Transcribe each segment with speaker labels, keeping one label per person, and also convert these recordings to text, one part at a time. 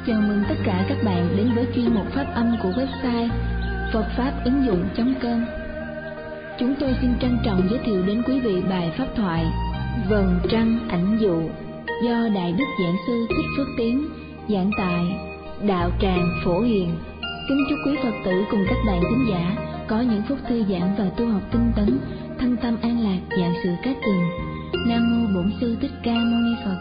Speaker 1: Chào mừng tất cả các bạn đến với chuyên mục phát âm của website phậtfápứng dụng.com. Chúng tôi xin trân trọng giới thiệu đến quý vị bài pháp thoại Vầng trăng ảnh dụ do Đại Đức Giảng Sư Thích Phước Tiến giảng tại Đạo Tràng Phổ Hiền. Kính chúc quý Phật tử cùng các bạn thính giả có những phút thư giãn và tu học tinh tấn, thân tâm an lạc, vạn sự cát tường. Nam mô Bổn Sư Thích Ca Mâu Ni Phật.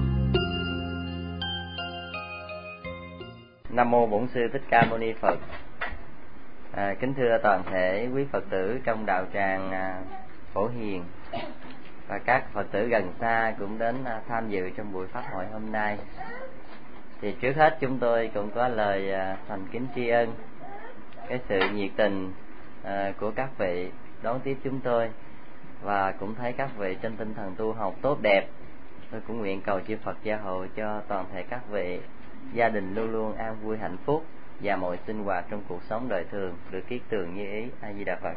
Speaker 2: Nam mô Bổn Sư Thích Ca Mâu Ni Phật. Kính thưa toàn thể quý Phật tử trong đạo tràng Phổ Hiền và các Phật tử gần xa cũng đến tham dự trong buổi pháp hội hôm nay. Thì trước hết chúng tôi cũng có lời thành kính tri ân cái sự nhiệt tình của các vị đón tiếp chúng tôi, và cũng thấy các vị trên tinh thần tu học tốt đẹp. Tôi cũng nguyện cầu chư Phật gia hộ cho toàn thể các vị gia đình luôn luôn an vui hạnh phúc và mọi sinh hoạt trong cuộc sống đời thường được kiết tường như ý. A Di Đà Phật.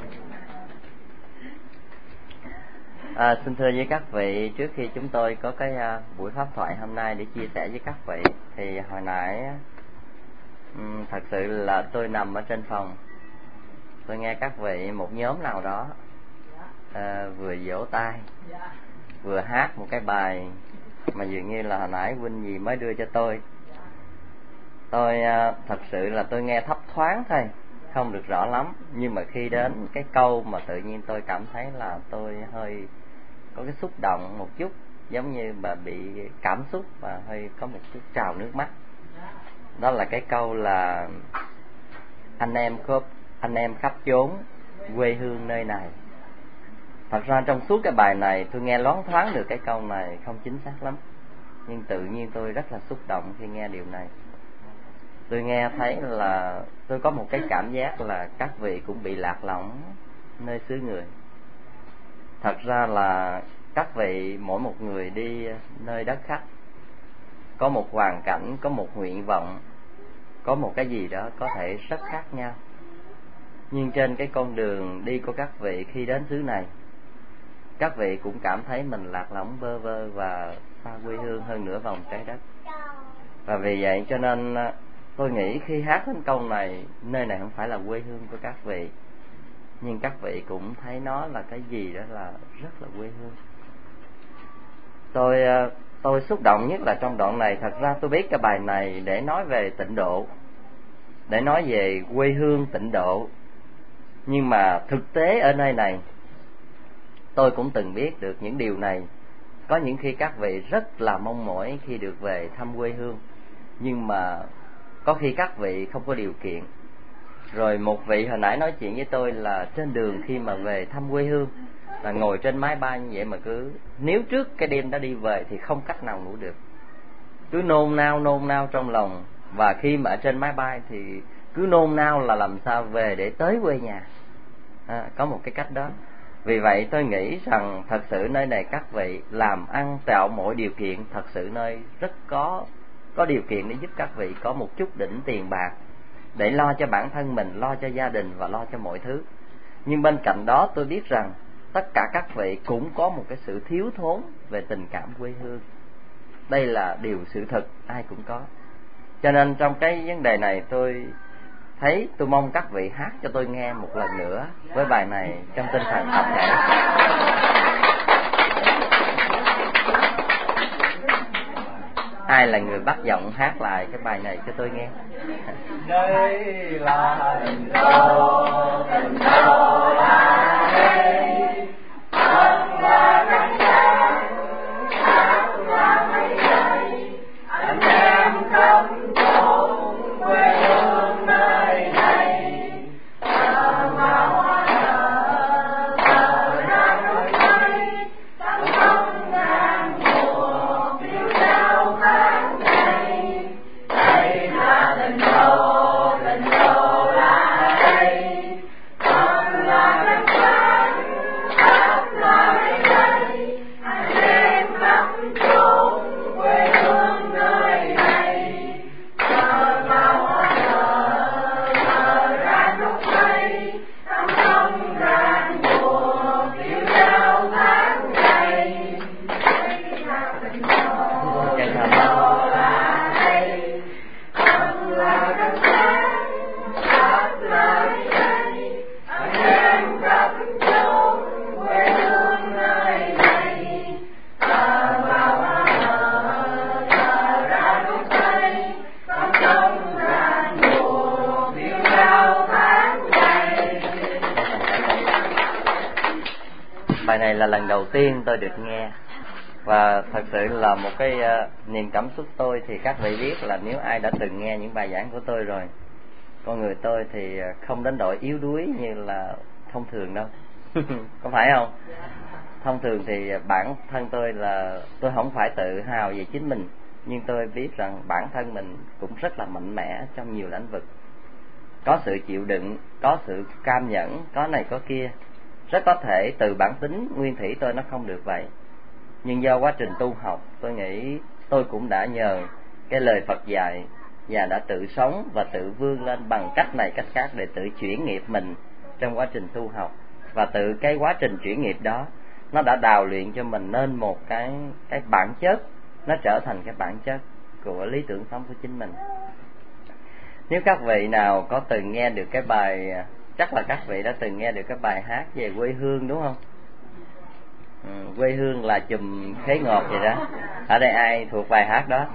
Speaker 2: Xin thưa với các vị, trước khi chúng tôi có cái buổi pháp thoại hôm nay để chia sẻ với các vị, thì hồi nãy thật sự là tôi nằm ở trên phòng, tôi nghe các vị một nhóm nào đó vừa vỗ tay vừa hát một cái bài mà dường như là hồi nãy huynh gì mới đưa cho tôi. Tôi thật sự là tôi nghe thấp thoáng thôi, không được rõ lắm, nhưng mà khi đến cái câu mà tự nhiên tôi cảm thấy là tôi hơi có cái xúc động một chút, giống như mà bị cảm xúc và hơi có một chút trào nước mắt. Đó là cái câu là anh em khắp chốn quê hương nơi này. Thật ra trong suốt cái bài này tôi nghe loáng thoáng được cái câu này không chính xác lắm, nhưng tự nhiên tôi rất là xúc động khi nghe điều này. Tôi nghe thấy là tôi có một cái cảm giác là các vị cũng bị lạc lõng nơi xứ người. Thật ra là các vị mỗi một người đi nơi đất khách, có một hoàn cảnh, có một nguyện vọng, có một cái gì đó có thể rất khác nhau. Nhưng trên cái con đường đi của các vị khi đến xứ này, các vị cũng cảm thấy mình lạc lõng bơ vơ và xa quê hương hơn nửa vòng trái đất. Và vì vậy cho nên tôi nghĩ khi hát đến câu này, nơi này không phải là quê hương của các vị, nhưng các vị cũng thấy nó là cái gì đó là rất là quê hương. Tôi xúc động nhất là trong đoạn này. Thật ra tôi biết cái bài này để nói về tịnh độ, để nói về quê hương tịnh độ, nhưng mà thực tế ở nơi này tôi cũng từng biết được những điều này. Có những khi các vị rất là mong mỏi khi được về thăm quê hương, nhưng mà có khi các vị không có điều kiện. Rồi một vị hồi nãy nói chuyện với tôi là trên đường khi mà về thăm quê hương là ngồi trên máy bay như vậy mà cứ nếu trước cái đêm đó đi về thì không cách nào ngủ được, cứ nôn nao trong lòng. Và khi mà ở trên máy bay thì cứ nôn nao là làm sao về để tới quê nhà. Có một cái cách đó. Vì vậy tôi nghĩ rằng thật sự nơi này các vị làm ăn tạo mọi điều kiện, thật sự nơi rất có điều kiện để giúp các vị có một chút đỉnh tiền bạc để lo cho bản thân mình, lo cho gia đình và lo cho mọi thứ. Nhưng bên cạnh đó tôi biết rằng tất cả các vị cũng có một cái sự thiếu thốn về tình cảm quê hương. Đây là điều sự thật, ai cũng có. Cho nên trong cái vấn đề này tôi mong các vị hát cho tôi nghe một lần nữa với bài này trong tinh thần tập thể. Ai là người bắt giọng hát lại cái bài này cho tôi nghe?
Speaker 3: Đây là tình đâu là đây, thật là cánh sáng, thật là mây đây, anh em khắp chốn quê hương nơi này, thơ hoa hoa nở, thơ ra đôi tay, tâm không ngàn mùa phiêu dao tháng ngày. Đây là tình đâu là đây, thật là cánh sáng, thật là mây đây, anh em khắp chốn quê hương nơi này, thơ vào hoa nở, thơ ra đốt mây, tâm không ràng mùa phiêu dao tháng ngày. Đây là tình đâu là đây,
Speaker 2: Bài này là lần đầu tiên tôi được nghe, và thật sự là một cái niềm cảm xúc tôi. Thì các vị biết là nếu ai đã từng nghe những bài giảng của tôi rồi, con người tôi thì không đến độ yếu đuối như là thông thường đâu. Có phải không? Thông thường thì bản thân tôi là tôi không phải tự hào về chính mình, nhưng tôi biết rằng bản thân mình cũng rất là mạnh mẽ trong nhiều lĩnh vực. Có sự chịu đựng, có sự cam nhẫn, có này có kia. Rất có thể từ bản tính nguyên thủy tôi nó không được vậy, nhưng do quá trình tu học, tôi nghĩ tôi cũng đã nhờ cái lời Phật dạy và đã tự sống và tự vươn lên bằng cách này cách khác để tự chuyển nghiệp mình trong quá trình tu học. Và từ cái quá trình chuyển nghiệp đó, nó đã đào luyện cho mình nên một cái bản chất, nó trở thành cái bản chất của lý tưởng sống của chính mình. Nếu các vị nào có từng nghe được cái bài, chắc là các vị đã từng nghe được cái bài hát về quê hương đúng không? Quê hương là chùm khế ngọt vậy đó. Ở đây ai thuộc bài hát đó?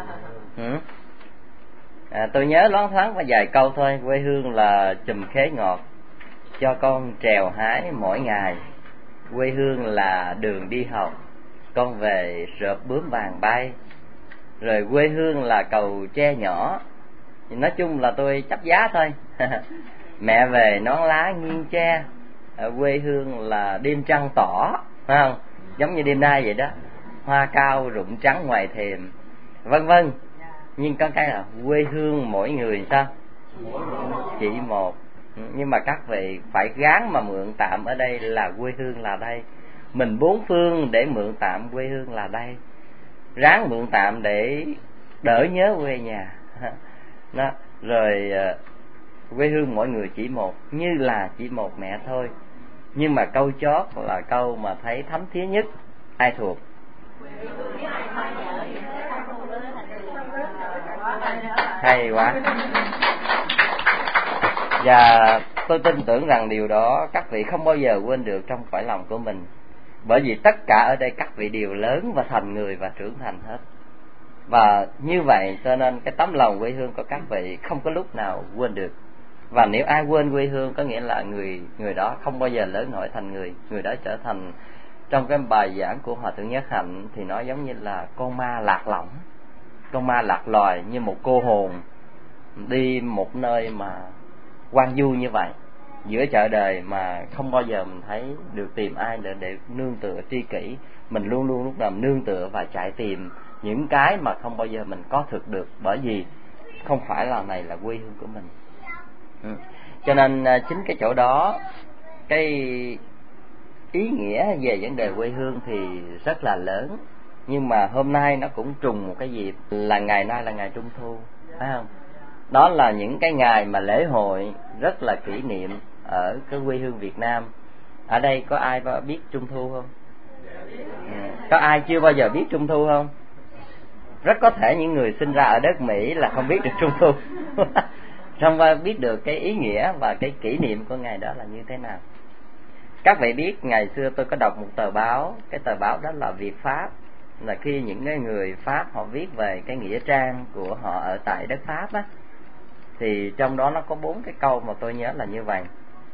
Speaker 2: Tôi nhớ loáng thoáng có vài câu thôi. Quê hương là chùm khế ngọt, cho con trèo hái mỗi ngày. Quê hương là đường đi học, con về rợp bướm vàng bay. Rồi quê hương là cầu tre nhỏ. Nói chung là tôi chấp giá thôi. Mẹ về nón lá nghiêng tre. Quê hương là đêm trăng tỏ, phải không? Giống như đêm nay vậy đó. Hoa cao rụng trắng ngoài thềm, vân vân. Nhưng có cái là quê hương mỗi người sao? Chỉ một. Nhưng mà các vị phải gán mà mượn tạm ở đây là quê hương là đây. Mình bốn phương để mượn tạm quê hương là đây. Ráng mượn tạm để đỡ nhớ quê nhà. Đó. Rồi quê hương mỗi người chỉ một, như là chỉ một mẹ thôi. Nhưng mà câu chót là câu mà thấy thấm thía nhất. Ai thuộc? Hay quá. Và tôi tin tưởng rằng điều đó các vị không bao giờ quên được trong cõi lòng của mình. Bởi vì tất cả ở đây các vị đều lớn và thành người và trưởng thành hết. Và như vậy cho nên cái tấm lòng quê hương của các vị không có lúc nào quên được. Và nếu ai quên quê hương có nghĩa là người đó không bao giờ lớn nổi thành người. Người đó trở thành, trong cái bài giảng của Hòa Thượng Nhất Hạnh thì nó giống như là con ma lạc lõng, con ma lạc loài, như một cô hồn đi một nơi mà hoang vu như vậy, giữa chợ đời mà không bao giờ mình thấy được tìm ai để nương tựa tri kỷ. Mình luôn luôn lúc nào nương tựa và chạy tìm những cái mà không bao giờ mình có thực được, bởi vì không phải là này là quê hương của mình. Cho nên chính cái chỗ đó, cái ý nghĩa về vấn đề quê hương thì rất là lớn. Nhưng mà hôm nay nó cũng trùng một cái dịp là ngày nay là ngày Trung Thu, phải không? Đó là những cái ngày mà lễ hội rất là kỷ niệm ở cái quê hương Việt Nam. Ở đây có ai biết Trung Thu không? Có ai chưa bao giờ biết Trung Thu không? Rất có thể những người sinh ra ở đất Mỹ là không biết được Trung Thu. Không biết được cái ý nghĩa và cái kỷ niệm của ngày đó là như thế nào. Các vị biết ngày xưa tôi có đọc một tờ báo. Cái tờ báo đó là Việt Pháp. Là khi những cái người Pháp họ viết về cái nghĩa trang của họ ở tại đất Pháp á, thì trong đó nó có 4 cái câu mà tôi nhớ là như vậy.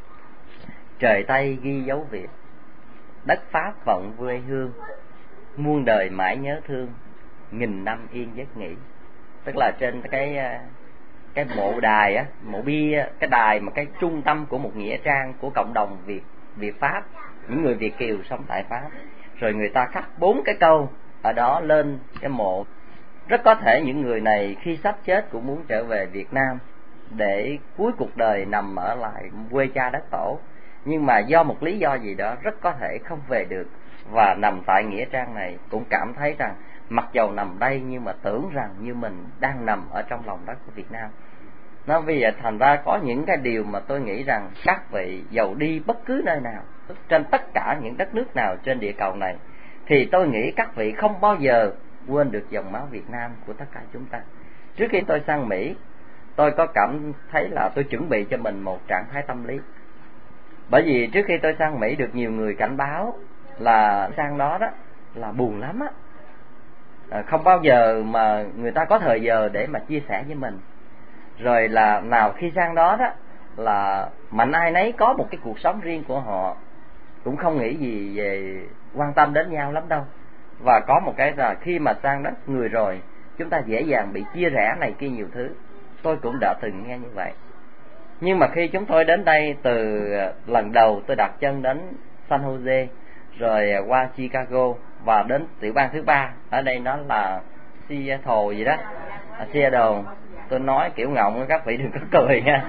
Speaker 2: Trời Tây ghi dấu Việt, đất Pháp vọng quê hương, muôn đời mãi nhớ thương, nghìn năm yên giấc nghỉ. Tức là trên cái mộ đài á, mộ bia, cái đài mà cái trung tâm của một nghĩa trang của cộng đồng Việt Pháp, những người Việt kiều sống tại Pháp. Rồi người ta khắc 4 cái câu ở đó lên cái mộ. Rất có thể những người này khi sắp chết cũng muốn trở về Việt Nam để cuối cuộc đời nằm ở lại quê cha đất tổ. Nhưng mà do một lý do gì đó rất có thể không về được, và nằm tại nghĩa trang này cũng cảm thấy rằng mặc dầu nằm đây nhưng mà tưởng rằng như mình đang nằm ở trong lòng đất của Việt Nam. Nó vì vậy thành ra có những cái điều mà tôi nghĩ rằng các vị dầu đi bất cứ nơi nào, trên tất cả những đất nước nào trên địa cầu này, thì tôi nghĩ các vị không bao giờ quên được dòng máu Việt Nam của tất cả chúng ta. Trước khi tôi sang Mỹ, tôi có cảm thấy là tôi chuẩn bị cho mình một trạng thái tâm lý. Bởi vì trước khi tôi sang Mỹ được nhiều người cảnh báo là sang đó đó là buồn lắm á. Không bao giờ mà người ta có thời giờ để mà chia sẻ với mình. Rồi là nào khi sang đó đó là mạnh ai nấy có một cái cuộc sống riêng của họ. cũng không nghĩ gì về quan tâm đến nhau lắm đâu. Và có một cái là khi mà sang đất người rồi, chúng ta dễ dàng bị chia rẽ này kia nhiều thứ. Tôi cũng đã từng nghe như vậy. Nhưng mà khi chúng tôi đến đây, từ lần đầu tôi đặt chân đến San Jose, rồi qua Chicago, và đến tiểu bang thứ 3, ở đây nó là Seattle gì đó, Seattle. Tôi nói kiểu ngọng, các vị đừng có cười nha.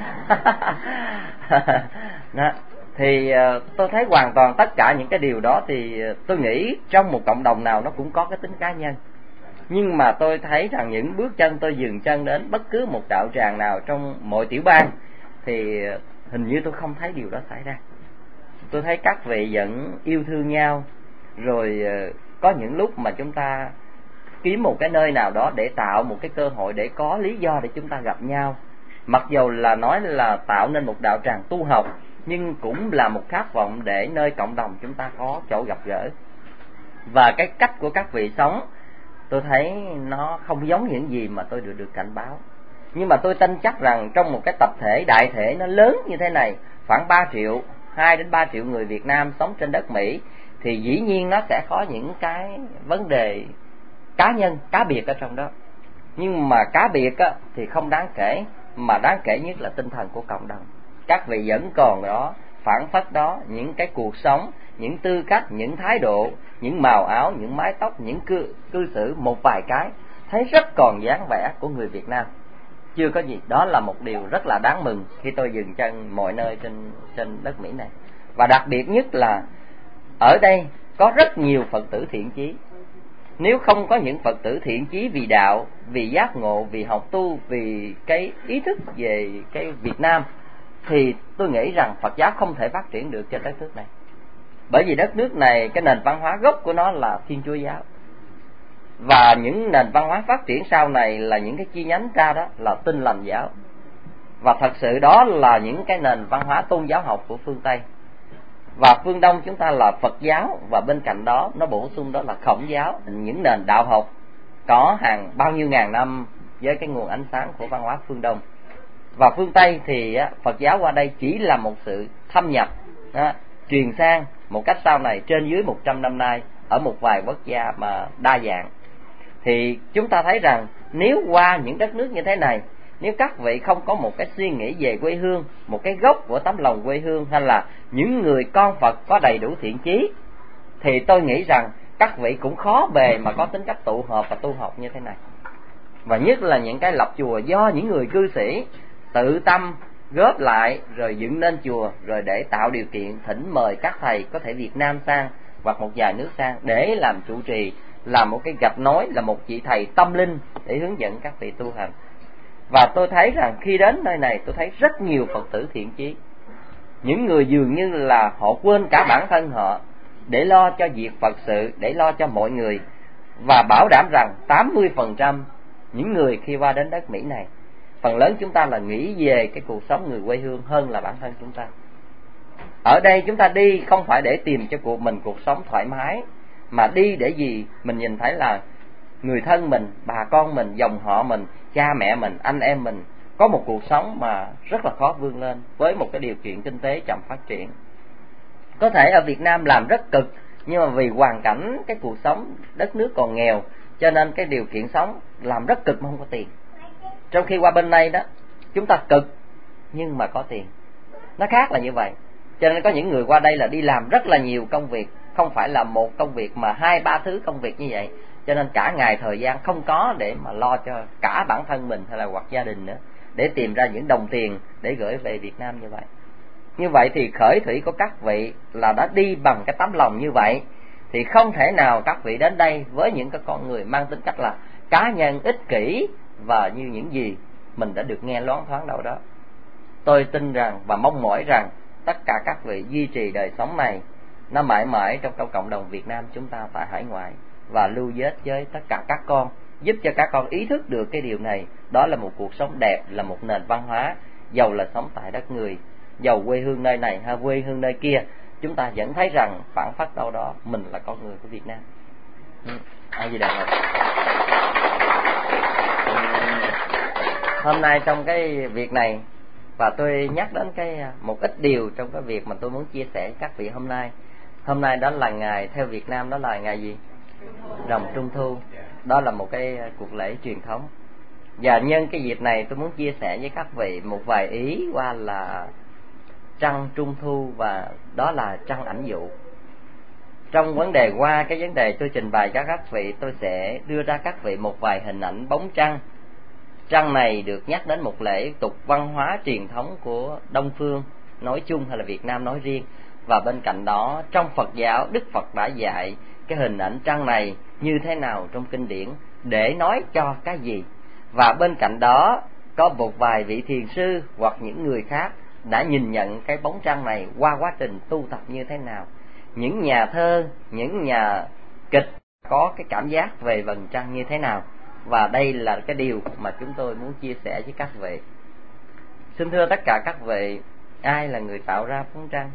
Speaker 2: Đó. Thì tôi thấy hoàn toàn tất cả những cái điều đó thì tôi nghĩ trong một cộng đồng nào nó cũng có cái tính cá nhân. Nhưng mà tôi thấy rằng những bước chân tôi dừng chân đến bất cứ một đạo tràng nào trong mọi tiểu bang thì hình như tôi không thấy điều đó xảy ra. Tôi thấy các vị vẫn yêu thương nhau, rồi có những lúc mà chúng ta kiếm một cái nơi nào đó để tạo một cái cơ hội, để có lý do để chúng ta gặp nhau. Mặc dù là nói là tạo nên một đạo tràng tu học, nhưng cũng là một khát vọng để nơi cộng đồng chúng ta có chỗ gặp gỡ. Và cái cách của các vị sống, tôi thấy nó không giống những gì mà tôi được cảnh báo. Nhưng mà tôi tin chắc rằng trong một cái tập thể đại thể nó lớn như thế này, khoảng 2 đến 3 triệu người Việt Nam sống trên đất Mỹ, thì dĩ nhiên nó sẽ có những cái vấn đề cá nhân, cá biệt ở trong đó. Nhưng mà cá biệt á, thì không đáng kể, mà đáng kể nhất là tinh thần của cộng đồng. Các vị vẫn còn đó, phản phất đó, những cái cuộc sống, những tư cách, những thái độ, những màu áo, những mái tóc, những cư xử, một vài cái thấy rất còn dáng vẻ của người Việt Nam. Chưa có gì, đó là một điều rất là đáng mừng khi tôi dừng chân mọi nơi trên đất Mỹ này. Và đặc biệt nhất là ở đây có rất nhiều Phật tử thiện chí. Nếu không có những Phật tử thiện chí vì đạo, vì giác ngộ, vì học tu, vì cái ý thức về cái Việt Nam, thì tôi nghĩ rằng Phật giáo không thể phát triển được trên đất nước này. Bởi vì đất nước này, cái nền văn hóa gốc của nó là Thiên Chúa giáo. Và những nền văn hóa phát triển sau này là những cái chi nhánh ra đó là Tin Lành giáo. Và thật sự đó là những cái nền văn hóa tôn giáo học của phương Tây. Và phương Đông chúng ta là Phật giáo, và bên cạnh đó nó bổ sung đó là Khổng giáo, những nền đạo học có hàng bao nhiêu ngàn năm với cái nguồn ánh sáng của văn hóa phương Đông. Và phương Tây thì Phật giáo qua đây chỉ là một sự thâm nhập, truyền sang một cách sau này trên dưới 100 năm nay ở một vài quốc gia mà đa dạng. Thì chúng ta thấy rằng nếu qua những đất nước như thế này, nếu các vị không có một cái suy nghĩ về quê hương, một cái gốc của tấm lòng quê hương, hay là những người con Phật có đầy đủ thiện chí, thì tôi nghĩ rằng các vị cũng khó bề mà có tính cách tụ họp và tu học như thế này. Và nhất là những cái lập chùa do những người cư sĩ tự tâm góp lại rồi dựng nên chùa, rồi để tạo điều kiện thỉnh mời các thầy có thể Việt Nam sang hoặc một vài nước sang để làm trụ trì, làm một cái gạch nối, là một vị thầy tâm linh để hướng dẫn các vị tu hành. Và tôi thấy rằng khi đến nơi này, tôi thấy rất nhiều Phật tử thiện chí, những người dường như là họ quên cả bản thân họ để lo cho việc Phật sự, để lo cho mọi người. Và bảo đảm rằng 80% những người khi qua đến đất Mỹ này, phần lớn chúng ta là nghĩ về cái cuộc sống người quê hương hơn là bản thân chúng ta. Ở đây chúng ta đi không phải để tìm cho cuộc sống thoải mái, mà đi để gì mình nhìn thấy là người thân mình, bà con mình, dòng họ mình, cha mẹ mình, anh em mình có một cuộc sống mà rất là khó vươn lên với một cái điều kiện kinh tế chậm phát triển. Có thể ở Việt Nam làm rất cực, nhưng mà vì hoàn cảnh cái cuộc sống đất nước còn nghèo, cho nên cái điều kiện sống làm rất cực mà không có tiền. Trong khi qua bên đây đó, chúng ta cực nhưng mà có tiền. Nó khác là như vậy. Cho nên có những người qua đây là đi làm rất là nhiều công việc, không phải là một công việc mà 2-3 thứ công việc như vậy. Cho nên cả ngày thời gian không có để mà lo cho cả bản thân mình hay là hoặc gia đình nữa, để tìm ra những đồng tiền để gửi về Việt Nam như vậy. Như vậy thì khởi thủy của các vị là đã đi bằng cái tấm lòng như vậy, thì không thể nào các vị đến đây với những cái con người mang tính cách là cá nhân, ích kỷ và như những gì mình đã được nghe loáng thoáng đâu đó. Tôi tin rằng và mong mỏi rằng tất cả các vị duy trì đời sống này nó mãi mãi trong cộng đồng Việt Nam chúng ta tại hải ngoại, và lưu vết với tất cả các con, giúp cho các con ý thức được cái điều này. Đó là một cuộc sống đẹp, là một nền văn hóa, dầu là sống tại đất người, dầu quê hương nơi này hay quê hương nơi kia, chúng ta vẫn thấy rằng phản phất đâu đó mình là con người của Việt Nam. Ai gì đạo hôm nay trong cái việc này, và tôi nhắc đến một ít điều trong cái việc mà tôi muốn chia sẻ các vị hôm nay, Hôm nay đó là ngày, theo Việt Nam đó là ngày gì? Rằm Trung Thu. Đó là một cái cuộc lễ truyền thống. Và nhân cái dịp này tôi muốn chia sẻ với các vị một vài ý qua là trăng Trung Thu, và đó là trăng ảnh dụ. Trong vấn đề qua cái vấn đề tôi trình bày cho các vị, tôi sẽ đưa ra các vị một vài hình ảnh bóng trăng. Trăng này được nhắc đến một lễ tục văn hóa truyền thống của Đông Phương nói chung hay là Việt Nam nói riêng. Và bên cạnh đó trong Phật giáo, Đức Phật đã dạy cái hình ảnh trăng này như thế nào trong kinh điển để nói cho cái gì. Và bên cạnh đó có một vài vị thiền sư hoặc những người khác đã nhìn nhận cái bóng trăng này qua quá trình tu tập như thế nào. Những nhà thơ, những nhà kịch có cái cảm giác về vầng trăng như thế nào. Và đây là cái điều mà chúng tôi muốn chia sẻ với các vị. Xin thưa tất cả các vị, ai là người tạo ra bóng trăng?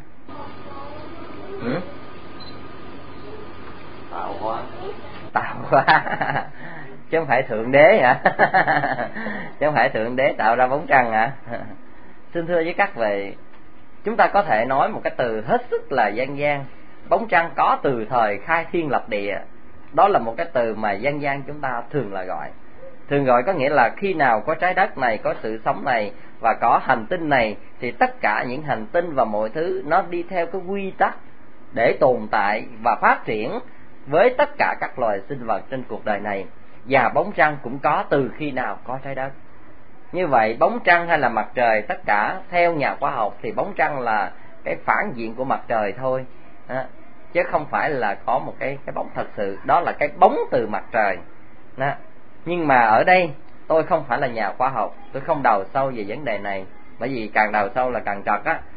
Speaker 2: Tạo hóa chứ không phải Thượng Đế hả? Chứ không phải Thượng Đế tạo ra bóng trăng hả? Xin thưa với các vị, chúng ta có thể nói một cái từ hết sức là dân gian. Bóng trăng có từ thời khai thiên lập địa. Đó là một cái từ mà dân gian chúng ta thường là gọi. Thường gọi có nghĩa là khi nào có trái đất này, có sự sống này và có hành tinh này, thì tất cả những hành tinh và mọi thứ nó đi theo cái quy tắc để tồn tại và phát triển với tất cả các loài sinh vật trên cuộc đời này. Và bóng trăng cũng có từ khi nào có trái đất. Như vậy bóng trăng hay là mặt trời, tất cả theo nhà khoa học thì bóng trăng là cái phản diện của mặt trời thôi, chứ không phải là có một cái bóng thật sự. Đó là cái bóng từ mặt trời. Nhưng mà ở đây tôi không phải là nhà khoa học, tôi không đào sâu về vấn đề này, bởi vì càng đào sâu là càng trật á.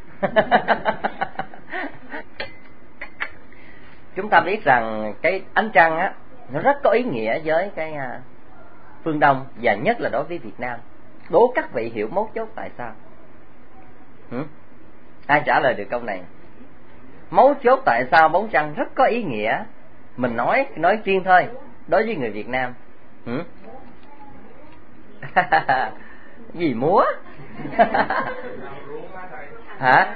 Speaker 2: Chúng ta biết rằng cái ánh trăng á, nó rất có ý nghĩa với cái phương Đông, và nhất là đối với Việt Nam. Đố các vị hiểu mấu chốt tại sao? Ai trả lời được câu này? Mấu chốt tại sao bóng trăng rất có ý nghĩa? Mình nói riêng thôi, đối với người Việt Nam. Gì múa? Hả?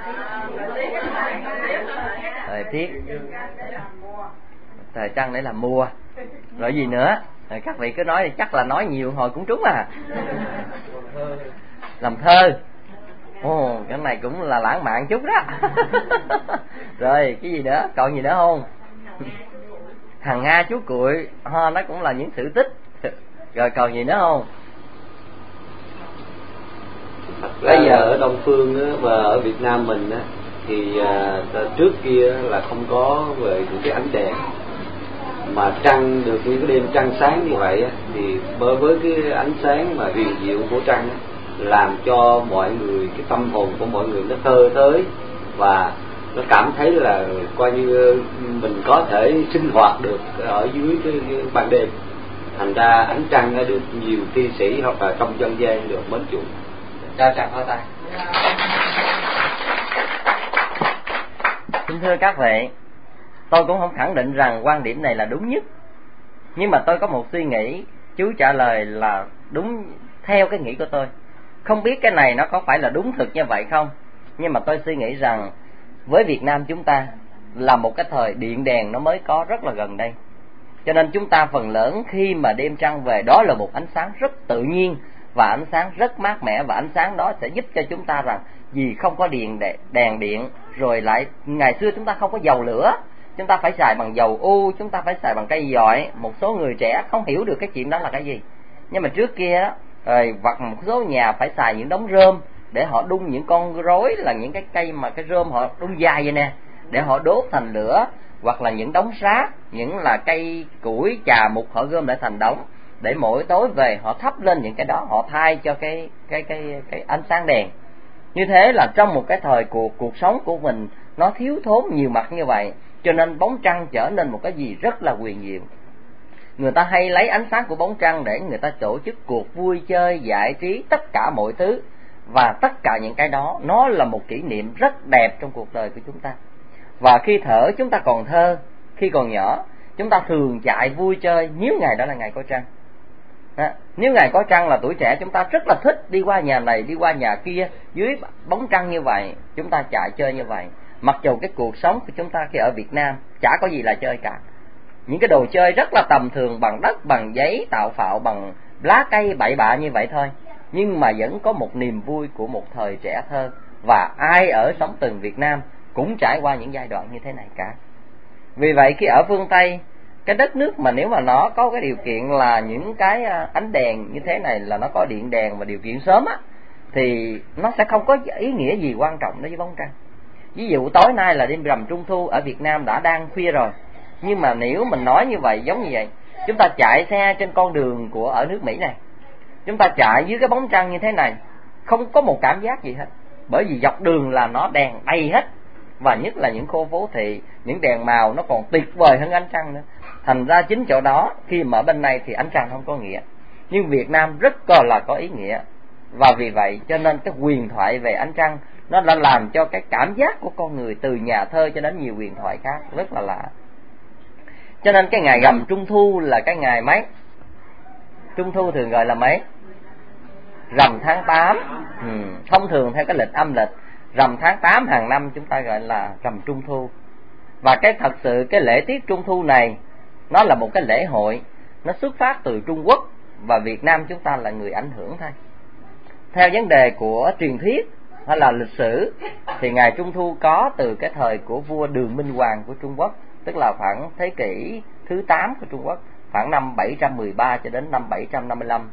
Speaker 2: Thời tiết. Thời trăng để làm mùa. Rồi gì nữa? Rồi các vị cứ nói thì chắc là nói nhiều hồi cũng trúng à. Làm thơ. Ồ, cái này cũng là lãng mạn chút đó. Rồi cái gì nữa? Còn gì nữa không? Thằng Nga chú Cuội, nó cũng là những sự tích. Rồi còn gì nữa không?
Speaker 4: Bây giờ ở Đông Phương á, và ở Việt Nam mình á, thì trước kia là không có về những cái ánh đèn, mà trăng được những cái đêm trăng sáng như vậy á, thì với cái ánh sáng mà huyền diệu của trăng á, làm cho mọi người, cái tâm hồn của mọi người nó thơ thới, và nó cảm thấy là coi như mình có thể sinh hoạt được ở dưới cái ban đêm. Thành ra ánh trăng nó được nhiều thi sĩ hoặc là trong dân gian được mến chuộng.
Speaker 2: Cho chặt hoa tay. Xin thưa các vị, tôi cũng không khẳng định rằng quan điểm này là đúng nhất, nhưng mà tôi có một suy nghĩ, chú trả lời là đúng theo cái nghĩ của tôi. Không biết cái này nó có phải là đúng thực như vậy không, nhưng mà tôi suy nghĩ rằng với Việt Nam chúng ta là một cái thời điện đèn nó mới có rất là gần đây, cho nên chúng ta phần lớn khi mà đêm trăng về, đó là một ánh sáng rất tự nhiên và ánh sáng rất mát mẻ, và ánh sáng đó sẽ giúp cho chúng ta rằng vì không có đèn điện, rồi lại ngày xưa chúng ta không có dầu lửa, chúng ta phải xài bằng dầu u, chúng ta phải xài bằng cây dọi. Một số người trẻ không hiểu được cái chuyện đó là cái gì, nhưng mà trước kia đó, hoặc một số nhà phải xài những đống rơm để họ đun những con rối, là những cái cây mà cái rơm họ đun dài vậy nè, để họ đốt thành lửa, hoặc là những đống sáp, những là cây củi chà mục họ gom lại thành đống, để mỗi tối về họ thắp lên những cái đó, họ thay cho cái ánh sáng đèn. Như thế là trong một cái thời cuộc sống của mình nó thiếu thốn nhiều mặt như vậy, cho nên bóng trăng trở nên một cái gì rất là huyền diệu. Người ta hay lấy ánh sáng của bóng trăng để người ta tổ chức cuộc vui chơi, giải trí, tất cả mọi thứ. Và tất cả những cái đó nó là một kỷ niệm rất đẹp trong cuộc đời của chúng ta. Và khi thở chúng ta còn thơ, khi còn nhỏ chúng ta thường chạy vui chơi nếu ngày đó là ngày có trăng. Nếu ngày có trăng là tuổi trẻ chúng ta rất là thích đi qua nhà này đi qua nhà kia dưới bóng trăng như vậy, chúng ta chạy chơi như vậy. Mặc dù cái cuộc sống của chúng ta khi ở Việt Nam chả có gì là chơi cả, những cái đồ chơi rất là tầm thường, bằng đất, bằng giấy, tạo phạo, bằng lá cây bậy bạ như vậy thôi, nhưng mà vẫn có một niềm vui của một thời trẻ thơ. Và ai ở sống từng Việt Nam cũng trải qua những giai đoạn như thế này cả. Vì vậy khi ở phương Tây, cái đất nước mà nếu mà nó có cái điều kiện là những cái ánh đèn như thế này, là nó có điện đèn và điều kiện sớm á, thì nó sẽ không có ý nghĩa gì quan trọng đối với bóng trăng. Ví dụ tối nay là đêm rằm Trung Thu, ở Việt Nam đã đang khuya rồi, nhưng mà nếu mình nói như vậy, giống như vậy, chúng ta chạy xe trên con đường của ở nước Mỹ này, chúng ta chạy dưới cái bóng trăng như thế này, không có một cảm giác gì hết, bởi vì dọc đường là nó đèn đầy hết, và nhất là những khu phố thị, những đèn màu nó còn tuyệt vời hơn ánh trăng nữa. Thành ra chính chỗ đó, khi mà ở bên này thì ánh trăng không có nghĩa, nhưng Việt Nam rất là có ý nghĩa. Và vì vậy cho nên cái huyền thoại về ánh trăng nó đã làm cho cái cảm giác của con người, từ nhà thơ cho đến nhiều huyền thoại khác, rất là lạ. Cho nên cái ngày rằm Trung Thu là cái ngày mấy? Trung Thu thường gọi là mấy? Rằm tháng 8. Thông thường theo cái lịch âm lịch, rằm tháng 8 hàng năm chúng ta gọi là rằm Trung Thu. Và cái thật sự cái lễ tiết Trung Thu này nó là một cái lễ hội, nó xuất phát từ Trung Quốc, và Việt Nam chúng ta là người ảnh hưởng thôi. Theo vấn đề của truyền thuyết hay là lịch sử thì ngày Trung Thu có từ cái thời của vua Đường Minh Hoàng của Trung Quốc, tức là khoảng thế kỷ thứ 8 của Trung Quốc, khoảng năm 713 cho đến năm 755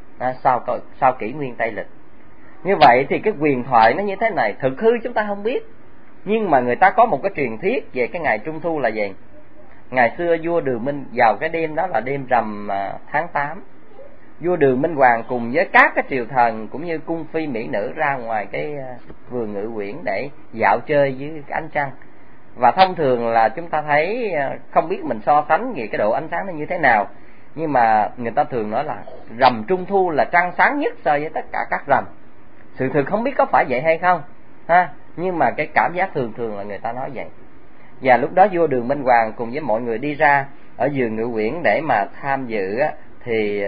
Speaker 2: sau kỷ nguyên Tây lịch. Như vậy thì cái huyền thoại nó như thế này, thực hư chúng ta không biết, nhưng mà người ta có một cái truyền thuyết về cái ngày Trung Thu là gì? Ngày xưa vua Đường Minh vào cái đêm đó là đêm rằm tháng 8, vua Đường Minh Hoàng cùng với các cái triều thần cũng như cung phi mỹ nữ ra ngoài cái vườn Ngự Uyển để dạo chơi dưới cái ánh trăng. Và thông thường là chúng ta thấy, không biết mình so sánh về cái độ ánh sáng nó như thế nào, nhưng mà người ta thường nói là rằm Trung Thu là trăng sáng nhất so với tất cả các rằm. Sự thực không biết có phải vậy hay không ha, nhưng mà cái cảm giác thường là người ta nói vậy. Và lúc đó vua Đường Minh Hoàng cùng với mọi người đi ra ở vườn Ngự Uyển để mà tham dự, thì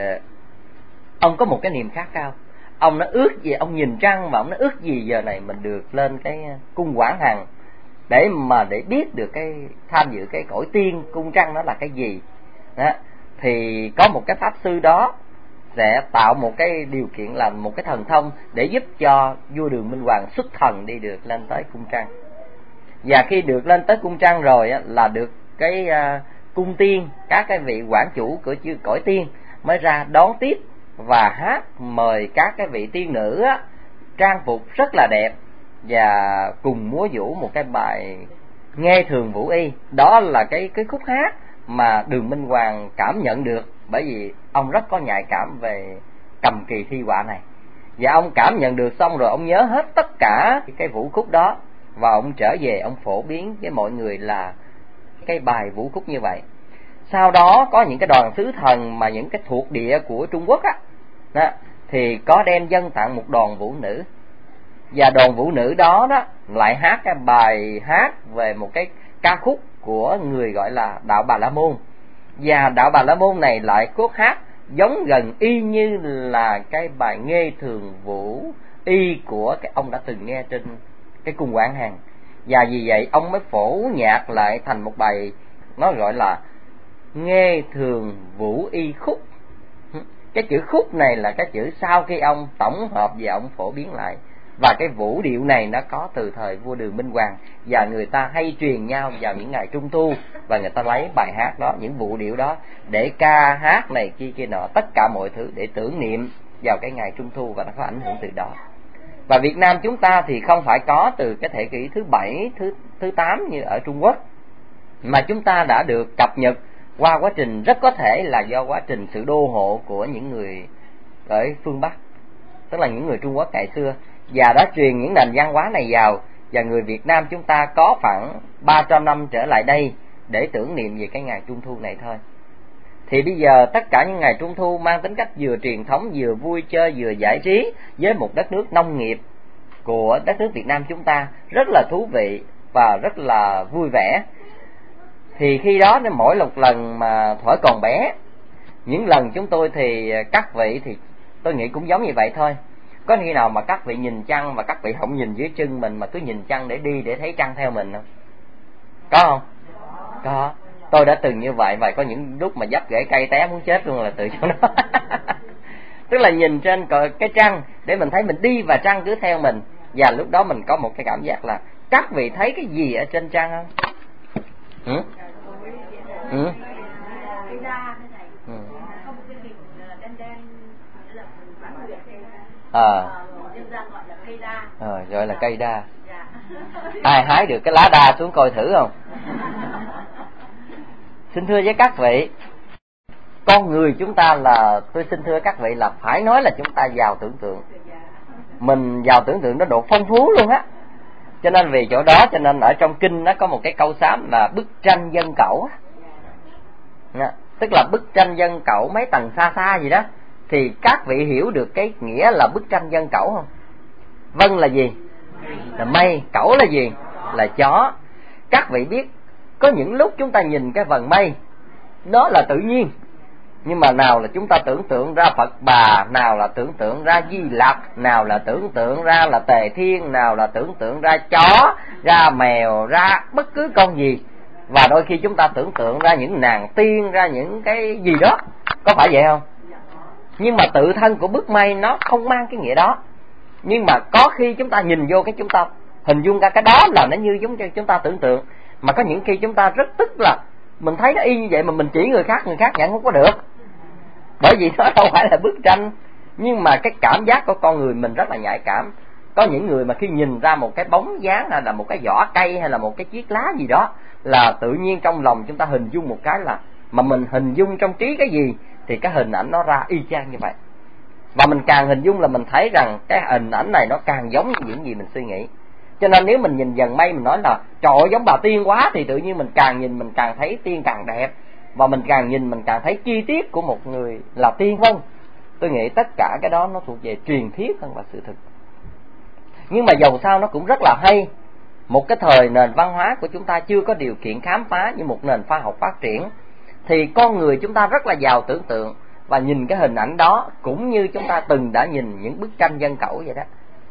Speaker 2: ông có một cái niềm khát khao. Ông nó ước gì, ông nhìn trăng mà ông nó ước gì giờ này mình được lên cái cung Quảng Hằng để biết được cái tham dự cái cõi tiên cung trăng nó là cái gì đó. Thì có một cái pháp sư đó sẽ tạo một cái điều kiện, là một cái thần thông để giúp cho vua Đường Minh Hoàng xuất thần đi được lên tới cung trăng. Và khi được lên tới cung trăng rồi là được cái cung tiên, các cái vị quản chủ của cõi tiên mới ra đón tiếp và hát mời các cái vị tiên nữ trang phục rất là đẹp và cùng múa vũ một cái bài Nghe Thường Vũ Y. Đó là cái khúc hát mà Đường Minh Hoàng cảm nhận được, bởi vì ông rất có nhạy cảm về cầm kỳ thi họa này. Và ông cảm nhận được xong rồi ông nhớ hết tất cả cái vũ khúc đó, và ông trở về ông phổ biến với mọi người là cái bài vũ khúc như vậy. Sau đó có những cái đoàn sứ thần mà những cái thuộc địa của Trung Quốc đó, thì có đem dâng tặng một đoàn vũ nữ, và đoàn vũ nữ đó lại hát cái bài hát về một cái ca khúc của người gọi là đạo Bà La Môn. Và đạo Bà La Môn này lại cốt hát giống gần y như là cái bài Nghe Thường Vũ Y của cái ông đã từng nghe trên cái cung Quảng Hằng. Và vì vậy ông mới phổ nhạc lại thành một bài, nó gọi là Nghe Thường Vũ Y khúc. Cái chữ khúc này là cái chữ sau khi ông tổng hợp và ông phổ biến lại. Và cái vũ điệu này nó có từ thời vua Đường Minh Hoàng, và người ta hay truyền nhau vào những ngày Trung Thu, và người ta lấy bài hát đó, những vũ điệu đó để ca hát này kia nọ, tất cả mọi thứ để tưởng niệm vào cái ngày Trung Thu, và nó có ảnh hưởng từ đó. Và Việt Nam chúng ta thì không phải có từ cái thế kỷ thứ 7, thứ 8 như ở Trung Quốc, mà chúng ta đã được cập nhật qua quá trình, rất có thể là do quá trình sự đô hộ của những người ở phương Bắc, tức là những người Trung Quốc ngày xưa, và đã truyền những nền văn hóa này vào. Và người Việt Nam chúng ta có khoảng 300 năm trở lại đây để tưởng niệm về cái ngày Trung Thu này thôi. Thì bây giờ tất cả những ngày Trung Thu mang tính cách vừa truyền thống, vừa vui chơi, vừa giải trí, với một đất nước nông nghiệp của đất nước Việt Nam chúng ta rất là thú vị và rất là vui vẻ. Thì khi đó mỗi một lần mà thuở còn bé, những lần chúng tôi thì các vị thì tôi nghĩ cũng giống như vậy thôi, Có khi nào mà các vị nhìn trăng mà các vị không nhìn dưới chân mình mà cứ nhìn trăng để đi để thấy trăng theo mình không? Có không? Có. Tôi đã từng như vậy, và có những lúc mà dấp rễ cây té muốn chết luôn là từ chỗ đó. Tức là nhìn trên cái trăng để mình thấy mình đi và trăng cứ theo mình. Và lúc đó mình có một cái cảm giác là các vị thấy cái gì ở trên trăng không? Gọi là cây đa. Ai hái được cái lá đa xuống coi thử không? Xin thưa với các vị, con người chúng ta là, tôi xin thưa các vị là phải nói là chúng ta giàu tưởng tượng. Mình giàu tưởng tượng nó độ phong phú luôn á. Cho nên vì chỗ đó cho nên ở trong kinh nó có một cái câu sám là bức tranh dân cẩu. Tức là bức tranh dân cẩu mấy tầng xa xa gì đó. Thì các vị hiểu được cái nghĩa là bức tranh dân cẩu không? Vân là gì? Là mây. Cẩu là gì? Là chó. Các vị biết có những lúc chúng ta nhìn cái vần mây nó là tự nhiên, nhưng mà nào là chúng ta tưởng tượng ra Phật Bà, nào là tưởng tượng ra Di Lặc, nào là tưởng tượng ra là Tề Thiên, nào là tưởng tượng ra chó, ra mèo, ra bất cứ con gì. Và đôi khi chúng ta tưởng tượng ra những nàng tiên, ra những cái gì đó. Có phải vậy không? Nhưng mà tự thân của bức mây nó không mang cái nghĩa đó. Nhưng mà có khi chúng ta nhìn vô cái chúng ta hình dung ra cái đó là nó như giống như chúng ta tưởng tượng. Mà có những khi chúng ta rất tức là mình thấy nó y như vậy mà mình chỉ người khác nhận không có được. Bởi vì nó đâu phải là bức tranh. Nhưng mà cái cảm giác của con người mình rất là nhạy cảm. Có những người mà khi nhìn ra một cái bóng dáng hay là một cái vỏ cây hay là một cái chiếc lá gì đó, là tự nhiên trong lòng chúng ta hình dung một cái là, mà mình hình dung trong trí cái gì thì cái hình ảnh nó ra y chang như vậy. Và mình càng hình dung là mình thấy rằng cái hình ảnh này nó càng giống như những gì mình suy nghĩ. Cho nên nếu mình nhìn dần mây mình nói là trời ơi giống bà tiên quá, thì tự nhiên mình càng nhìn mình càng thấy tiên càng đẹp. Và mình càng nhìn mình càng thấy chi tiết của một người là tiên. Vâng, tôi nghĩ tất cả cái đó nó thuộc về truyền thuyết hơn là sự thực. Nhưng mà dầu sao nó cũng rất là hay. Một cái thời nền văn hóa của chúng ta chưa có điều kiện khám phá như một nền khoa học phát triển, thì con người chúng ta rất là giàu tưởng tượng. Và nhìn cái hình ảnh đó cũng như chúng ta từng đã nhìn những bức tranh dân cẩu vậy đó.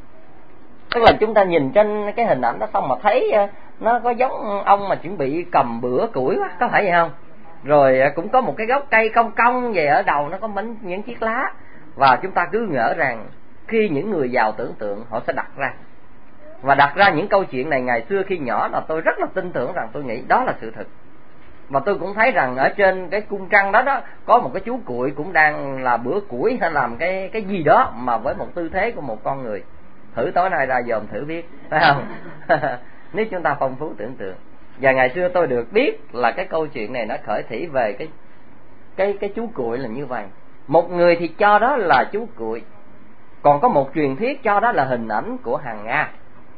Speaker 2: Tức là chúng ta nhìn trên cái hình ảnh đó xong mà thấy nó có giống ông mà chuẩn bị cầm bữa củi quá, có phải vậy không? Rồi cũng có một cái gốc cây cong cong về ở đầu, nó có những chiếc lá. Và chúng ta cứ ngỡ rằng khi những người giàu tưởng tượng họ sẽ đặt ra. Và đặt ra những câu chuyện này ngày xưa khi nhỏ là tôi rất là tin tưởng rằng tôi nghĩ đó là sự thật. Và tôi cũng thấy rằng ở trên cái cung trăng đó có một cái chú cuội cũng đang là bữa củi hay làm cái gì đó mà với một tư thế của một con người. Thử tối nay ra dòm thử biết, phải không? Nếu chúng ta phong phú tưởng tượng. Và ngày xưa tôi được biết là cái câu chuyện này nó khởi thỉ về cái chú cuội là như vậy. Một người thì cho đó là chú cuội, còn có một truyền thuyết cho đó là hình ảnh của hàng Nga.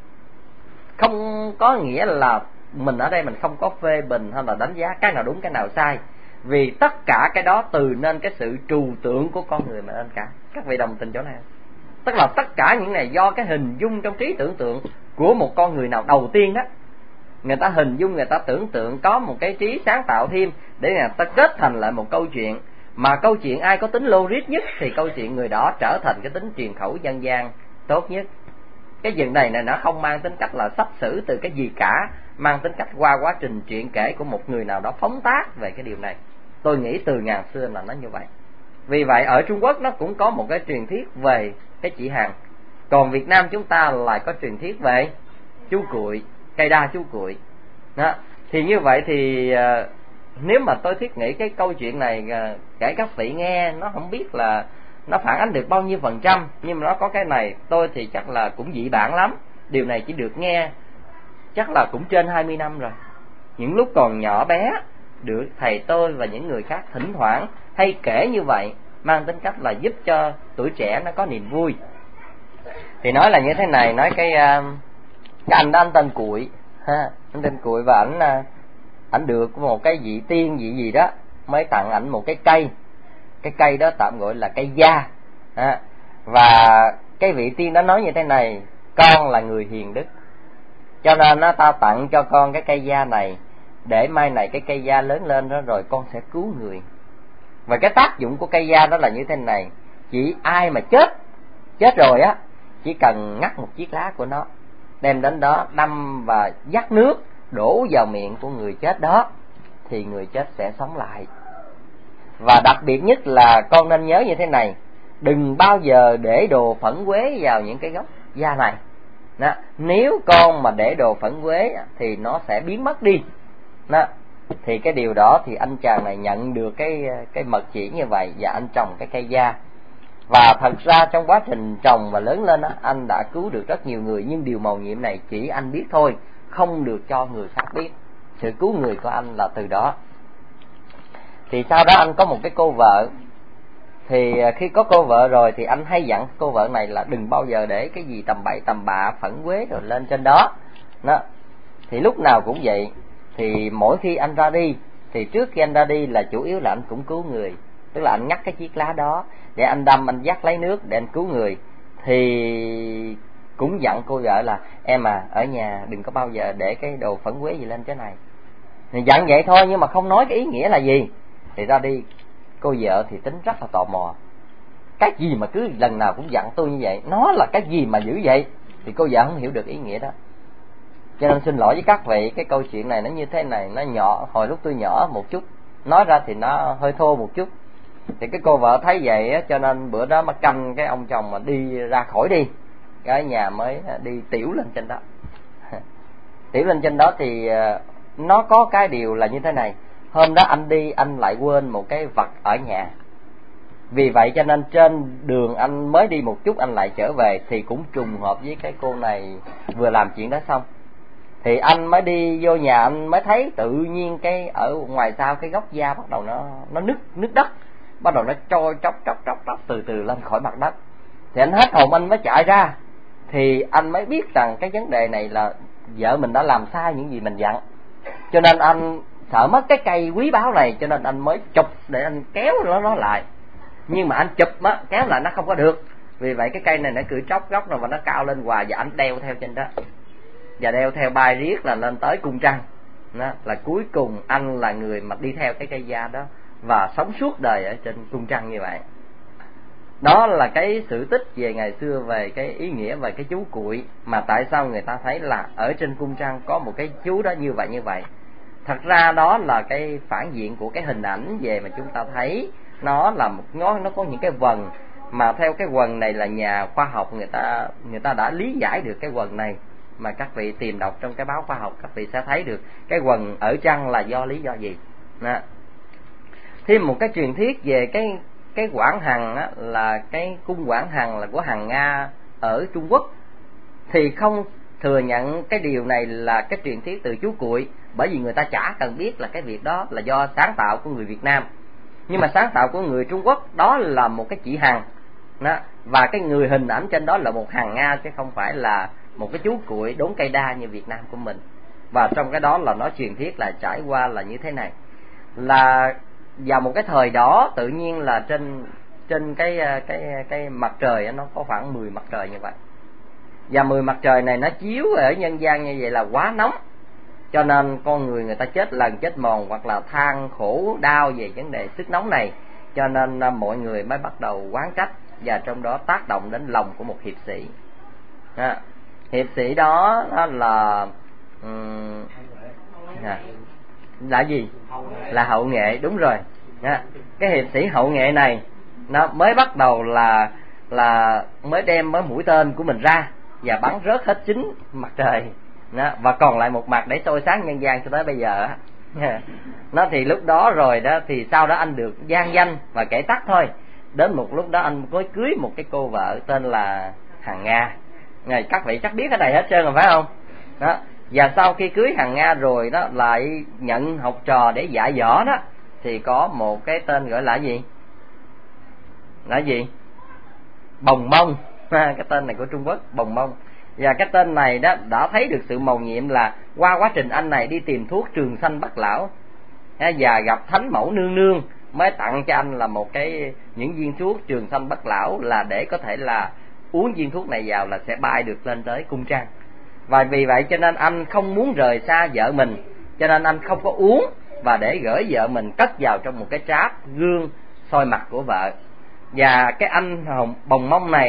Speaker 2: Không có nghĩa là mình ở đây mình không có phê bình hay là đánh giá cái nào đúng cái nào sai, vì tất cả cái đó từ nên cái sự trừu tượng của con người mà nên cả. Các vị đồng tình chỗ này? Tức là tất cả những này do cái hình dung trong trí tưởng tượng của một con người nào đầu tiên đó. Người ta hình dung, người ta tưởng tượng, có một cái trí sáng tạo thêm để người ta kết thành lại một câu chuyện. Mà câu chuyện ai có tính logic nhất thì câu chuyện người đó trở thành cái tính truyền khẩu dân gian tốt nhất. Cái chuyện này nó không mang tính cách là sắp xử từ cái gì cả, mang tính cách qua quá trình chuyện kể của một người nào đó phóng tác về cái điều này. Tôi nghĩ từ ngàn xưa là nó như vậy. Vì vậy ở Trung Quốc nó cũng có một cái truyền thuyết về cái chị Hằng. Còn Việt Nam chúng ta lại có truyền thuyết về chú cuội, cây đa chú cuội đó. Thì như vậy thì nếu mà tôi thiết nghĩ cái câu chuyện này kể các vị nghe, nó không biết là nó phản ánh được bao nhiêu %, nhưng mà nó có cái này, tôi thì chắc là cũng dị bản lắm. Điều này chỉ được nghe chắc là cũng trên 20 năm rồi. Những lúc còn nhỏ bé được thầy tôi và những người khác thỉnh thoảng hay kể như vậy, mang tính cách là giúp cho tuổi trẻ nó có niềm vui. Thì nói là như thế này, nói cái anh đó, anh tên Cuội ha, anh tên Cuội và ảnh được một cái vị tiên gì đó mới tặng ảnh một cái cây. Cái cây đó tạm gọi là cây gia ha. Và cái vị tiên đó nói như thế này: con là người hiền đức, cho nên ta tặng cho con cái cây gia này, để mai này cái cây gia lớn lên đó rồi con sẽ cứu người. Và cái tác dụng của cây gia đó là như thế này: chỉ ai mà chết rồi á chỉ cần ngắt một chiếc lá của nó, đem đến đó đâm và vắt nước đổ vào miệng của người chết đó, thì người chết sẽ sống lại. Và đặc biệt nhất là con nên nhớ như thế này, đừng bao giờ để đồ phẫn uế vào những cái gốc da này. Đó. Nếu con mà để đồ phẫn uế thì nó sẽ biến mất đi. Đó. Thì cái điều đó thì anh chàng này nhận được cái mật chỉ như vậy, và anh trồng cái cây da. Và thật ra trong quá trình trồng và lớn lên anh đã cứu được rất nhiều người, nhưng điều mầu nhiệm này chỉ anh biết thôi, không được cho người khác biết. Sự cứu người của anh là từ đó. Thì sau đó anh có một cái cô vợ. Thì khi có cô vợ rồi thì anh hay dặn cô vợ này là đừng bao giờ để cái gì tầm bậy tầm bạ phẫn uế rồi lên trên đó. Đó. Thì lúc nào cũng vậy. Thì mỗi khi anh ra đi, thì trước khi anh ra đi là chủ yếu là anh cũng cứu người. Tức là anh ngắt cái chiếc lá đó để anh đâm, anh vắt lấy nước để anh cứu người. Thì cũng dặn cô vợ là em ở nhà đừng có bao giờ để cái đồ phẫn uế gì lên cái này. Thì dặn vậy thôi nhưng mà không nói cái ý nghĩa là gì. Thì ra đi, cô vợ thì tính rất là tò mò. Cái gì mà cứ lần nào cũng dặn tôi như vậy, nó là cái gì mà dữ vậy? Thì cô vợ không hiểu được ý nghĩa đó. Cho nên xin lỗi với các vị, cái câu chuyện này nó như thế này, nó nhỏ, hồi lúc tôi nhỏ một chút, nói ra thì nó hơi thô một chút. Thì cái cô vợ thấy vậy cho nên bữa đó mà canh cái ông chồng mà đi ra khỏi đi, cái nhà mới đi tiểu lên trên đó. Tiểu lên trên đó thì nó có cái điều là như thế này. Hôm đó anh đi, anh lại quên một cái vật ở nhà. Vì vậy cho nên trên đường anh mới đi một chút anh lại trở về, thì cũng trùng hợp với cái cô này vừa làm chuyện đó xong. Thì anh mới đi vô nhà, anh mới thấy tự nhiên cái ở ngoài sau cái gốc da bắt đầu nó nứt đất, bắt đầu nó trôi tróc từ từ lên khỏi mặt đất. Thì anh hết hồn, anh mới chạy ra. Thì anh mới biết rằng cái vấn đề này là vợ mình đã làm sai những gì mình dặn. Cho nên anh sợ mất cái cây quý báu này, cho nên anh mới chụp để anh kéo nó lại. Nhưng mà anh chụp kéo lại nó không có được. Vì vậy cái cây này nó cứ tróc gốc rồi và nó cao lên hoài, và anh đeo theo trên đó. Và đeo theo bay riết là lên tới cung trăng. Đó, là cuối cùng anh là người mà đi theo cái cây da đó và sống suốt đời ở trên cung trăng như vậy. Đó là cái sự tích về ngày xưa, về cái ý nghĩa về cái chú cuội, mà tại sao người ta thấy là ở trên cung trăng có một cái chú đó như vậy. Thật ra đó là cái phản diện của cái hình ảnh về mà chúng ta thấy nó là nó có những cái vần, mà theo cái quần này là nhà khoa học người ta đã lý giải được cái quần này. Mà các vị tìm đọc trong cái báo khoa học, các vị sẽ thấy được cái quần ở trăng là do lý do gì. Đó. Thêm một cái truyền thuyết về cái Quảng Hằng á, là cái cung Quảng Hằng là của Hằng Nga ở Trung Quốc, thì không thừa nhận cái điều này là cái truyền thuyết từ chú cuội, bởi vì người ta chả cần biết là cái việc đó là do sáng tạo của người Việt Nam. Nhưng mà sáng tạo của người Trung Quốc đó là một cái chỉ hằng đó, và cái người hình ảnh trên đó là một hằng Nga, chứ không phải là một cái chú cuội đốn cây đa như Việt Nam của mình. Và trong cái đó là nó truyền thuyết là trải qua là như thế này, là vào một cái thời đó tự nhiên là trên cái mặt trời nó có khoảng 10 mặt trời như vậy, và 10 mặt trời này nó chiếu ở nhân gian như vậy là quá nóng, cho nên con người ta chết lần chết mòn, hoặc là than khổ đau về vấn đề sức nóng này. Cho nên mọi người mới bắt đầu oán trách, và trong đó tác động đến lòng của một hiệp sĩ. Hiệp sĩ đó là gì? Là Hậu Nghệ, đúng rồi. Cái hiệp sĩ Hậu Nghệ này nó mới bắt đầu là mới đem mũi tên của mình ra và bắn rớt hết 9 mặt trời đó, và còn lại một mặt để soi sáng nhân gian cho tới bây giờ. Nó thì lúc đó rồi đó, thì sau đó anh được gian danh và kể tắt thôi. Đến một lúc đó anh mới cưới một cái cô vợ tên là Hằng Nga. Các vị chắc biết cái này hết trơn rồi phải không? Đó. Và sau khi cưới Hằng Nga rồi đó, lại nhận học trò để dạy võ đó, thì có một cái tên gọi là gì? Là gì? Bồng Mông. Cái tên này của Trung Quốc, Bồng Mông. Và cái tên này đó đã thấy được sự mầu nhiệm là qua quá trình anh này đi tìm thuốc trường sanh bất lão, và gặp Thánh Mẫu Nương Nương mới tặng cho anh là những viên thuốc trường sanh bất lão, là để có thể là uống viên thuốc này vào là sẽ bay được lên tới cung trăng. Và vì vậy cho nên anh không muốn rời xa vợ mình, cho nên anh không có uống, và để gửi vợ mình cất vào trong một cái tráp gương soi mặt của vợ. Và cái anh Bồng Mông này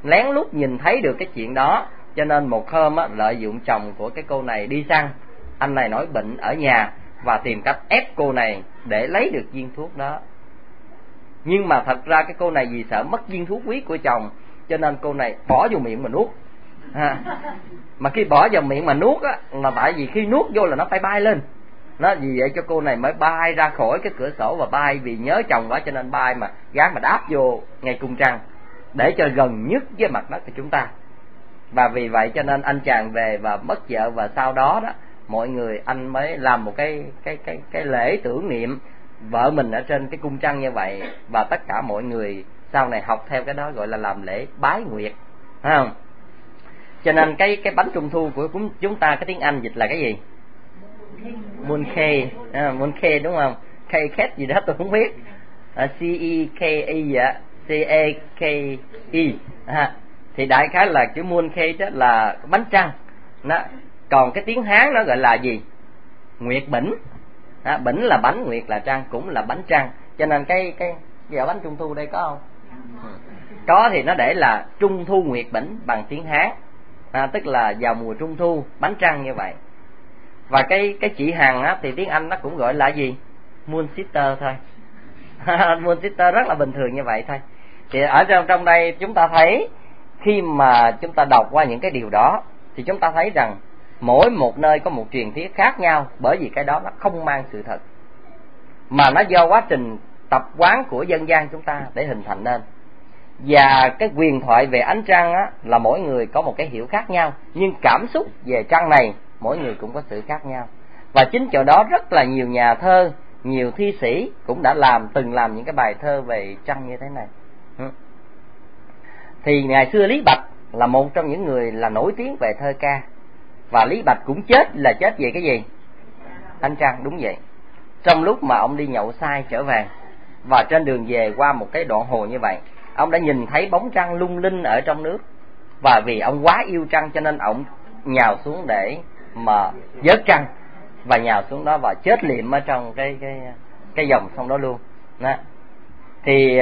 Speaker 2: lén lút nhìn thấy được cái chuyện đó, cho nên một hôm á, lợi dụng chồng của cái cô này đi săn, anh này nói bệnh ở nhà và tìm cách ép cô này để lấy được viên thuốc đó. Nhưng mà thật ra cái cô này vì sợ mất viên thuốc quý của chồng, cho nên cô này bỏ vô miệng mà nuốt. Mà khi bỏ vào miệng mà nuốt á, là tại vì khi nuốt vô là nó phải bay lên. Nó vì vậy cho cô này mới bay ra khỏi cái cửa sổ và bay, vì nhớ chồng quá cho nên bay mà gán mà đáp vô ngay cung trăng để cho gần nhất với mặt đất của chúng ta. Và vì vậy cho nên anh chàng về và mất vợ, và sau đó đó mọi người anh mới làm một cái lễ tưởng niệm vợ mình ở trên cái cung trăng như vậy, và tất cả mọi người sau này học theo cái đó, gọi là làm lễ bái nguyệt, phải không? Cho nên cái bánh trung thu của chúng ta, cái tiếng Anh dịch là cái gì? Mooncake, mooncake đúng không? Cake gì đó tôi không biết. C-E-K-E vậy, C-A-K-E. Thì đại khái là chữ mooncake đó là bánh trăng. Đó. Còn cái tiếng Hán nó gọi là gì? Nguyệt bỉnh. Bỉnh là bánh, nguyệt là trăng, cũng là bánh trăng. Cho nên cái bánh trung thu đây có không? Có, thì nó để là trung thu nguyệt bỉnh bằng tiếng Hán. Tức là vào mùa trung thu bánh trăng như vậy. Và cái chị Hằng á, thì tiếng Anh nó cũng gọi là gì? Moon sister thôi. Moon sister rất là bình thường như vậy thôi. Thì ở trong đây chúng ta thấy, khi mà chúng ta đọc qua những cái điều đó thì chúng ta thấy rằng mỗi một nơi có một truyền thuyết khác nhau, bởi vì cái đó nó không mang sự thật, mà nó do quá trình tập quán của dân gian chúng ta để hình thành nên. Và cái huyền thoại về ánh trăng á, là mỗi người có một cái hiểu khác nhau, nhưng cảm xúc về trăng này mỗi người cũng có sự khác nhau. Và chính chỗ đó rất là nhiều nhà thơ, nhiều thi sĩ cũng đã từng làm những cái bài thơ về trăng như thế này. Thì ngày xưa Lý Bạch là một trong những người là nổi tiếng về thơ ca, và Lý Bạch cũng chết về cái gì? Ánh trăng, đúng vậy. Trong lúc mà ông đi nhậu say trở về, và trên đường về qua một cái đoạn hồ như vậy, ông đã nhìn thấy bóng trăng lung linh ở trong nước, và vì ông quá yêu trăng cho nên ông nhào xuống để mà vớt trăng, và nhào xuống đó và chết liệm ở trong cái dòng sông đó luôn. Đó. Thì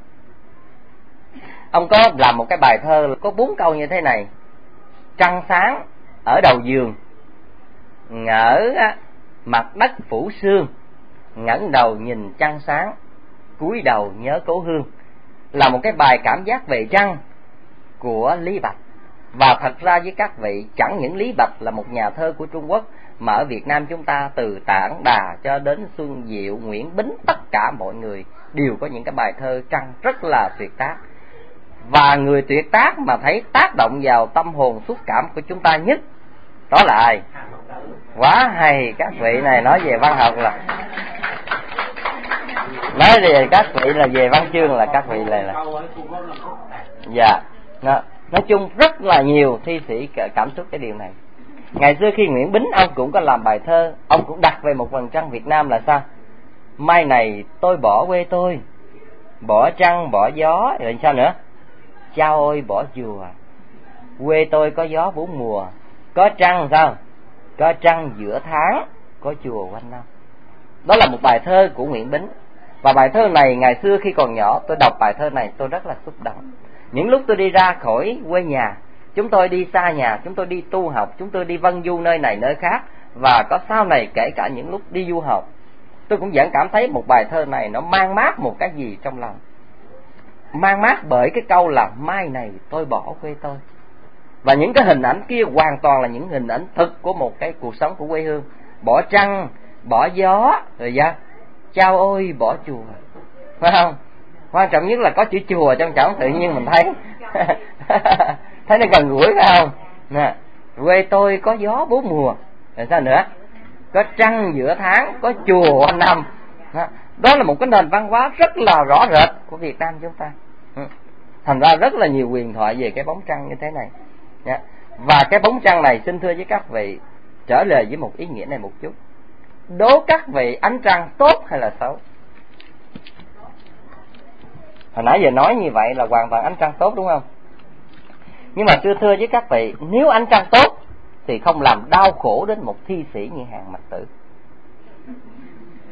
Speaker 2: ông có làm một cái bài thơ có 4 câu như thế này: trăng sáng ở đầu giường, ngỡ mặt đất phủ sương, ngẩng đầu nhìn trăng sáng, cúi đầu nhớ cố hương. Là một cái bài cảm giác về trăng của Lý Bạch. Và thật ra với các vị, chẳng những Lý Bạch là một nhà thơ của Trung Quốc, mà ở Việt Nam chúng ta từ Tản Đà cho đến Xuân Diệu, Nguyễn Bính, tất cả mọi người đều có những cái bài thơ trăng rất là tuyệt tác. Và người tuyệt tác mà thấy tác động vào tâm hồn xúc cảm của chúng ta nhất, đó là ai? Quá hay, các vị này nói về văn học là nói về các vị là về văn chương là các vị này là dạ. Nói chung rất là nhiều thi sĩ cảm xúc cái điều này. Ngày xưa khi Nguyễn Bính ông cũng có làm bài thơ, ông cũng đặt về một vầng trăng Việt Nam là sao? Mai này tôi bỏ quê tôi, bỏ trăng bỏ gió, rồi sao nữa? Cha ơi bỏ chùa, quê tôi có gió 4 mùa, có trăng sao? Có trăng giữa tháng, có chùa quanh năm. Đó là một bài thơ của Nguyễn Bính. Và bài thơ này ngày xưa khi còn nhỏ, tôi đọc bài thơ này tôi rất là xúc động. Những lúc tôi đi ra khỏi quê nhà, chúng tôi đi xa nhà, chúng tôi đi tu học, chúng tôi đi vân du nơi này nơi khác, và có sau này kể cả những lúc đi du học, tôi cũng vẫn cảm thấy một bài thơ này nó mang mát một cái gì trong lòng. Mang mát bởi cái câu là mai này tôi bỏ quê tôi. Và những cái hình ảnh kia hoàn toàn là những hình ảnh thực của một cái cuộc sống của quê hương. Bỏ trăng, bỏ gió, rồi ra chao ôi bỏ chùa, phải không? Quan trọng nhất là có chữ chùa trong trọng, tự nhiên mình thấy thấy nó gần gũi, phải không? Nè, quê tôi có gió 4 mùa, rồi sao nữa? Có trăng giữa tháng, có chùa quanh năm. Đó là một cái nền văn hóa rất là rõ rệt của Việt Nam chúng ta. Thành ra rất là nhiều huyền thoại về cái bóng trăng như thế này. Và cái bóng trăng này xin thưa với các vị, trở lời với một ý nghĩa này một chút. Đố các vị ánh trăng tốt hay là xấu? Hồi nãy giờ nói như vậy là hoàn toàn ánh trăng tốt, đúng không? Nhưng mà thưa với các vị, nếu ánh trăng tốt thì không làm đau khổ đến một thi sĩ như Hàn Mặc Tử.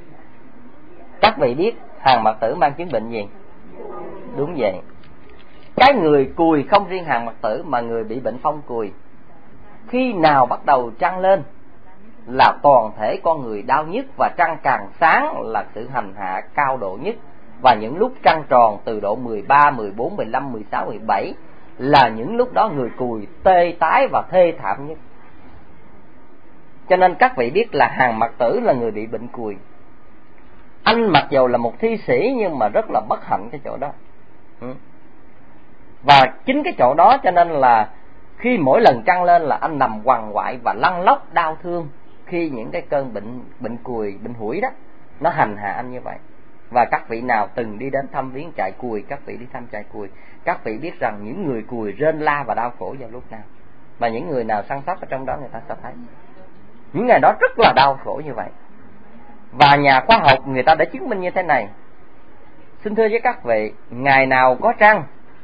Speaker 2: Các vị biết Hàn Mặc Tử mang chứng bệnh gì? Đúng vậy, Cái người cùi không riêng Hàng Mặc Tử mà người bị bệnh phong cùi, khi nào bắt đầu trăng lên là toàn thể con người đau nhất, và trăng càng sáng là sự hành hạ cao độ nhất. Và những lúc trăng tròn từ độ 13, 14, 15, 16, 17 là những lúc đó người cùi tê tái và thê thảm nhất. Cho nên các vị biết là Hàng Mặc Tử là người bị bệnh cùi. Anh mặc dù là một thi sĩ nhưng mà rất là bất hạnh cái chỗ đó. Và chính cái chỗ đó cho nên là khi mỗi lần trăng lên là anh nằm quằn quại và lăn lóc đau thương, khi những cái cơn bệnh cùi, bệnh hủi đó nó hành hạ anh như vậy. Và các vị nào từng đi đến thăm viếng trại cùi, các vị đi thăm trại cùi, các vị biết rằng những người cùi rên la và đau khổ vào lúc nào. Và những người nào săn sóc ở trong đó người ta sẽ thấy những ngày đó rất là đau khổ như vậy. Và nhà khoa học người ta đã chứng minh như thế này. Xin thưa với các vị, ngày nào có trăng,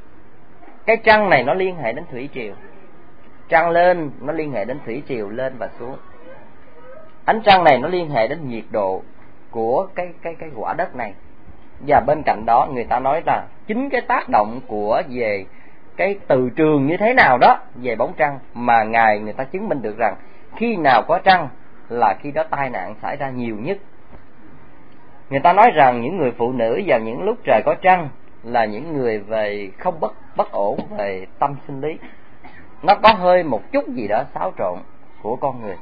Speaker 2: cái trăng này nó liên hệ đến thủy triều. Trăng lên nó liên hệ đến thủy triều lên và xuống. Ánh trăng này nó liên hệ đến nhiệt độ của cái quả đất này. Và bên cạnh đó người ta nói là chính cái tác động của về cái từ trường như thế nào đó về bóng trăng mà người ta chứng minh được rằng khi nào có trăng là khi đó tai nạn xảy ra nhiều nhất. Người ta nói rằng những người phụ nữ vào những lúc trời có trăng là những người về không bất ổn về tâm sinh lý. Nó có hơi một chút gì đó xáo trộn của con người.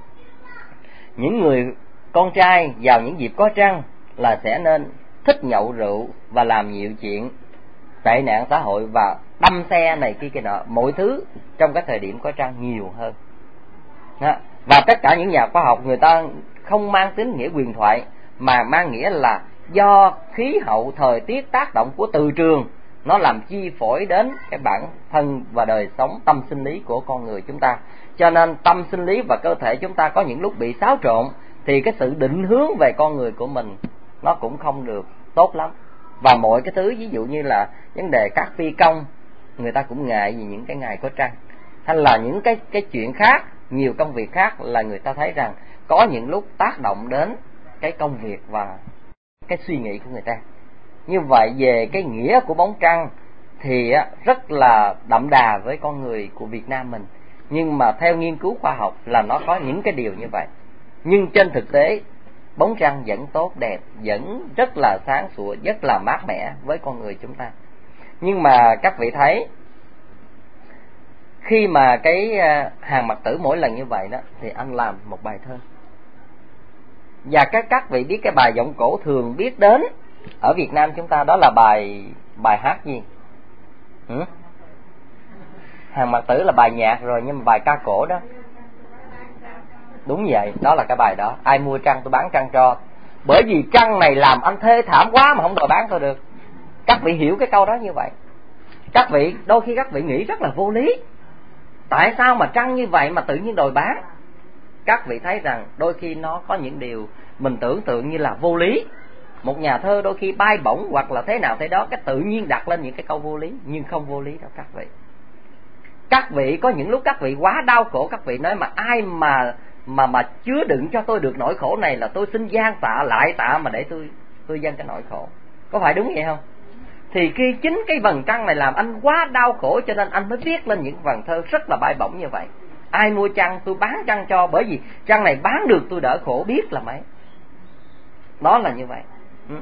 Speaker 2: Những người con trai vào những dịp có trăng là sẽ nên thích nhậu rượu và làm nhiều chuyện tệ nạn xã hội và đâm xe này kia nọ, mọi thứ trong cái thời điểm có trăng nhiều hơn. Đó. Và tất cả những nhà khoa học người ta không mang tính nghĩa huyền thoại mà mang nghĩa là do khí hậu thời tiết tác động của từ trường nó làm chi phối đến cái bản thân và đời sống tâm sinh lý của con người chúng ta. Cho nên tâm sinh lý và cơ thể chúng ta có những lúc bị xáo trộn thì cái sự định hướng về con người của mình nó cũng không được tốt lắm. Và mọi cái thứ ví dụ như là vấn đề các phi công người ta cũng ngại vì những cái ngày có trăng, hay là những cái chuyện khác, nhiều công việc khác là người ta thấy rằng có những lúc tác động đến cái công việc và cái suy nghĩ của người ta. Như vậy về cái nghĩa của bóng trăng thì rất là đậm đà với con người của Việt Nam mình. Nhưng mà theo nghiên cứu khoa học là nó có những cái điều như vậy. Nhưng trên thực tế bóng trăng vẫn tốt đẹp, vẫn rất là sáng sủa, rất là mát mẻ với con người chúng ta. Nhưng mà các vị thấy khi mà cái Hàng Mặc Tử mỗi lần như vậy đó thì anh làm một bài thơ. Và các vị biết cái bài vọng cổ thường biết đến ở Việt Nam chúng ta đó là bài hát gì? Hàng Mặc Tử là bài nhạc rồi, nhưng mà bài ca cổ đó. Đúng vậy, đó là cái bài đó. Ai mua trăng tôi bán trăng cho. Bởi vì trăng này làm anh thê thảm quá mà không đòi bán tôi được. Các vị hiểu cái câu đó như vậy. Các vị, đôi khi các vị nghĩ rất là vô lý. Tại sao mà trăng như vậy mà tự nhiên đòi bán? Các vị thấy rằng đôi khi nó có những điều mình tưởng tượng như là vô lý. Một nhà thơ đôi khi bay bổng hoặc là thế nào thế đó, cái tự nhiên đặt lên những cái câu vô lý. Nhưng không vô lý đâu các vị. Các vị có những lúc các vị quá đau khổ, các vị nói mà ai mà chứa đựng cho tôi được nỗi khổ này là tôi xin gian tạ lại tạ mà để tôi dâng cái nỗi khổ. Có phải đúng vậy không? Thì khi chính cái vầng trăng này làm anh quá đau khổ cho nên anh mới viết lên những vần thơ rất là bay bổng như vậy. Ai mua trăng tôi bán trăng cho, bởi vì trăng này bán được tôi đỡ khổ biết là mấy. Đó là như vậy.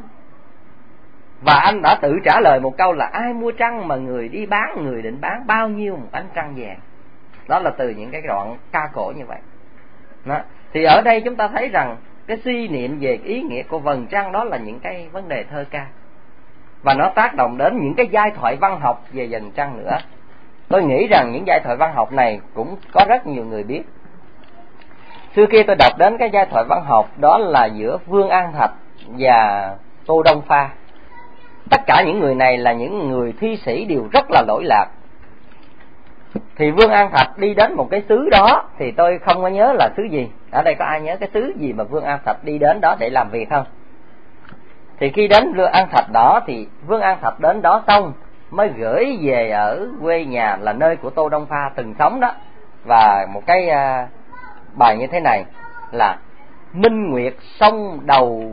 Speaker 2: Và anh đã tự trả lời một câu là ai mua trăng mà người đi bán, người định bán bao nhiêu một ánh trăng vàng. Đó là từ những cái đoạn ca cổ như vậy. Đó. Thì ở đây chúng ta thấy rằng cái suy niệm về ý nghĩa của vầng trăng đó là những cái vấn đề thơ ca. Và nó tác động đến những cái giai thoại văn học về vầng trăng nữa. Tôi nghĩ rằng những giai thoại văn học này cũng có rất nhiều người biết. Xưa kia tôi đọc đến cái giai thoại văn học đó là giữa Vương An Thạch và Tô Đông Pha. Tất cả những người này là những người thi sĩ đều rất là lỗi lạc. Thì Vương An Thạch đi đến một cái xứ đó thì tôi không có nhớ là xứ gì. Ở đây có ai nhớ cái xứ gì mà Vương An Thạch đi đến đó để làm việc không? Thì khi đến Vương An Thạch đó thì Vương An Thạch đến đó xong mới gửi về ở quê nhà là nơi của Tô Đông Pha từng sống đó. Và một cái bài như thế này là Minh Nguyệt sông đầu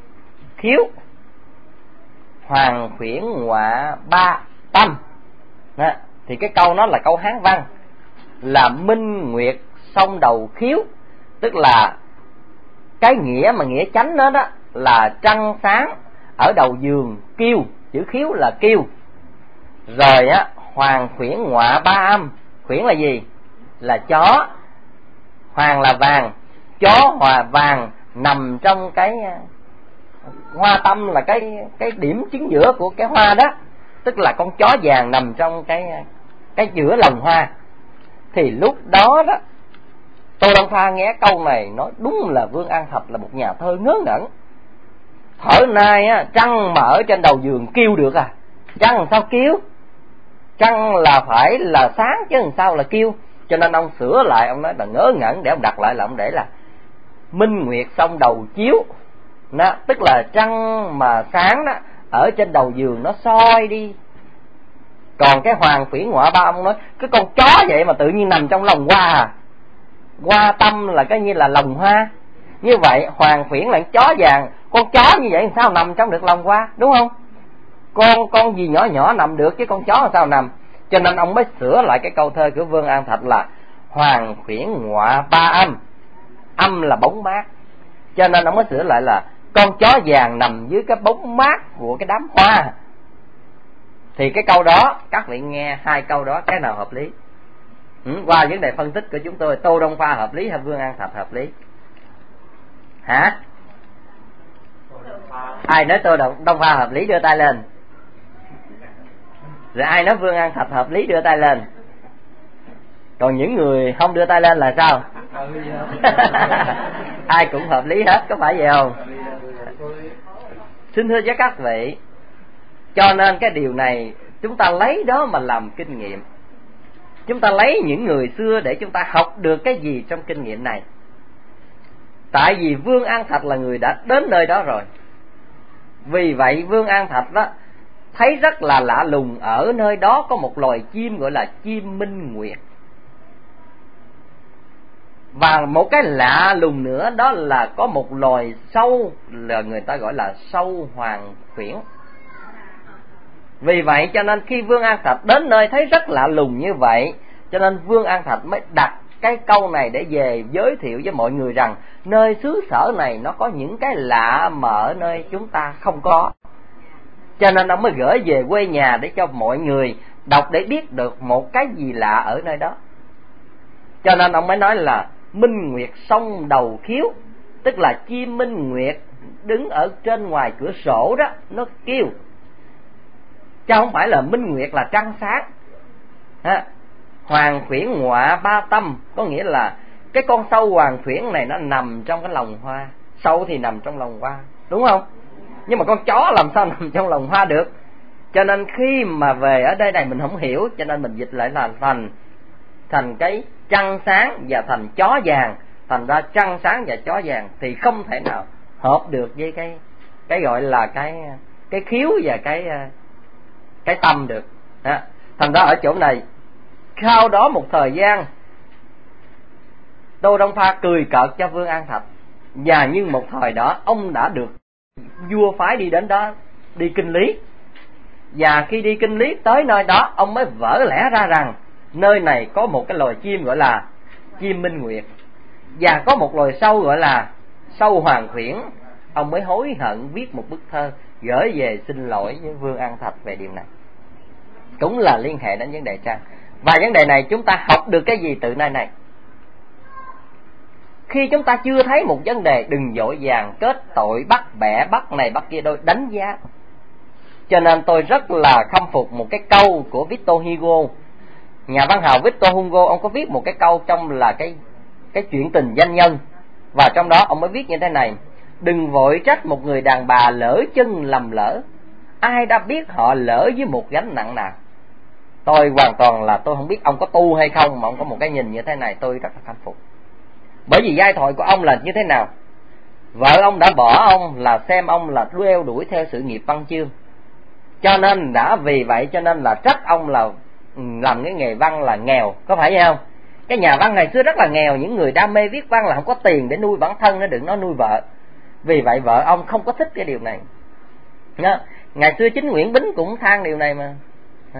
Speaker 2: khiếu, Hoàng khuyển ngọa ba tâm, Đó. Thì cái câu nó là câu Hán văn, là minh nguyệt song đầu khiếu, tức là cái nghĩa mà nghĩa chánh đó đó là trăng sáng ở đầu giường kiêu, chữ khiếu là kiêu. Rồi á, hoàng khuyển ngọa ba âm, khuyển là gì? Là chó, hoàng là vàng, chó hòa vàng nằm trong cái hoa tâm, là cái điểm chính giữa của cái hoa đó, tức là con chó vàng nằm trong cái giữa lồng hoa. Thì lúc đó đó, Tô Đông Pha nghe câu này nói đúng là Vương An Thạch là một nhà thơ ngớ ngẩn. Thở nay á, trăng mà ở trên đầu giường kêu được à? Trăng làm sao kêu? Trăng là phải là sáng chứ làm sao là kêu. Cho nên ông sửa lại, ông nói là ngớ ngẩn, để ông đặt lại là ông để là minh nguyệt song đầu chiếu đó, tức là trăng mà sáng đó ở trên đầu giường nó soi đi. Còn cái hoàng phỉ ngọa ba ông nói cái con chó vậy mà tự nhiên nằm trong lòng hoa à? Hoa tâm là cái như là lòng hoa. Như vậy hoàng phiển là chó vàng, con chó như vậy sao nằm trong được lòng hoa, đúng không? Con gì nhỏ nhỏ nằm được chứ con chó làm sao nằm. Cho nên ông mới sửa lại cái câu thơ của Vương An Thạch là hoàng phiển ngọa ba âm, âm là bóng mát. Cho nên ông mới sửa lại là con chó vàng nằm dưới cái bóng mát của cái đám hoa. Thì cái câu đó các vị nghe hai câu đó cái nào hợp lý? Qua vấn đề phân tích của chúng tôi, Tô Đông Pha hợp lý hay Vương An Thạch hợp lý? Hả? Ai nói Tô Đông Pha hợp lý đưa tay lên. Rồi ai nói Vương An Thạch hợp lý đưa tay lên. Còn những người không đưa tay lên là sao? Ai cũng hợp lý hết, có phải vậy không? Xin thưa với các vị, cho nên cái điều này chúng ta lấy đó mà làm kinh nghiệm. Chúng ta lấy những người xưa để chúng ta học được cái gì trong kinh nghiệm này. Tại vì Vương An Thạch là người đã đến nơi đó rồi. Vì vậy Vương An Thạch đó thấy rất là lạ lùng, ở nơi đó có một loài chim gọi là chim minh nguyệt. Và một cái lạ lùng nữa đó là có một loài sâu, là người ta gọi là sâu hoàng khuyển. Vì vậy cho nên khi Vương An Thạch đến nơi thấy rất lạ lùng như vậy, cho nên Vương An Thạch mới đặt cái câu này để về giới thiệu với mọi người rằng nơi xứ sở này nó có những cái lạ mà ở nơi chúng ta không có. Cho nên ông mới gửi về quê nhà để cho mọi người đọc để biết được một cái gì lạ ở nơi đó. Cho nên ông mới nói là minh nguyệt song đầu khiếu, tức là chim minh nguyệt đứng ở trên ngoài cửa sổ đó, nó kêu. Chứ không phải là minh nguyệt là trăng sáng. Hoàng khuyển ngọa ba tâm, có nghĩa là cái con sâu hoàng khuyển này nó nằm trong cái lồng hoa. Sâu thì nằm trong lồng hoa, đúng không? Nhưng mà con chó làm sao nằm trong lồng hoa được? Cho nên khi mà về ở đây này mình không hiểu, cho nên mình dịch lại là thành cái trăng sáng và thành chó vàng. Thành ra trăng sáng và chó vàng thì không thể nào hợp được với cái gọi là cái khiếu và cái tâm được. Thành ra ở chỗ này, sau đó một thời gian Tô Đông Pha cười cợt cho Vương An Thạch. Và nhưng một thời đó ông đã được vua phái đi đến đó đi kinh lý. Và khi đi kinh lý tới nơi đó, ông mới vỡ lẽ ra rằng nơi này có một cái loài chim gọi là chim minh nguyệt, và có một loài sâu gọi là sâu hoàng khuyển. Ông mới hối hận viết một bức thơ gửi về xin lỗi với Vương An Thạch về điều này. Cũng là liên hệ đến vấn đề trăng. Và vấn đề này chúng ta học được cái gì từ nơi này? Khi chúng ta chưa thấy một vấn đề, đừng vội vàng kết tội bắt bẻ, bắt này bắt kia, đôi đánh giá. Cho nên tôi rất là khâm phục một cái câu của Victor Hugo. Nhà văn hào Victor Hugo, ông có viết một cái câu trong là cái chuyện tình doanh nhân. Và trong đó ông mới viết như thế này: đừng vội trách một người đàn bà lỡ chân lầm lỡ, ai đã biết họ lỡ với một gánh nặng nào. Tôi hoàn toàn là tôi không biết ông có tu hay không, mà ông có một cái nhìn như thế này tôi rất là khâm phục. Bởi vì giai thoại của ông là như thế nào? Vợ ông đã bỏ ông là xem ông là đeo đuổi theo sự nghiệp văn chương, cho nên đã vì vậy cho nên là trách ông là làm cái nghề văn là nghèo, có phải vậy không? Cái nhà văn ngày xưa rất là nghèo, những người đam mê viết văn là không có tiền để nuôi bản thân, nó đừng nói nuôi vợ. Vì vậy vợ ông không có thích cái điều này. Ngày xưa chính Nguyễn Bính cũng than điều này mà.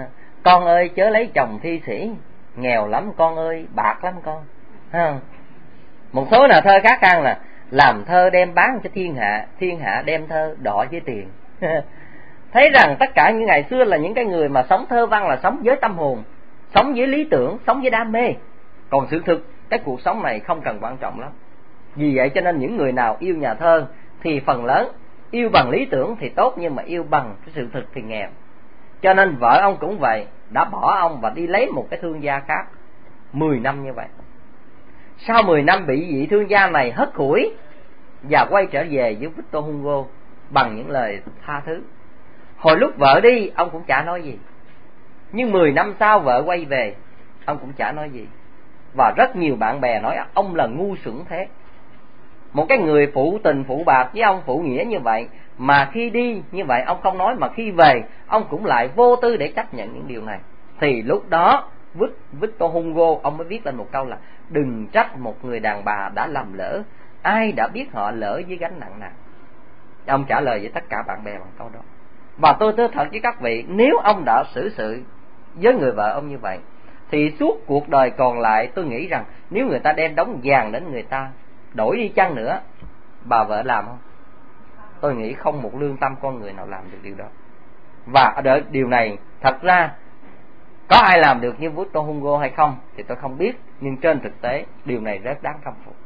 Speaker 2: con ơi chớ lấy chồng thi sĩ, nghèo lắm con ơi, bạc lắm con. Thấy không? Một số là thơ khác ăn là làm thơ đem bán cho thiên hạ, thiên hạ đem thơ đỏ với tiền. Thấy rằng tất cả những ngày xưa là những cái người mà sống thơ văn là sống với tâm hồn, sống với lý tưởng, sống với đam mê. Còn sự thực cái cuộc sống này không cần quan trọng lắm. Vì vậy cho nên những người nào yêu nhà thơ thì phần lớn yêu bằng lý tưởng thì tốt, nhưng mà yêu bằng cái sự thực thì nghèo. Cho nên vợ ông cũng vậy, đã bỏ ông và đi lấy một cái thương gia khác 10 năm như vậy. Sau 10 năm bị vị thương gia này hất hủi và quay trở về với Victor Hugo bằng những lời tha thứ. Hồi lúc vợ đi ông cũng chả nói gì, nhưng 10 năm sau vợ quay về ông cũng chả nói gì. Và rất nhiều bạn bè nói ông là ngu xuẩn thế. Một cái người phụ tình phụ bạc với ông, phụ nghĩa như vậy, mà khi đi như vậy ông không nói, mà khi về ông cũng lại vô tư để chấp nhận những điều này. Thì lúc đó Victor Hugo ông mới viết lên một câu là đừng trách một người đàn bà đã lầm lỡ, ai đã biết họ lỡ với gánh nặng nào. Ông trả lời với tất cả bạn bè bằng câu đó. Và tôi nói thật với các vị, nếu ông đã xử sự với người vợ ông như vậy thì suốt cuộc đời còn lại tôi nghĩ rằng nếu người ta đem đống vàng đến người ta đổi đi chăng nữa, bà vợ làm không? Tôi nghĩ không một lương tâm con người nào làm được điều đó. Và điều này thật ra có ai làm được như Victor Hugo hay không thì tôi không biết, nhưng trên thực tế điều này rất đáng khâm phục.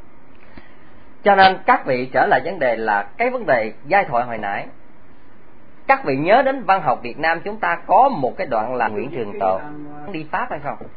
Speaker 2: Cho nên các vị trở lại vấn đề là cái vấn đề giai thoại hồi nãy. Các vị nhớ đến văn học Việt Nam chúng ta có một cái đoạn là Nguyễn Trường Tộ đi Pháp hay không?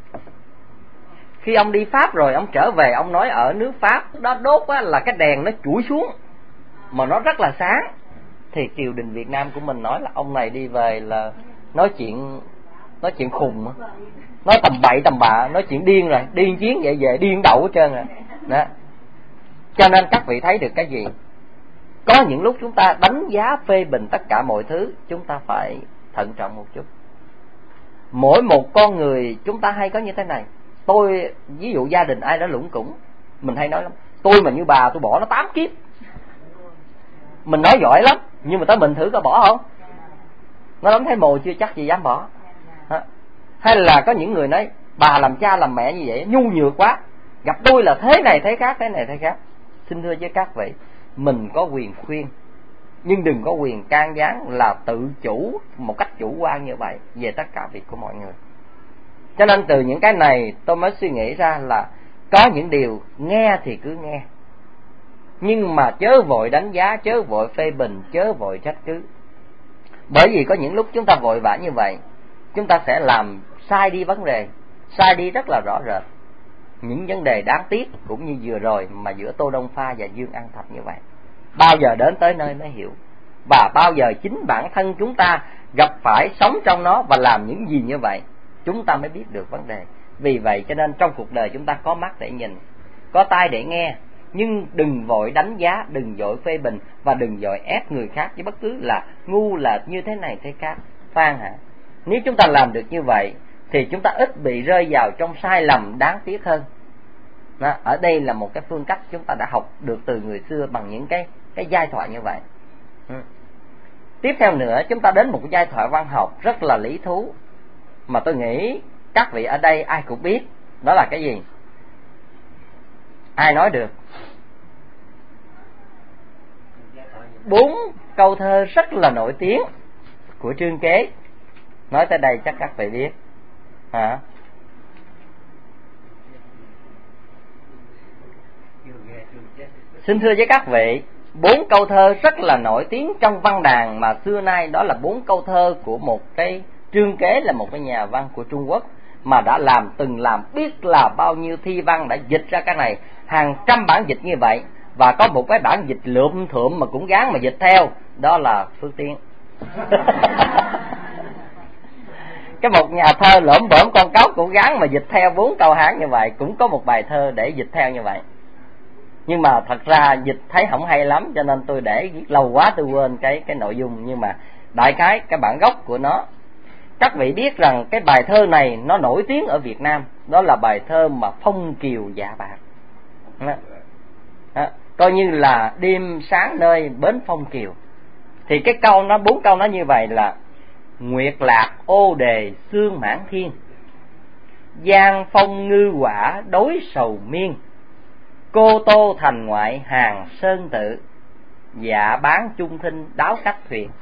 Speaker 2: Khi ông đi Pháp rồi ông trở về, ông nói ở nước Pháp đó đốt á, là cái đèn nó chúi xuống mà nó rất là sáng. Thì triều đình Việt Nam của mình nói là ông này đi về là nói chuyện khùng, nói tầm bậy tầm bạ, nói chuyện điên rồi, điên chiến vậy về điên đậu hết trơn rồi đó. Cho nên các vị thấy được cái gì? Có những lúc chúng ta đánh giá phê bình tất cả mọi thứ, chúng ta phải thận trọng một chút. Mỗi một con người chúng ta hay có như thế này. Tôi ví dụ gia đình ai đó lủng củng, mình hay nói lắm, tôi mà như bà tôi bỏ nó 8 kiếp. Mình nói giỏi lắm, nhưng mà tới mình thử có bỏ không? Nó lắm thấy mồi chưa chắc gì dám bỏ. Hay là có những người nói bà làm cha làm mẹ như vậy nhu nhược quá, gặp tôi là thế này thế khác, thế này thế khác. Xin thưa với các vị, mình có quyền khuyên, nhưng đừng có quyền can gián là tự chủ một cách chủ quan như vậy về tất cả việc của mọi người. Cho nên từ những cái này tôi mới suy nghĩ ra là có những điều nghe thì cứ nghe, nhưng mà chớ vội đánh giá, chớ vội phê bình, chớ vội trách cứ. Bởi vì có những lúc chúng ta vội vã như vậy, chúng ta sẽ làm sai đi vấn đề, sai đi rất là rõ rệt. Những vấn đề đáng tiếc cũng như vừa rồi mà giữa Tô Đông Pha và Dương An Thạch như vậy. Bao giờ đến tới nơi mới hiểu, và bao giờ chính bản thân chúng ta gặp phải, sống trong nó và làm những gì như vậy, chúng ta mới biết được vấn đề. Vì vậy cho nên trong cuộc đời chúng ta có mắt để nhìn, có tai để nghe, nhưng đừng vội đánh giá, đừng vội phê bình, và đừng vội ép người khác với bất cứ là ngu là như thế này thế khác. Phan hả? Nếu chúng ta làm được như vậy thì chúng ta ít bị rơi vào trong sai lầm đáng tiếc hơn. Đó, ở đây là một cái phương cách chúng ta đã học được từ người xưa bằng những cái giai thoại như vậy. Tiếp theo nữa, chúng ta đến một cái giai thoại văn học rất là lý thú mà tôi nghĩ các vị ở đây ai cũng biết. Đó là cái gì? Ai nói được? 4 câu thơ rất là nổi tiếng của Trương Kế. Nói tới đây chắc các vị biết hả? Xin thưa với các vị, 4 câu thơ rất là nổi tiếng trong văn đàn mà xưa nay đó là 4 câu thơ của một cái Trương Kế, là một cái nhà văn của Trung Quốc mà đã từng làm biết là bao nhiêu thi văn đã dịch ra cái này, hàng trăm bản dịch như vậy, và có một cái bản dịch lượm thượm mà cũng gắng mà dịch theo, đó là Phước Tiến. Cái một nhà thơ lỡm bỡm con cáo cũng gắng mà dịch theo 4 câu Hán như vậy, cũng có một bài thơ để dịch theo như vậy. Nhưng mà thật ra dịch thấy không hay lắm, cho nên tôi để lâu quá tôi quên cái nội dung. Nhưng mà đại khái cái bản gốc của nó, các vị biết rằng cái bài thơ này nó nổi tiếng ở Việt Nam, đó là bài thơ mà Phong Kiều Dạ Bạc. Coi như là đêm sáng nơi bến Phong Kiều. Thì cái câu nó 4 câu nó như vậy là: nguyệt lạc ô đề xương mãn thiên. Giang phong ngư quả đối sầu miên, cô tô thành ngoại hàng sơn tự, dạ bán chung thinh đáo cách thuyền.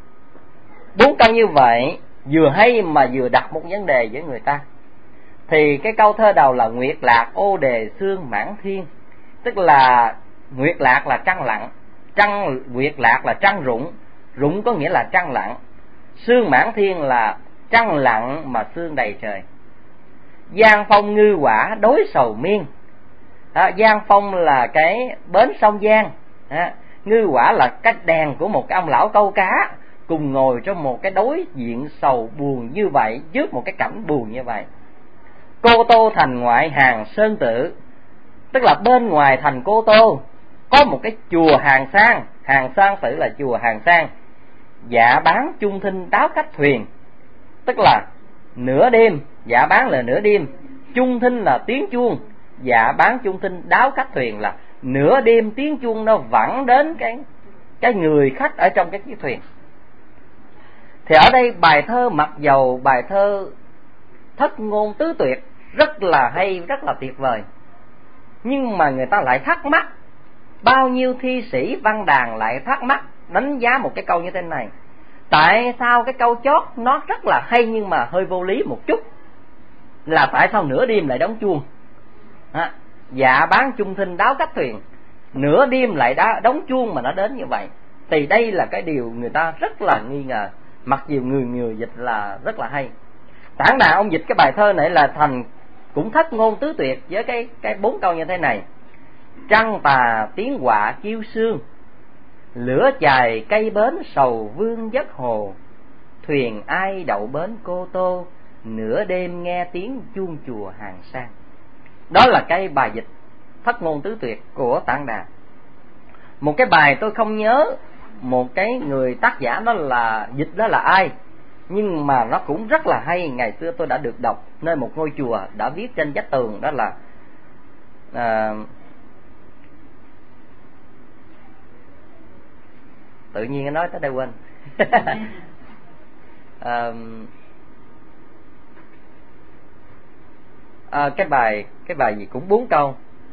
Speaker 2: 4 câu như vậy vừa hay mà vừa đặt một vấn đề với người ta. Thì cái câu thơ đầu là nguyệt lạc ô đề xương mãn thiên, tức là nguyệt lạc là trăng lặn, nguyệt lạc là trăng rụng, rụng có nghĩa là trăng lặn. Sương mãn thiên là trăng lặn mà sương đầy trời. Giang phong ngư quả đối sầu miên. Giang phong là cái bến sông Giang, ngư quả là cái đèn của một cái ông lão câu cá, cùng ngồi trong một cái đối diện sầu buồn như vậy, trước một cái cảnh buồn như vậy. Cô tô thành ngoại hàng sơn tự, tức là bên ngoài thành Cô Tô có một cái chùa Hàng Sang tự là chùa Hàng Sang. Dạ bán chung thinh đáo khách thuyền, tức là nửa đêm, dạ bán là nửa đêm, chung thinh là tiếng chuông, dạ bán chung thinh đáo khách thuyền là nửa đêm tiếng chuông nó vẳng đến cái người khách ở trong cái chiếc thuyền. Thì ở đây bài thơ, mặc dầu bài thơ thất ngôn tứ tuyệt rất là hay, rất là tuyệt vời, nhưng mà người ta lại thắc mắc, bao nhiêu thi sĩ văn đàn lại thắc mắc đánh giá một cái câu như thế này. Tại sao cái câu chót nó rất là hay nhưng mà hơi vô lý một chút, là tại sao nửa đêm lại đóng chuông? Dạ bán chung thinh đáo cách thuyền, nửa đêm lại đóng chuông mà nó đến như vậy. Thì đây là cái điều người ta rất là nghi ngờ, mặc dù người dịch là rất là hay. Tản Đà ông dịch cái bài thơ này là thành cũng thất ngôn tứ tuyệt với cái 4 câu như thế này. Trăng tà tiếng quạ kêu sương, lửa chài cây bến sầu vương giấc hồ, thuyền ai đậu bến Cô Tô, nửa đêm nghe tiếng chuông chùa Hàng Sang. Đó là cái bài dịch thất ngôn tứ tuyệt của Tản Đà. Một cái bài tôi không nhớ một cái người tác giả đó là dịch đó là ai, nhưng mà nó cũng rất là hay. Ngày xưa tôi đã được đọc nơi một ngôi chùa đã viết trên vách tường, đó là tự nhiên nói tới đây quên. Cái bài gì cũng 4 câu.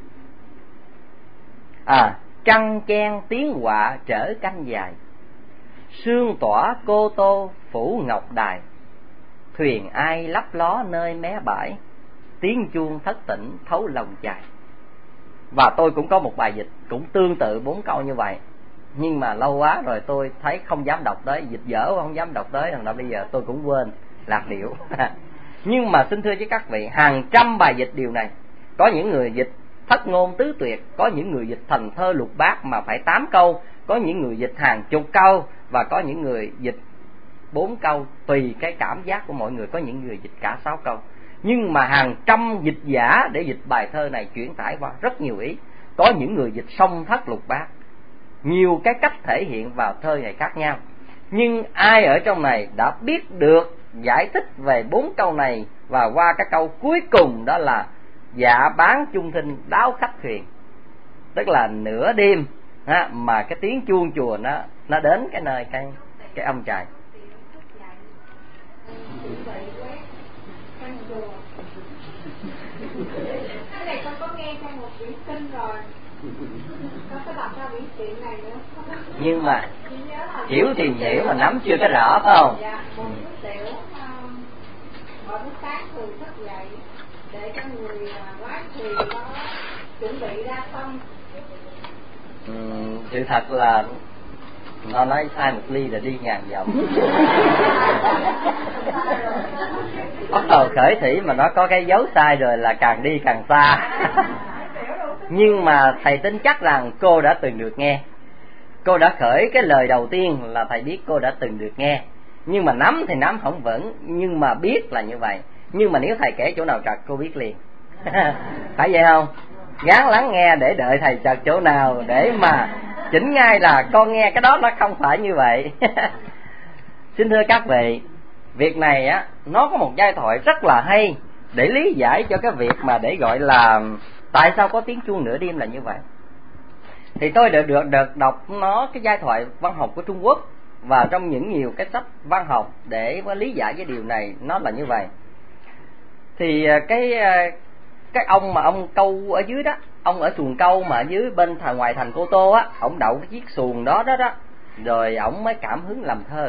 Speaker 2: Trăng chen tiếng quạ trở canh dài, sương tỏa Cô Tô phủ ngọc đài, thuyền ai lấp ló nơi mé bãi, tiếng chuông thất tỉnh thấu lòng chài. Và tôi cũng có một bài dịch cũng tương tự 4 câu như vậy, nhưng mà lâu quá rồi tôi thấy không dám đọc tới, dịch dở không dám đọc tới, thành ra bây giờ tôi cũng quên lạc điệu. Nhưng mà xin thưa với các vị, hàng trăm bài dịch điều này. Có những người dịch thất ngôn tứ tuyệt, có những người dịch thành thơ lục bát mà phải 8 câu, có những người dịch hàng chục câu, và có những người dịch 4 câu, tùy cái cảm giác của mọi người, có những người dịch cả 6 câu. Nhưng mà hàng trăm dịch giả để dịch bài thơ này chuyển tải qua rất nhiều ý. Có những người dịch song thất lục bát, nhiều cái cách thể hiện vào thơ này khác nhau. Nhưng ai ở trong này đã biết được giải thích về 4 câu này, và qua cái câu cuối cùng đó là dạ bán chung thinh đáo khách thuyền, tức là nửa đêm mà cái tiếng chuông chùa nó đến cái nơi cái ông trời.
Speaker 3: Cái này con có nghe trong một quyển kinh rồi, con có đọc ra quyển truyện này nữa.
Speaker 2: Nhưng mà hiểu thì hiểu mà nắm chưa có rõ, phải không?
Speaker 3: Dạ, một chút tiểu mỗi buổi sáng thường thức dậy để cho người lái thuyền có chuẩn bị ra sông.
Speaker 2: Sự thật là nó nói sai một ly là đi ngàn vòng. Bắt đầu khởi thủy mà nó có cái dấu sai rồi là càng đi càng xa. Nhưng mà thầy tin chắc rằng cô đã từng được nghe. Cô đã khởi cái lời đầu tiên là thầy biết cô đã từng được nghe. Nhưng mà nắm thì nắm không vững, nhưng mà biết là như vậy. Nhưng mà nếu thầy kể chỗ nào trật cô biết liền. Phải vậy không? Gắng lắng nghe để đợi thầy trật chỗ nào để mà chỉnh ngay là con nghe cái đó nó không phải như vậy. Xin thưa các vị, việc này á nó có một giai thoại rất là hay để lý giải cho cái việc mà để gọi là tại sao có tiếng chuông nửa đêm là như vậy. Thì tôi được đọc nó cái giai thoại văn học của Trung Quốc, và trong những nhiều cái sách văn học để lý giải cái điều này nó là như vậy. Thì cái ông mà ông câu ở dưới đó, ông ở xuồng câu mà ở dưới bên ngoài thành Cô Tô á, ông đậu cái chiếc xuồng đó, rồi ông mới cảm hứng làm thơ.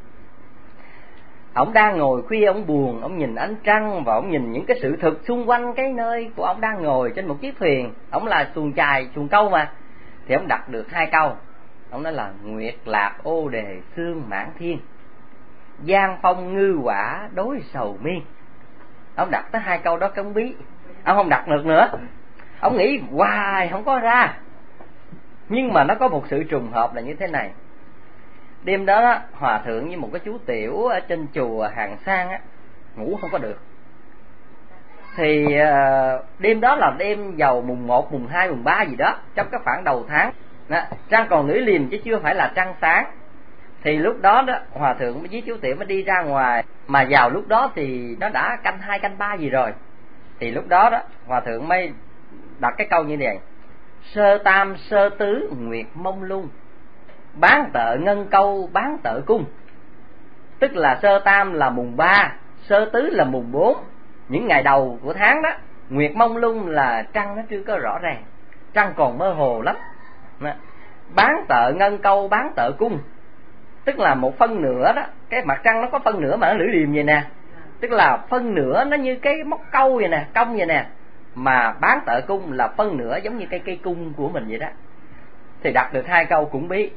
Speaker 2: Ông đang ngồi khuya, ông buồn, ông nhìn ánh trăng và ông nhìn những cái sự thực xung quanh cái nơi của ông đang ngồi trên một chiếc thuyền. Ông là xuồng chài, xuồng câu mà. Thì ông đặt được 2 câu. Ông nói là nguyệt lạc ô đề sương mãn thiên, giang phong ngư quả đối sầu miên. Ông đặt tới 2 câu đó cái ông bí. Ông không đặt được nữa. Ông nghĩ hoài không có ra. Nhưng mà nó có một sự trùng hợp là như thế này. Đêm đó, hòa thượng với một cái chú tiểu ở trên chùa Hàng Sang á, ngủ không có được. Thì đêm đó là đêm vào mùng 1, mùng 2, mùng 3 gì đó, trong cái khoảng đầu tháng đó, trăng còn lưỡi liềm chứ chưa phải là trăng sáng. Thì lúc đó hòa thượng với chú tiểu mới đi ra ngoài. Mà vào lúc đó thì nó đã canh 2, canh 3 gì rồi. Thì lúc đó hòa thượng mới đặt cái câu như này: sơ tam sơ tứ nguyệt mông lung, bán tợ ngân câu bán tợ cung. Tức là sơ tam là mùng 3, sơ tứ là mùng 4, những ngày đầu của tháng đó. Nguyệt mông lung là trăng nó chưa có rõ ràng, trăng còn mơ hồ lắm. Bán tợ ngân câu bán tợ cung, tức là một phân nửa đó, cái mặt trăng nó có phân nửa mà nó lưỡi liềm vậy nè, tức là phân nửa nó như cái móc câu vậy nè, cong vậy nè. Mà bán tợ cung là phân nửa giống như cây cung của mình vậy đó. Thì đặt được 2 câu cũng bí.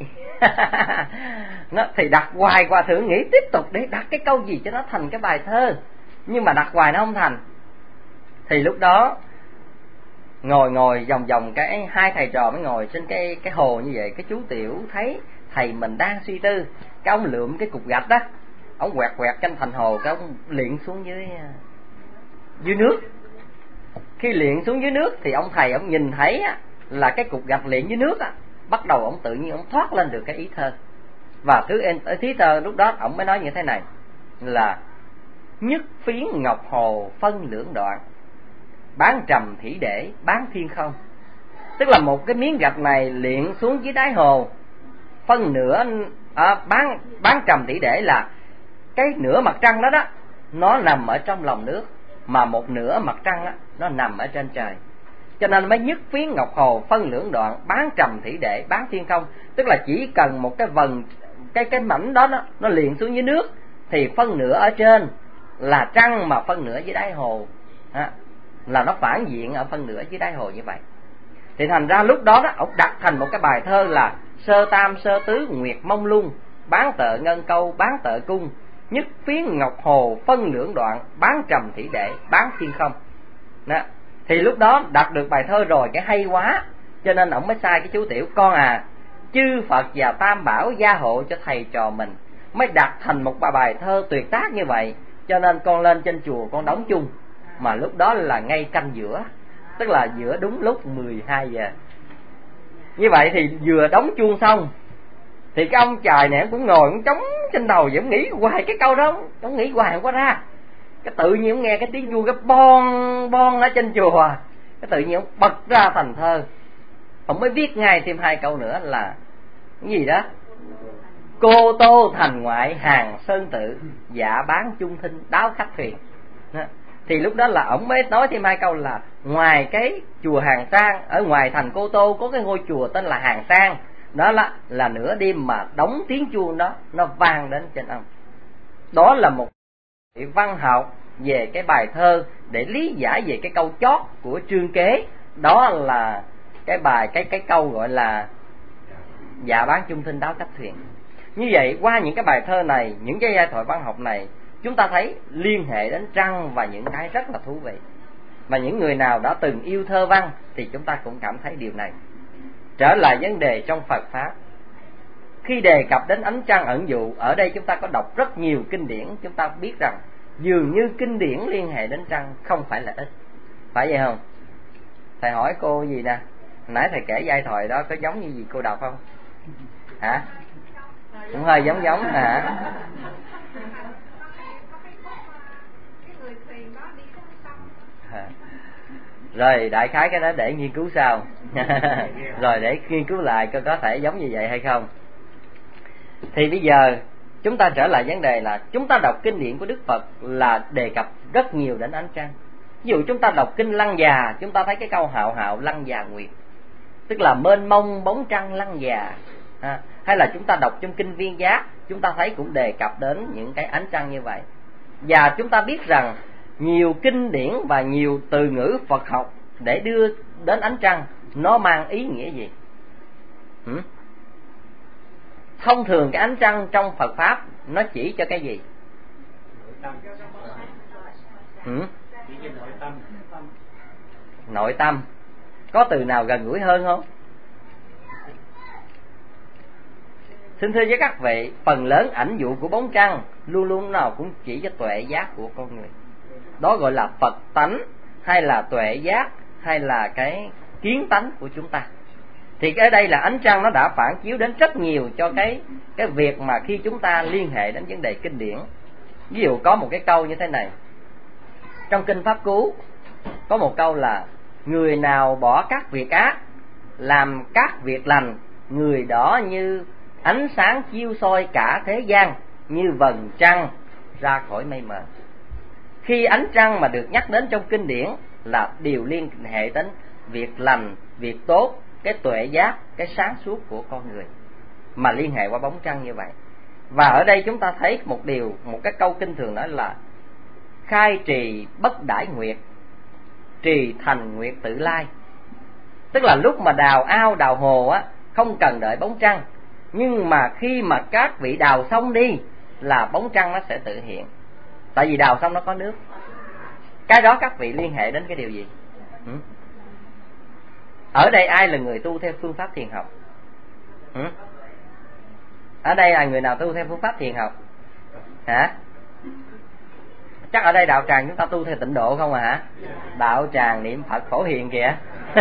Speaker 2: Thì đặt hoài, hòa thượng nghĩ tiếp tục để đặt cái câu gì cho nó thành cái bài thơ, nhưng mà đặt hoài nó không thành. Thì lúc đó ngồi vòng cái 2 thầy trò mới ngồi trên cái hồ như vậy. Cái chú tiểu thấy thầy mình đang suy tư, cái ông lượm cái cục gạch đó, ông quẹt trên thành hồ, cái ông liệng xuống dưới nước. Khi liệng xuống dưới nước thì ông thầy ông nhìn thấy là cái cục gạch liệng dưới nước bắt đầu ông tự nhiên ông thoát lên được cái ý thơ. Và thứ thơ lúc đó ông mới nói như thế này là: nhất phiến ngọc hồ phân lưỡng đoạn, bán trầm thủy để bán thiên không. Tức là một cái miếng gạch này liệng xuống dưới đáy hồ, phân nửa bán trầm thủy để là cái nửa mặt trăng đó nó nằm ở trong lòng nước, mà một nửa mặt trăng nó nằm ở trên trời. Cho nên mới nhất phiến ngọc hồ phân lưỡng đoạn, bán trầm thủy để bán thiên không. Tức là chỉ cần một cái vần, cái mảnh đó nó liền xuống dưới nước thì phân nửa ở trên là trăng, mà phân nửa dưới đáy hồ là nó phản diện ở phân nửa dưới đáy hồ như vậy. Thì thành ra lúc đó ông đặt thành một cái bài thơ là sơ tam sơ tứ nguyệt mông lung, bán tợ ngân câu bán tợ cung, nhất phiến ngọc hồ phân lưỡng đoạn, bán trầm thủy để bán thiên không đó. Thì lúc đó đặt được bài thơ rồi, cái hay quá, cho nên ông mới sai cái chú tiểu: con chư Phật và Tam Bảo gia hộ cho thầy trò mình, mới đặt thành một bài thơ tuyệt tác như vậy. Cho nên con lên trên chùa con đóng chung, mà lúc đó là ngay canh giữa, tức là giữa đúng lúc 12 giờ. Như vậy thì vừa đóng chuông xong thì cái ông chài này cũng ngồi cũng trống trên đầu, vẫn nghĩ hoài cái câu đó, ông nghĩ hoài không có ra. Cái tự nhiên ông nghe cái tiếng chuông cái bon ở trên chùa, cái tự nhiên ông bật ra thành thơ. Ông mới viết ngay thêm 2 câu nữa là cái gì đó: Cô Tô thành ngoại hàng sơn tự, dạ bán chung thinh đáo khách thuyền đó. Thì lúc đó là ông mới nói thêm 2 câu là ngoài cái chùa Hàng Sang, ở ngoài thành Cô Tô có cái ngôi chùa tên là Hàng Sang, đó là nửa đêm mà đóng tiếng chuông đó nó vang đến trên ông. Đó là một văn học về cái bài thơ để lý giải về cái câu chót của Trương Kế. Đó là cái bài cái câu gọi là dạ bán chung thinh đáo khách thuyền. Như vậy qua những cái bài thơ này, những cái giai thoại văn học này, chúng ta thấy liên hệ đến trăng và những cái rất là thú vị. Và những người nào đã từng yêu thơ văn thì chúng ta cũng cảm thấy điều này. Trở lại vấn đề trong Phật Pháp, khi đề cập đến ánh trăng ẩn dụ, ở đây chúng ta có đọc rất nhiều kinh điển, chúng ta biết rằng dường như kinh điển liên hệ đến trăng không phải là ít. Phải vậy không? Thầy hỏi cô gì nè, nãy thầy kể giai thoại đó có giống như gì cô đọc không? Hả? Cũng hơi giống hả? Rồi đại khái cái đó để nghiên cứu sau. Rồi để nghiên cứu lại coi có thể giống như vậy hay không. Thì bây giờ chúng ta trở lại vấn đề là chúng ta đọc kinh điển của Đức Phật là đề cập rất nhiều đến ánh trăng. Ví dụ chúng ta đọc kinh Lăng Già, chúng ta thấy cái câu hạo hạo lăng già nguyệt, tức là mênh mông bóng trăng lăng già. Hay là chúng ta đọc trong kinh Viên Giác, chúng ta thấy cũng đề cập đến những cái ánh trăng như vậy. Và chúng ta biết rằng nhiều kinh điển và nhiều từ ngữ Phật học để đưa đến ánh trăng nó mang ý nghĩa gì? Thông thường cái ánh trăng trong Phật Pháp nó chỉ cho cái gì? Nội tâm. Có từ nào gần gũi hơn không? Xin thưa với các vị, phần lớn ảnh dụ của bóng trăng luôn luôn nào cũng chỉ cho tuệ giác của con người. Đó gọi là Phật tánh, hay là tuệ giác, hay là cái kiến tánh của chúng ta. Thì ở đây là ánh trăng nó đã phản chiếu đến rất nhiều cho cái việc mà khi chúng ta liên hệ đến vấn đề kinh điển. Ví dụ có một cái câu như thế này. Trong kinh Pháp Cú có một câu là: người nào bỏ các việc ác, làm các việc lành, người đó như ánh sáng chiếu soi cả thế gian, như vầng trăng ra khỏi mây mờ. Khi ánh trăng mà được nhắc đến trong kinh điển là điều liên hệ đến việc lành, việc tốt, cái tuệ giác, cái sáng suốt của con người, mà liên hệ qua bóng trăng như vậy. Và ở đây chúng ta thấy một cái câu kinh thường nói là: khai trì bất đãi nguyệt, trì thành nguyệt tự lai. Tức là lúc mà đào ao đào hồ á, không cần đợi bóng trăng, nhưng mà khi mà các vị đào xong đi là bóng trăng nó sẽ tự hiện. Tại vì đào xong nó có nước. Cái đó các vị liên hệ đến cái điều gì? Ở đây ai là người tu theo phương pháp thiền học? Ở đây là người nào tu theo phương pháp thiền học? Hả? Chắc ở đây đạo tràng chúng ta tu theo tịnh độ không à hả? Đạo tràng niệm Phật Phổ Hiền kìa.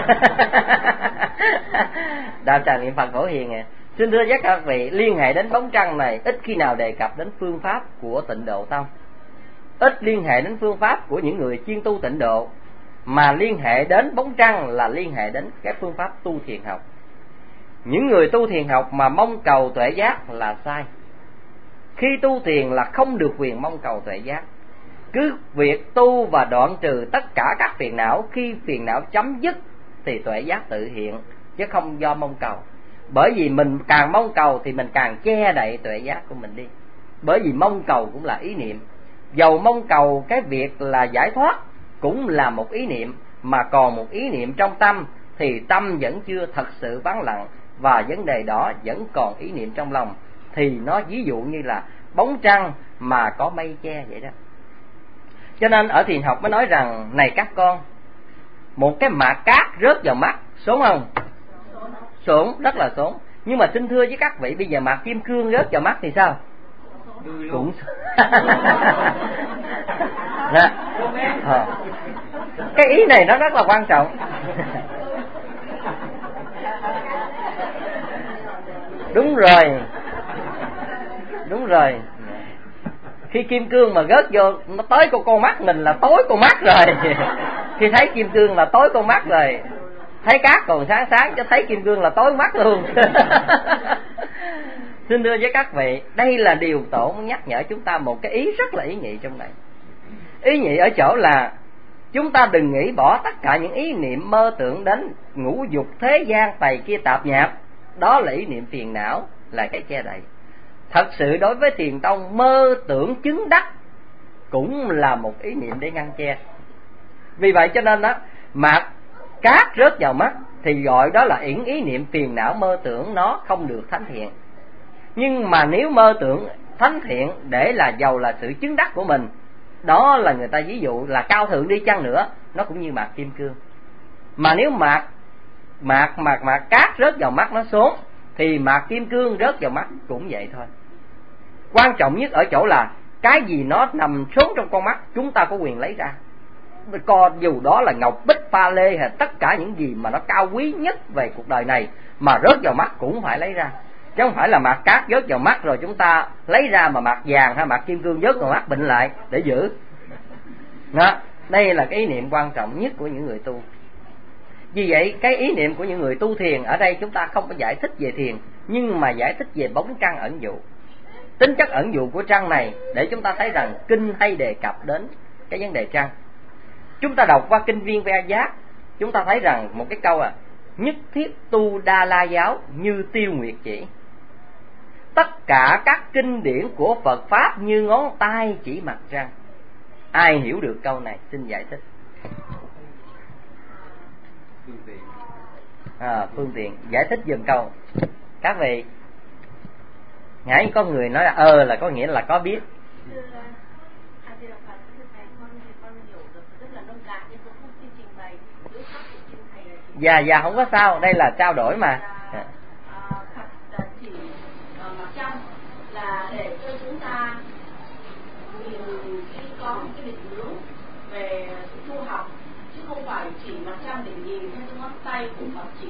Speaker 2: Đạo tràng niệm Phật Phổ Hiền kìa. Xin thưa với các vị, liên hệ đến bóng trăng này ít khi nào đề cập đến phương pháp của tịnh độ tông, ít liên hệ đến phương pháp của những người chuyên tu tịnh độ, mà liên hệ đến bóng trăng là liên hệ đến cái phương pháp tu thiền học. Những người tu thiền học mà mong cầu tuệ giác là sai. Khi tu thiền là không được quyền mong cầu tuệ giác. Cứ việc tu và đoạn trừ tất cả các phiền não, khi phiền não chấm dứt thì tuệ giác tự hiện, chứ không do mong cầu. Bởi vì mình càng mong cầu thì mình càng che đậy tuệ giác của mình đi. Bởi vì mong cầu cũng là ý niệm. Dầu mong cầu cái việc là giải thoát cũng là một ý niệm, mà còn một ý niệm trong tâm thì tâm vẫn chưa thật sự vắng lặng, và vấn đề đó vẫn còn ý niệm trong lòng. Thì nó ví dụ như là bóng trăng mà có mây che vậy đó. Cho nên ở thiền học mới nói rằng: này các con, một cái mạt cát rớt vào mắt sốn không? Sốn, rất là sốn. Nhưng mà xin thưa với các vị, bây giờ mạt kim cương rớt vào mắt thì sao? Cũng cái ý này nó rất là quan trọng. Đúng rồi. Khi kim cương mà rớt vô, nó tới con mắt mình là tối con mắt rồi. Khi thấy kim cương là tối con mắt rồi. Thấy cát còn sáng sáng, chứ thấy kim cương là tối mắt luôn. Xin thưa với các vị, đây là điều Tổ muốn nhắc nhở chúng ta một cái ý rất là ý nhị trong này. Ý nhị ở chỗ là chúng ta đừng nghĩ bỏ tất cả những ý niệm mơ tưởng đến ngũ dục thế gian tày kia tạp nhạp. Đó là ý niệm phiền não, là cái che đậy. Thật sự đối với thiền tông, mơ tưởng chứng đắc cũng là một ý niệm để ngăn che. Vì vậy cho nên đó, mạt cát rớt vào mắt thì gọi đó là ý niệm phiền não mơ tưởng, nó không được thánh thiện. Nhưng mà nếu mơ tưởng thánh thiện để là giàu là sự chứng đắc của mình, đó là người ta ví dụ là cao thượng đi chăng nữa, nó cũng như mạt kim cương. Mà nếu mạt cát rớt vào mắt nó xuống, thì mạt kim cương rớt vào mắt cũng vậy thôi. Quan trọng nhất ở chỗ là cái gì nó nằm xuống trong con mắt chúng ta có quyền lấy ra. Còn dù đó là ngọc bích pha lê hay tất cả những gì mà nó cao quý nhất về cuộc đời này mà rớt vào mắt cũng phải lấy ra. Chứ không phải là mạt cát rớt vào mắt rồi chúng ta lấy ra, mà mạt vàng hay mạt kim cương rớt vào mắt bệnh lại để giữ. Đó, đây là cái ý niệm quan trọng nhất của những người tu. Vì vậy cái ý niệm của những người tu thiền ở đây chúng ta không có giải thích về thiền, nhưng mà giải thích về bóng trăng ẩn dụ. tính chất ẩn dụ của trăng này để chúng ta thấy rằng kinh hay đề cập đến cái vấn đề trăng. Chúng ta đọc qua kinh Viên Ve Giác, chúng ta thấy rằng một cái câu nhất thiết tu Đa La giáo như tiêu nguyệt chỉ. Tất cả các kinh điển của Phật Pháp như ngón tay chỉ mặt trăng. Ai hiểu được câu này xin giải thích. Phương tiện giải thích dùm câu. Các vị, nãy có người nói là có nghĩa là có biết. Dạ không có sao, đây là trao đổi mà.
Speaker 3: Chỉ mặt trăng là để cho chúng ta có một cái định hướng về tu học, chứ không phải chỉ mặt trăng để nhìn theo cái ngón tay của Phật chỉ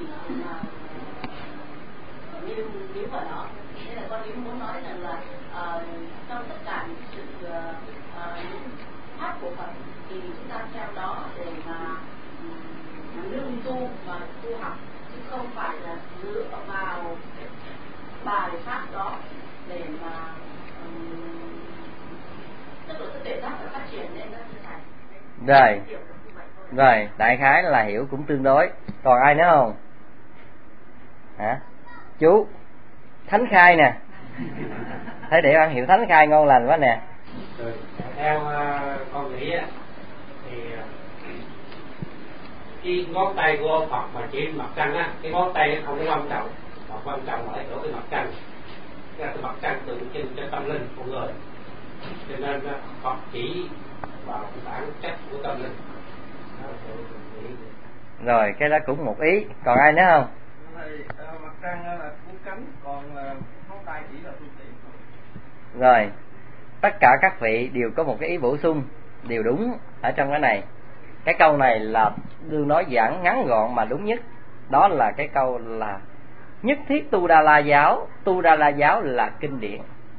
Speaker 3: như vậy đó. Nên là con Yến muốn nói rằng là trong tất cả những sự pháp của Phật thì chúng ta theo đó để mà nương tu và tu học, chứ không phải là dựa vào cái bài pháp đó để mà tức là cái pháp phải phát triển lên đó thưa thầy.
Speaker 2: Rồi, đại khái là hiểu cũng tương đối. Còn ai nữa không? Hả? Chú Thánh Khai nè. Thấy để ăn hiểu Thánh Khai ngon lành quá nè.
Speaker 5: Theo con nghĩ thì cái ngón tay của ông Phật mà chỉ mặt trăng á, cái ngón tay không có quan trọng, mà quan trọng ở chỗ cái mặt trăng. Cái mặt trăng tượng trưng cho tâm linh của người, cho nên Phật chỉ vào cái bản chất của tâm linh.
Speaker 2: Rồi cái đó cũng một ý. Còn ai nữa không?
Speaker 6: Mặt trăng là cú cánh, còn ngón tay chỉ là phương tiện.
Speaker 2: Rồi tất cả các vị đều có một cái ý bổ sung, đều đúng ở trong cái này. Cái câu này là đương nói giảng ngắn gọn mà đúng nhất. Đó là cái câu là nhất thiết tu Đa La giáo. Tu Đa La giáo là kinh điển.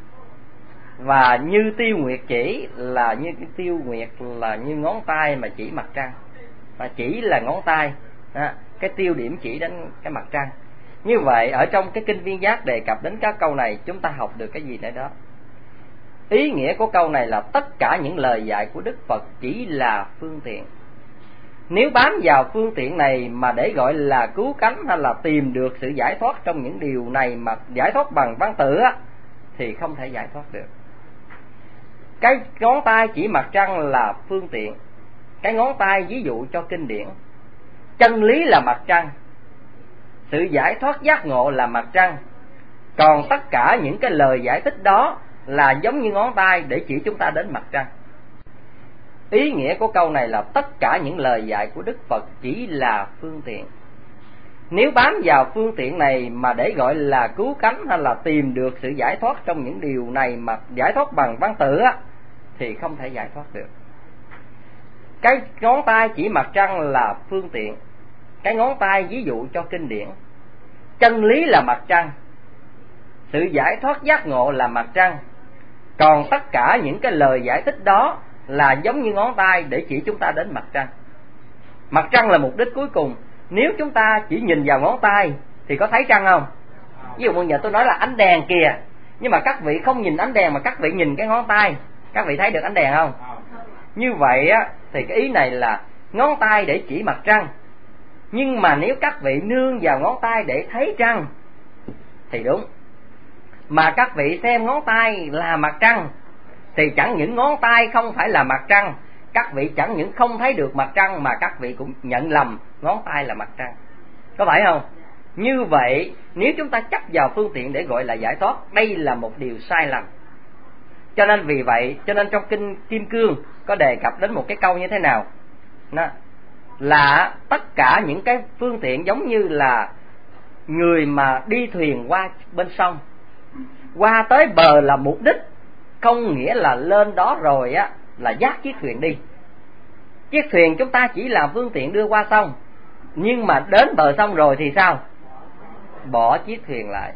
Speaker 2: Và như tiêu nguyệt chỉ là như tiêu nguyệt là như ngón tay mà chỉ mặt trăng. Và chỉ là ngón tay, cái tiêu điểm chỉ đến cái mặt trăng. Như vậy ở trong cái kinh Viên Giác đề cập đến các câu này, chúng ta học được cái gì nữa đó? Ý nghĩa của câu này là tất cả những lời dạy của Đức Phật chỉ là phương tiện. Nếu bám vào phương tiện này mà để gọi là cứu cánh hay là tìm được sự giải thoát trong những điều này mà giải thoát bằng văn tự á, thì không thể giải thoát được. Cái ngón tay chỉ mặt trăng là phương tiện. Cái ngón tay ví dụ cho kinh điển. Chân lý là mặt trăng, sự giải thoát giác ngộ là mặt trăng. Còn tất cả những cái lời giải thích đó là giống như ngón tay để chỉ chúng ta đến mặt trăng. Ý nghĩa của câu này là tất cả những lời dạy của Đức Phật chỉ là phương tiện. Nếu bám vào phương tiện này mà để gọi là cứu cánh hay là tìm được sự giải thoát trong những điều này mà giải thoát bằng văn tự á, thì không thể giải thoát được. Cái ngón tay chỉ mặt trăng là phương tiện. Cái ngón tay ví dụ cho kinh điển. Chân lý là mặt trăng, sự giải thoát giác ngộ là mặt trăng. Còn tất cả những cái lời giải thích đó là giống như ngón tay để chỉ chúng ta đến mặt trăng. Mặt trăng là mục đích cuối cùng. Nếu chúng ta chỉ nhìn vào ngón tay thì có thấy trăng không? Ví dụ bây giờ tôi nói là ánh đèn kìa, nhưng mà các vị không nhìn ánh đèn mà các vị nhìn cái ngón tay, các vị thấy được ánh đèn không? Như vậy á, thì cái ý này là ngón tay để chỉ mặt trăng. Nhưng mà nếu các vị nương vào ngón tay để thấy trăng thì đúng. Mà các vị xem ngón tay là mặt trăng thì chẳng những ngón tay không phải là mặt trăng, các vị chẳng những không thấy được mặt trăng mà các vị cũng nhận lầm ngón tay là mặt trăng. Có phải không? Như vậy nếu chúng ta chấp vào phương tiện để gọi là giải thoát, đây là một điều sai lầm. Cho nên vì vậy, cho nên trong kinh Kim Cương có đề cập đến một cái câu như thế nào? Đó, là tất cả những cái phương tiện giống như là người mà đi thuyền qua bên sông, qua tới bờ là mục đích, không nghĩa là lên đó rồi á là dắt chiếc thuyền đi. Chiếc thuyền chúng ta chỉ là phương tiện đưa qua sông, nhưng mà đến bờ sông rồi thì sao? Bỏ chiếc thuyền lại.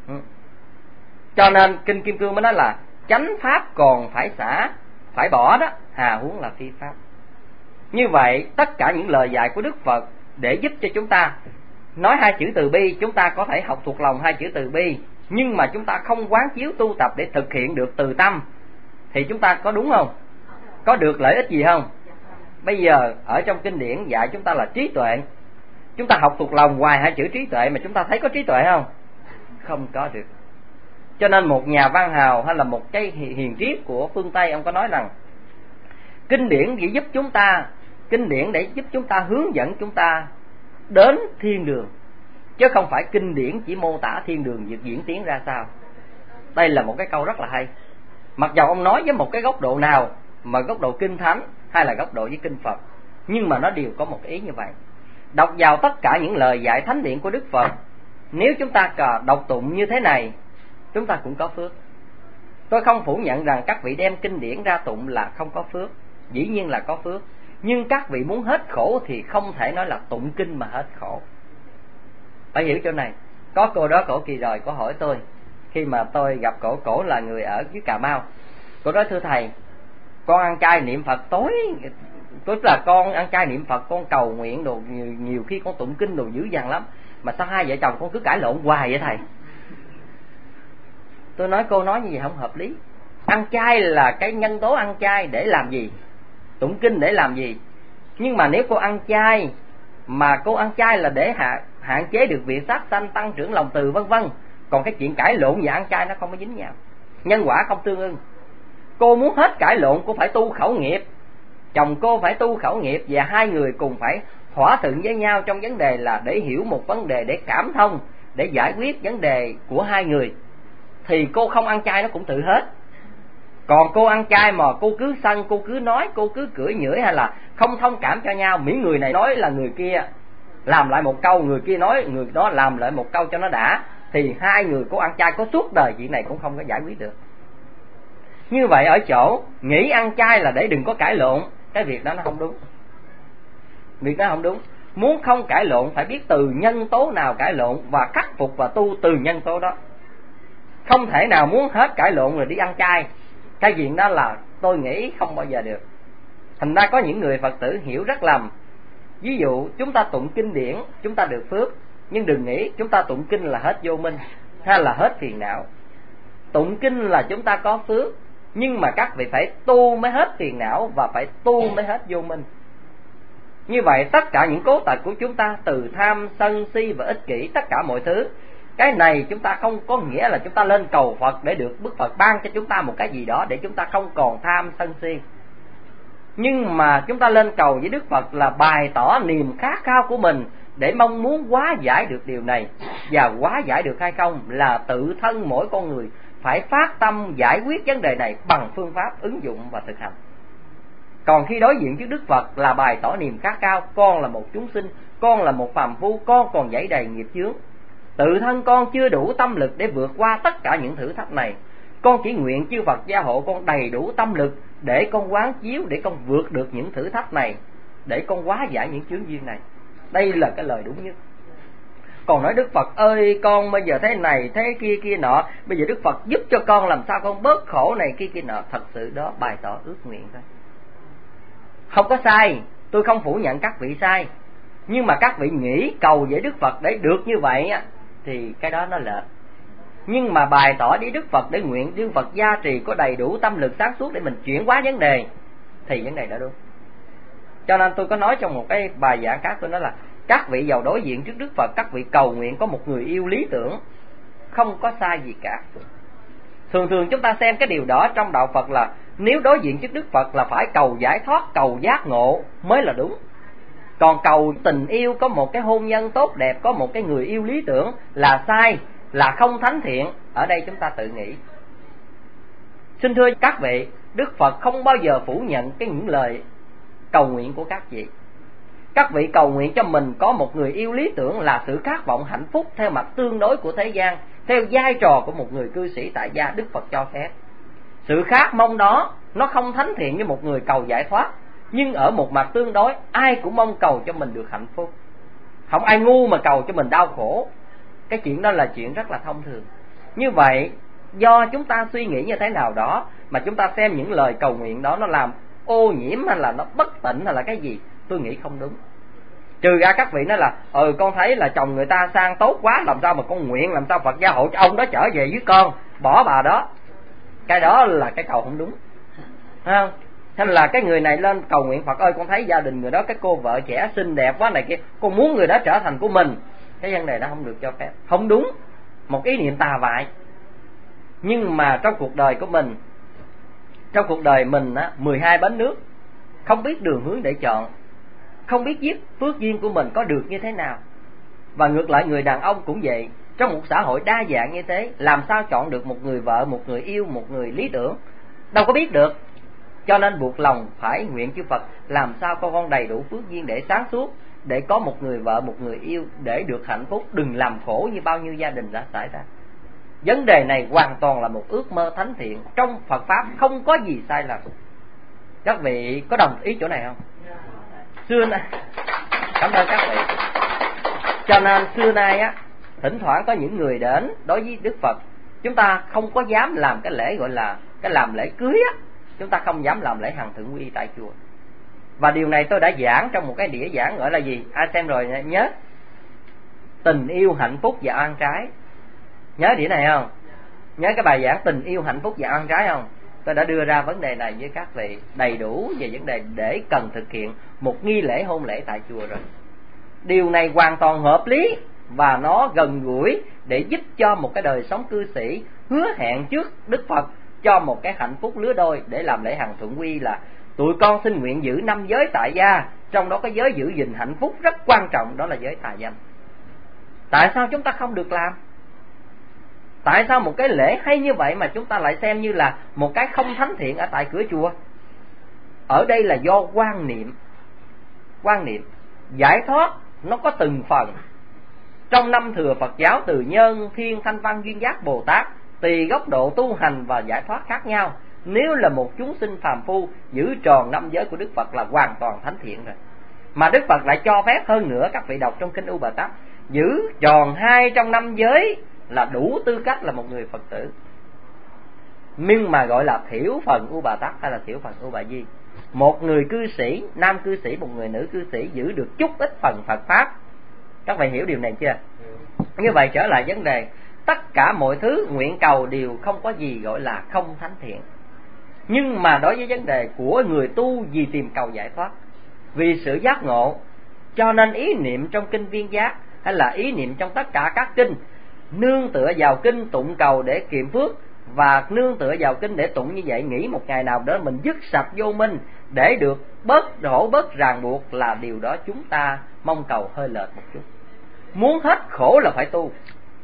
Speaker 2: Cho nên kinh Kim Cương mới nói là chánh pháp còn phải xả, phải bỏ đó, hà huống là phi pháp. Như vậy tất cả những lời dạy của Đức Phật để giúp cho chúng ta nói hai chữ từ bi, chúng ta có thể học thuộc lòng hai chữ từ bi nhưng mà chúng ta không quán chiếu tu tập để thực hiện được từ tâm, thì chúng ta có đúng không? Có được lợi ích gì không? Bây giờ ở trong kinh điển dạy chúng ta là trí tuệ, chúng ta học thuộc lòng hoài hai chữ trí tuệ mà chúng ta thấy có trí tuệ không? Không có được. Cho nên một nhà văn hào hay là một cái hiền triết của phương Tây, ông có nói rằng kinh điển chỉ giúp chúng ta, kinh điển để giúp chúng ta hướng dẫn chúng ta đến thiên đường, chứ không phải kinh điển chỉ mô tả thiên đường việc diễn tiến ra sao. Đây là một cái câu rất là hay. Mặc dầu ông nói với một cái góc độ nào, mà góc độ kinh thánh hay là góc độ với kinh Phật, nhưng mà nó đều có một ý như vậy. Đọc vào tất cả những lời dạy thánh điển của Đức Phật, nếu chúng ta đọc tụng như thế này, chúng ta cũng có phước. Tôi không phủ nhận rằng các vị đem kinh điển ra tụng là không có phước, dĩ nhiên là có phước. Nhưng các vị muốn hết khổ thì không thể nói là tụng kinh mà hết khổ. Phải hiểu chỗ này. Có cô đó cổ kỳ rồi, cổ hỏi tôi, khi mà tôi gặp cổ là người ở dưới Cà Mau. Cổ nói thưa thầy, con ăn chay niệm Phật tối, tức là con ăn chay niệm Phật, con cầu nguyện đồ, nhiều khi con tụng kinh đồ dữ dằn lắm, mà sao hai vợ chồng con cứ cãi lộn hoài vậy thầy? Tôi nói cô nói như vậy không hợp lý. Ăn chay là cái nhân tố ăn chay để làm gì? Tụng kinh để làm gì? Nhưng mà nếu cô ăn chay mà cô ăn chay là để hạn chế được việc sát sanh, tăng trưởng lòng từ vân vân, còn cái chuyện cãi lộn và ăn chay nó không có dính nhau, nhân quả không tương ưng. Cô muốn hết cãi lộn, cô phải tu khẩu nghiệp, chồng cô phải tu khẩu nghiệp, và hai người cùng phải thỏa thuận với nhau trong vấn đề là để hiểu một vấn đề, để cảm thông, để giải quyết vấn đề của hai người. Thì cô không ăn chay nó cũng tự hết. Còn cô ăn chay mà cô cứ sân, cô cứ nói, cô cứ cưỡi nhưỡi hay là không thông cảm cho nhau, miễn người này nói là người kia làm lại một câu, người kia nói người đó làm lại một câu cho nó đã, thì hai người cô ăn chay có suốt đời chuyện này cũng không có giải quyết được. Như vậy ở chỗ nghĩ ăn chay là để đừng có cãi lộn, cái việc đó nó không đúng. Việc đó không đúng. Muốn không cãi lộn phải biết từ nhân tố nào cãi lộn và khắc phục và tu từ nhân tố đó. Không thể nào muốn hết cãi lộn rồi đi ăn chay. Cái chuyện đó là tôi nghĩ không bao giờ được. Thành ra có những người Phật tử hiểu rất lầm. Ví dụ chúng ta tụng kinh điển chúng ta được phước, nhưng đừng nghĩ chúng ta tụng kinh là hết vô minh hay là hết phiền não. Tụng kinh là chúng ta có phước, nhưng mà các vị phải tu mới hết phiền não và phải tu mới hết vô minh. Như vậy tất cả những cố tật của chúng ta, từ tham, sân, si và ích kỷ, tất cả mọi thứ, cái này chúng ta không có nghĩa là chúng ta lên cầu Phật để được Đức Phật ban cho chúng ta một cái gì đó để chúng ta không còn tham sân si. Nhưng mà chúng ta lên cầu với Đức Phật là bày tỏ niềm khát khao của mình để mong muốn hóa giải được điều này. Và hóa giải được hay không là tự thân mỗi con người phải phát tâm giải quyết vấn đề này bằng phương pháp ứng dụng và thực hành. Còn khi đối diện với Đức Phật là bày tỏ niềm khát khao, con là một chúng sinh, con là một phàm phu, con còn dẫy đầy nghiệp chướng. Tự thân con chưa đủ tâm lực để vượt qua tất cả những thử thách này. Con chỉ nguyện chư Phật gia hộ con đầy đủ tâm lực để con quán chiếu, để con vượt được những thử thách này, để con hóa giải những chướng duyên này. Đây là cái lời đúng nhất. Còn nói Đức Phật ơi con bây giờ thế này thế kia nọ, bây giờ Đức Phật giúp cho con làm sao con bớt khổ này kia nọ, thật sự đó bày tỏ ước nguyện thôi. Không có sai, tôi không phủ nhận các vị sai, nhưng mà các vị nghĩ cầu với Đức Phật để được như vậy á, thì cái đó nó lệch. Nhưng mà bày tỏ với Đức Phật để nguyện Đức Phật gia trì có đầy đủ tâm lực sáng suốt để mình chuyển hóa vấn đề, thì vấn đề đó đúng. Cho nên tôi có nói trong một cái bài giảng khác, tôi nói là các vị giàu đối diện trước Đức Phật, các vị cầu nguyện có một người yêu lý tưởng, không có sai gì cả. Thường chúng ta xem cái điều đó trong đạo Phật là nếu đối diện trước Đức Phật là phải cầu giải thoát, cầu giác ngộ mới là đúng. Còn cầu tình yêu, có một cái hôn nhân tốt đẹp, có một cái người yêu lý tưởng là sai, là không thánh thiện. Ở đây chúng ta tự nghĩ. Xin thưa các vị, Đức Phật không bao giờ phủ nhận những lời cầu nguyện của các vị. Các vị cầu nguyện cho mình có một người yêu lý tưởng là sự khát vọng hạnh phúc theo mặt tương đối của thế gian, theo vai trò của một người cư sĩ tại gia Đức Phật cho phép. Sự khát mong đó nó không thánh thiện như một người cầu giải thoát, nhưng ở một mặt tương đối ai cũng mong cầu cho mình được hạnh phúc. Không ai ngu mà cầu cho mình đau khổ. Cái chuyện đó là chuyện rất là thông thường. Như vậy do chúng ta suy nghĩ như thế nào đó mà chúng ta xem những lời cầu nguyện đó nó làm ô nhiễm hay là nó bất tịnh hay là cái gì, tôi nghĩ không đúng.
Speaker 7: Trừ ra các vị nói là con thấy là chồng người ta sang tốt quá, làm sao mà con nguyện, làm sao Phật gia hộ cho ông đó trở về với con, bỏ bà đó. Cái đó là cái cầu không đúng, thấy không? Thế là cái người này lên cầu nguyện Phật ơi, con thấy gia đình người đó, cái cô vợ trẻ xinh đẹp quá này kia, con muốn người đó trở thành của mình. Cái vấn đề đó không được cho phép, không đúng, một ý niệm tà vại. Nhưng mà trong cuộc đời của mình, trong cuộc đời mình á, 12 bánh nước, không biết đường hướng để chọn, không biết giết phước duyên của mình có được như thế nào. Và ngược lại người đàn ông cũng vậy, trong một xã hội đa dạng như thế, làm sao chọn được một người vợ, một người yêu, một người lý tưởng, đâu có biết được. Cho nên buộc lòng phải nguyện chư Phật làm sao con đầy đủ phước duyên để sáng suốt, để có một người vợ, một người yêu, để được hạnh phúc, đừng làm khổ như bao nhiêu gia đình đã xảy ra. Vấn đề này hoàn toàn là một ước mơ thánh thiện, trong Phật Pháp không có gì sai lầm. Các vị có đồng ý chỗ này không? Xưa nay, cảm ơn các vị. Cho nên xưa nay á, thỉnh thoảng có những người đến đối với Đức Phật, chúng ta không có dám làm cái lễ gọi là cái làm lễ cưới á, chúng ta không dám làm lễ hằng thượng quy tại chùa. Và điều này tôi đã giảng trong một cái đĩa giảng gọi là gì? Ai xem rồi nhớ? Tình yêu, hạnh phúc và oan trái. Nhớ đĩa này không? Nhớ cái bài giảng tình yêu, hạnh phúc và oan trái không? Tôi đã đưa ra vấn đề này với các vị đầy đủ về vấn đề để cần thực hiện một nghi lễ hôn lễ tại chùa rồi. Điều này hoàn toàn hợp lý và nó gần gũi để giúp cho một cái đời sống cư sĩ hứa hẹn trước Đức Phật cho một cái hạnh phúc lứa đôi để làm lễ hằng thượng quy là tụi con xin nguyện giữ 5 giới tại gia, trong đó cái giới giữ gìn hạnh phúc rất quan trọng, đó là giới tà dâm. Tại sao chúng ta không được làm? Tại sao một cái lễ hay như vậy mà chúng ta lại xem như là một cái không thánh thiện ở tại cửa chùa? Ở đây là do quan niệm. Quan niệm giải thoát nó có từng phần. Trong 5 thừa Phật giáo từ Nhân, Thiên, Thanh Văn, Duyên Giác, Bồ Tát, tùy góc độ tu hành và giải thoát khác nhau. Nếu là một chúng sinh phàm phu, giữ tròn 5 giới của Đức Phật là hoàn toàn thánh thiện rồi. Mà Đức Phật lại cho phép hơn nữa, các vị đọc trong kinh U Bà Tát, giữ tròn 2 trong 5 giới là đủ tư cách là một người Phật tử. Nhưng mà gọi là thiểu phần U Bà Tát hay là thiểu phần U Bà Di. Một người cư sĩ, nam cư sĩ, một người nữ cư sĩ giữ được chút ít phần Phật Pháp. Các vị hiểu điều này chưa? Như vậy trở lại vấn đề, tất cả mọi thứ nguyện cầu đều không có gì gọi là không thánh thiện. Nhưng mà đối với vấn đề của người tu vì tìm cầu giải thoát, vì sự giác ngộ, cho nên ý niệm trong kinh Viên Giác hay là ý niệm trong tất cả các kinh, nương tựa vào kinh tụng cầu để kiệm phước, và nương tựa vào kinh để tụng như vậy, nghĩ một ngày nào đó mình dứt sạch vô minh để được bớt khổ, bớt ràng buộc, là điều đó chúng ta mong cầu hơi lệch một chút. Muốn hết khổ là phải tu.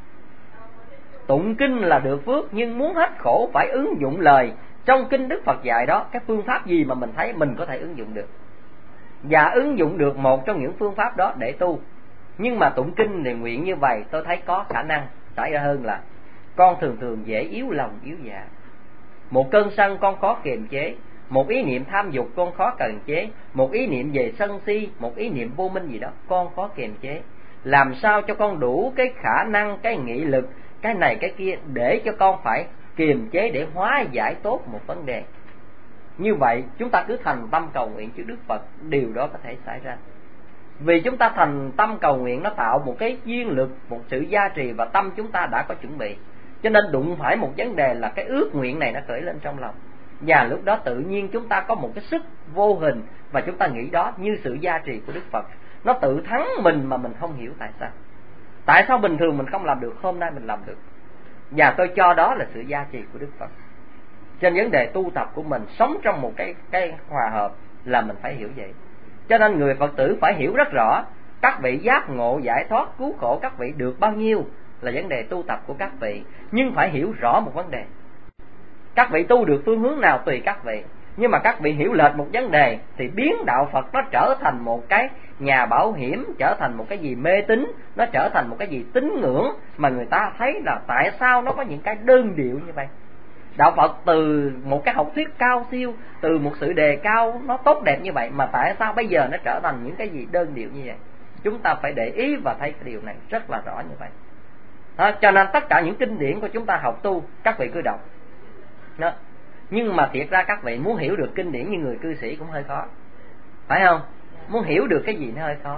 Speaker 7: Tụng kinh là được phước, nhưng muốn hết khổ phải ứng dụng lời trong kinh Đức Phật dạy đó. Cái phương pháp gì mà mình thấy mình có thể ứng dụng được, và ứng dụng được một trong những phương pháp đó để tu. Nhưng mà tụng kinh thì nguyện như vậy, tôi thấy có khả năng xảy ra hơn là con thường thường dễ yếu lòng yếu dạ. Một cơn sân con khó kiềm chế, một ý niệm tham dục con khó kiềm chế, một ý niệm về sân si, một ý niệm vô minh gì đó con khó kiềm chế. Làm sao cho con đủ cái khả năng, cái nghị lực, cái này cái kia để cho con phải kiềm chế để hóa giải tốt một vấn đề. Như vậy chúng ta cứ thành tâm cầu nguyện trước Đức Phật, điều đó có thể xảy ra. Vì chúng ta thành tâm cầu nguyện, nó tạo một cái duyên lực, một sự gia trì, và tâm chúng ta đã có chuẩn bị. Cho nên đụng phải một vấn đề là cái ước nguyện này nó khởi lên trong lòng, và lúc đó tự nhiên chúng ta có một cái sức vô hình, và chúng ta nghĩ đó như sự gia trì của Đức Phật. Nó tự thắng mình mà mình không hiểu tại sao. Tại sao bình thường mình không làm được, hôm nay mình làm được. Và tôi cho đó là sự gia trì của Đức Phật. Trên vấn đề tu tập của mình, sống trong một cái hòa hợp là mình phải hiểu vậy. Cho nên người Phật tử phải hiểu rất rõ, các vị giác ngộ, giải thoát, cứu khổ các vị được bao nhiêu là vấn đề tu tập của các vị. Nhưng phải hiểu rõ một vấn đề, các vị tu được phương hướng nào tùy các vị. Nhưng mà các vị hiểu lệch một vấn đề thì biến đạo Phật nó trở thành một cái nhà bảo hiểm, trở thành một cái gì mê tín, nó trở thành một cái gì tín ngưỡng mà người ta thấy là tại sao nó có những cái đơn điệu như vậy. Đạo Phật từ một cái học thuyết cao siêu, từ một sự đề cao nó tốt đẹp như vậy, mà tại sao bây giờ nó trở thành những cái gì đơn điệu như vậy? Chúng ta phải để ý và thấy cái điều này rất là rõ như vậy. Cho nên tất cả những kinh điển của chúng ta học tu, các vị cứ đọc đó. Nhưng mà thiệt ra các vị muốn hiểu được kinh điển như người cư sĩ cũng hơi khó, phải không? Muốn hiểu được cái gì nó hơi khó.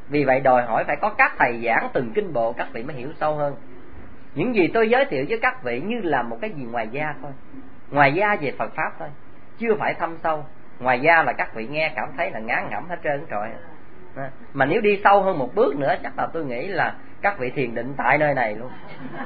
Speaker 7: Vì vậy đòi hỏi phải có các thầy giảng từng kinh bộ các vị mới hiểu sâu hơn. Những gì tôi giới thiệu với các vị như là một cái gì ngoài da thôi, ngoài da về Phật Pháp thôi, chưa phải thâm sâu. Ngoài da là các vị nghe cảm thấy là ngán ngẩm hết trơn trọi. Mà nếu đi sâu hơn một bước nữa chắc là tôi nghĩ là các vị thiền định tại nơi này luôn.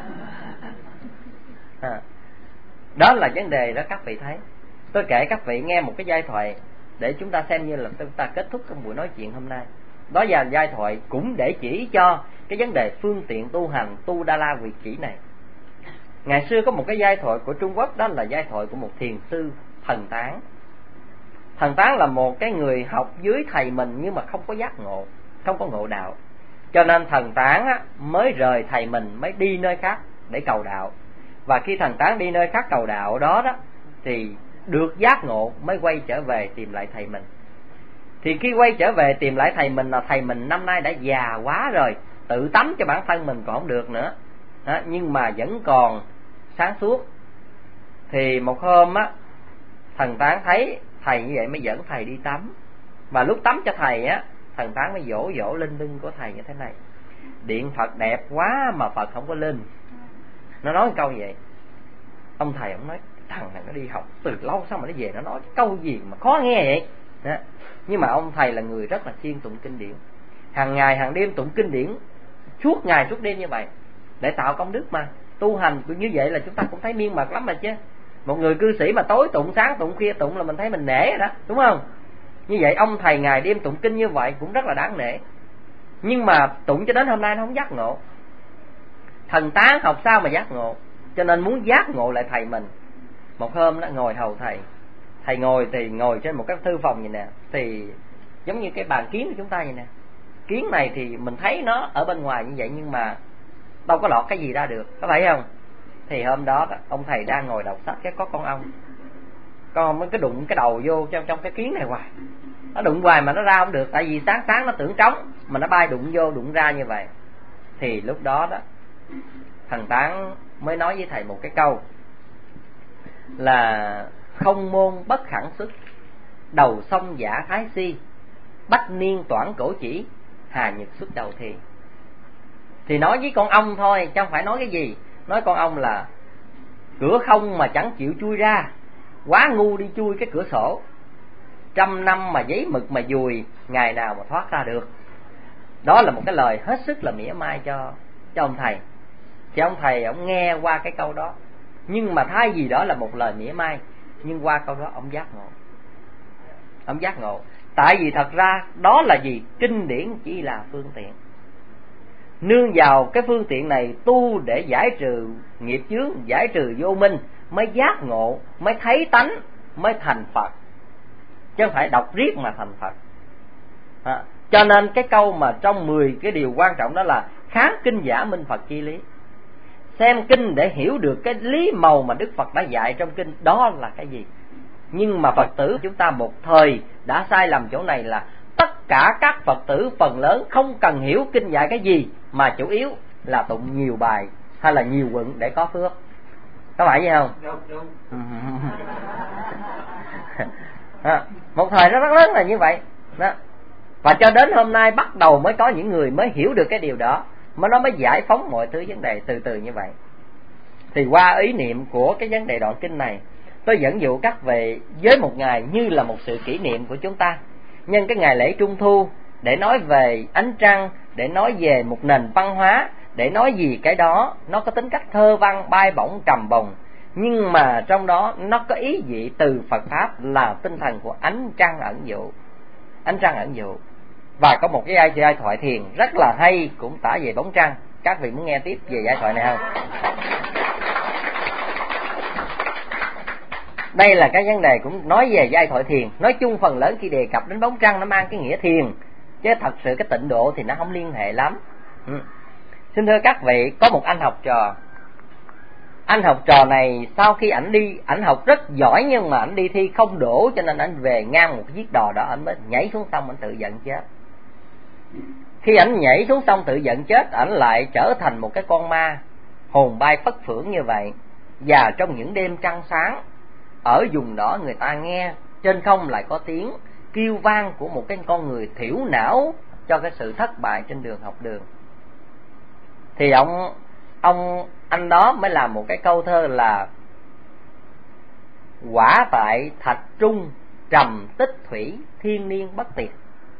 Speaker 7: Đó là vấn đề đó các vị thấy. Tôi kể các vị nghe một cái giai thoại để chúng ta xem như là chúng ta kết thúc cái buổi nói chuyện hôm nay. Đó là giai thoại cũng để chỉ cho cái vấn đề phương tiện tu hành tu Đa La Vị Kỷ này. Ngày xưa có một cái giai thoại của Trung Quốc, đó là giai thoại của một thiền sư Thần Tán. Thần Tán là một cái người học dưới thầy mình nhưng mà không có giác ngộ, không có ngộ đạo. Cho nên Thần Tán mới rời thầy mình, mới đi nơi khác để cầu đạo. Và khi Thần Tán đi nơi khác cầu đạo đó thì được giác ngộ mới quay trở về tìm lại thầy mình. Thì khi quay trở về tìm lại thầy mình là thầy mình năm nay đã già quá rồi, tự tắm cho bản thân mình còn không được nữa, nhưng mà vẫn còn sáng suốt. Thì một hôm Thần Tán thấy thầy như vậy mới dẫn thầy đi tắm. Và lúc tắm cho thầy Thần Tán mới dỗ dỗ lên lưng của thầy như thế này: điện Phật đẹp quá mà Phật không có lên. Nó nói một câu vậy. Ông thầy ông nói thằng này nó đi học từ lâu sao mà nó về nó nói câu gì mà khó nghe vậy đó. Nhưng mà ông thầy là người rất là siêng tụng kinh điển, hàng ngày hàng đêm tụng kinh điển, suốt ngày suốt đêm như vậy để tạo công đức. Mà tu hành như vậy là chúng ta cũng thấy miên mật lắm mà chứ. Một người cư sĩ mà tối tụng sáng tụng khuya tụng là mình thấy mình nể rồi đó, đúng không? Như vậy ông thầy ngày đêm tụng kinh như vậy cũng rất là đáng nể. Nhưng mà tụng cho đến hôm nay nó không giác ngộ. Thần Tán học sao mà giác ngộ, cho nên muốn giác ngộ lại thầy mình. Một hôm đó ngồi hầu thầy, thầy ngồi thì ngồi trên một cái thư phòng vậy nè, thì giống như cái bàn kiến của chúng ta vậy nè. Kiến này thì mình thấy nó ở bên ngoài như vậy nhưng mà đâu có lọt cái gì ra được, có phải không? Thì hôm đó ông thầy đang ngồi đọc sách, cái có con ong nó cứ đụng cái đầu vô trong cái kiến này hoài. Nó đụng hoài mà nó ra không được, tại vì sáng nó tưởng trống mà nó bay đụng vô đụng ra như vậy. Thì lúc đó Thần Tán mới nói với thầy một cái câu là: không môn bất khẳng sức, đầu sông giả thái si, bách niên toản cổ chỉ, hà nhật xuất đầu thì. Thì nói với con ong thôi chứ không phải nói cái gì. Nói con ong là cửa không mà chẳng chịu chui ra, quá ngu đi chui cái cửa sổ, 100 năm mà giấy mực mà dùi, ngày nào mà thoát ra được. Đó là một cái lời hết sức là mỉa mai cho ông thầy. Thì ông thầy ông nghe qua cái câu đó, nhưng mà thay vì đó là một lời mỉa mai, nhưng qua câu đó ông giác ngộ. Ông giác ngộ tại vì thật ra đó là gì? Kinh điển chỉ là phương tiện. Nương vào cái phương tiện này tu để giải trừ nghiệp chướng, giải trừ vô minh, mới giác ngộ, mới thấy tánh, mới thành Phật, chứ không phải đọc riết mà thành Phật. Cho nên cái câu mà trong 10 cái điều quan trọng đó là kháng kinh giả minh Phật chi lý. Xem kinh để hiểu được cái lý màu mà Đức Phật đã dạy trong kinh đó là cái gì. Nhưng mà Phật tử chúng ta một thời đã sai lầm chỗ này là tất cả các Phật tử phần lớn không cần hiểu kinh dạy cái gì, mà chủ yếu là tụng nhiều bài hay là nhiều quận để có phước. Có phải vậy không?
Speaker 5: Đúng.
Speaker 7: Một thời nó rất lớn là như vậy đó. Và cho đến hôm nay bắt đầu mới có những người mới hiểu được cái điều đó, nó mới giải phóng mọi thứ vấn đề từ từ như vậy. Thì qua ý niệm của cái vấn đề đoạn kinh này, tôi dẫn dụ các vị với một ngày như là một sự kỷ niệm của chúng ta, nhân cái ngày lễ Trung Thu, để nói về ánh trăng, để nói về một nền văn hóa, để nói gì cái đó nó có tính cách thơ văn bay bổng trầm bồng, nhưng mà trong đó nó có ý vị từ Phật Pháp là tinh thần của ánh trăng ẩn dụ. Ánh trăng ẩn dụ. Và có một cái giai thoại thiền rất là hay cũng tả về bóng trăng. Các vị muốn nghe tiếp về giai thoại này không? Đây là cái vấn đề cũng nói về giai thoại thiền. Nói chung phần lớn khi đề cập đến bóng trăng nó mang cái nghĩa thiền, chứ thật sự cái tịnh độ thì nó không liên hệ lắm. Xin thưa các vị, có một anh học trò. Anh học trò này sau khi ảnh đi, ảnh học rất giỏi nhưng mà ảnh đi thi không đỗ, cho nên ảnh về ngang một chiếc đò đó, ảnh mới nhảy xuống sông, ảnh tự giận chết. Khi ảnh nhảy xuống sông tự giận chết, ảnh lại trở thành một cái con ma hồn bay phất phưởng như vậy. Và trong những đêm trăng sáng ở vùng đó, người ta nghe trên không lại có tiếng kêu vang của một cái con người thiểu não cho cái sự thất bại trên đường học đường. Thì anh đó mới làm một cái câu thơ là: quả tại thạch trung trầm tích thủy, thiên niên bất tiệt.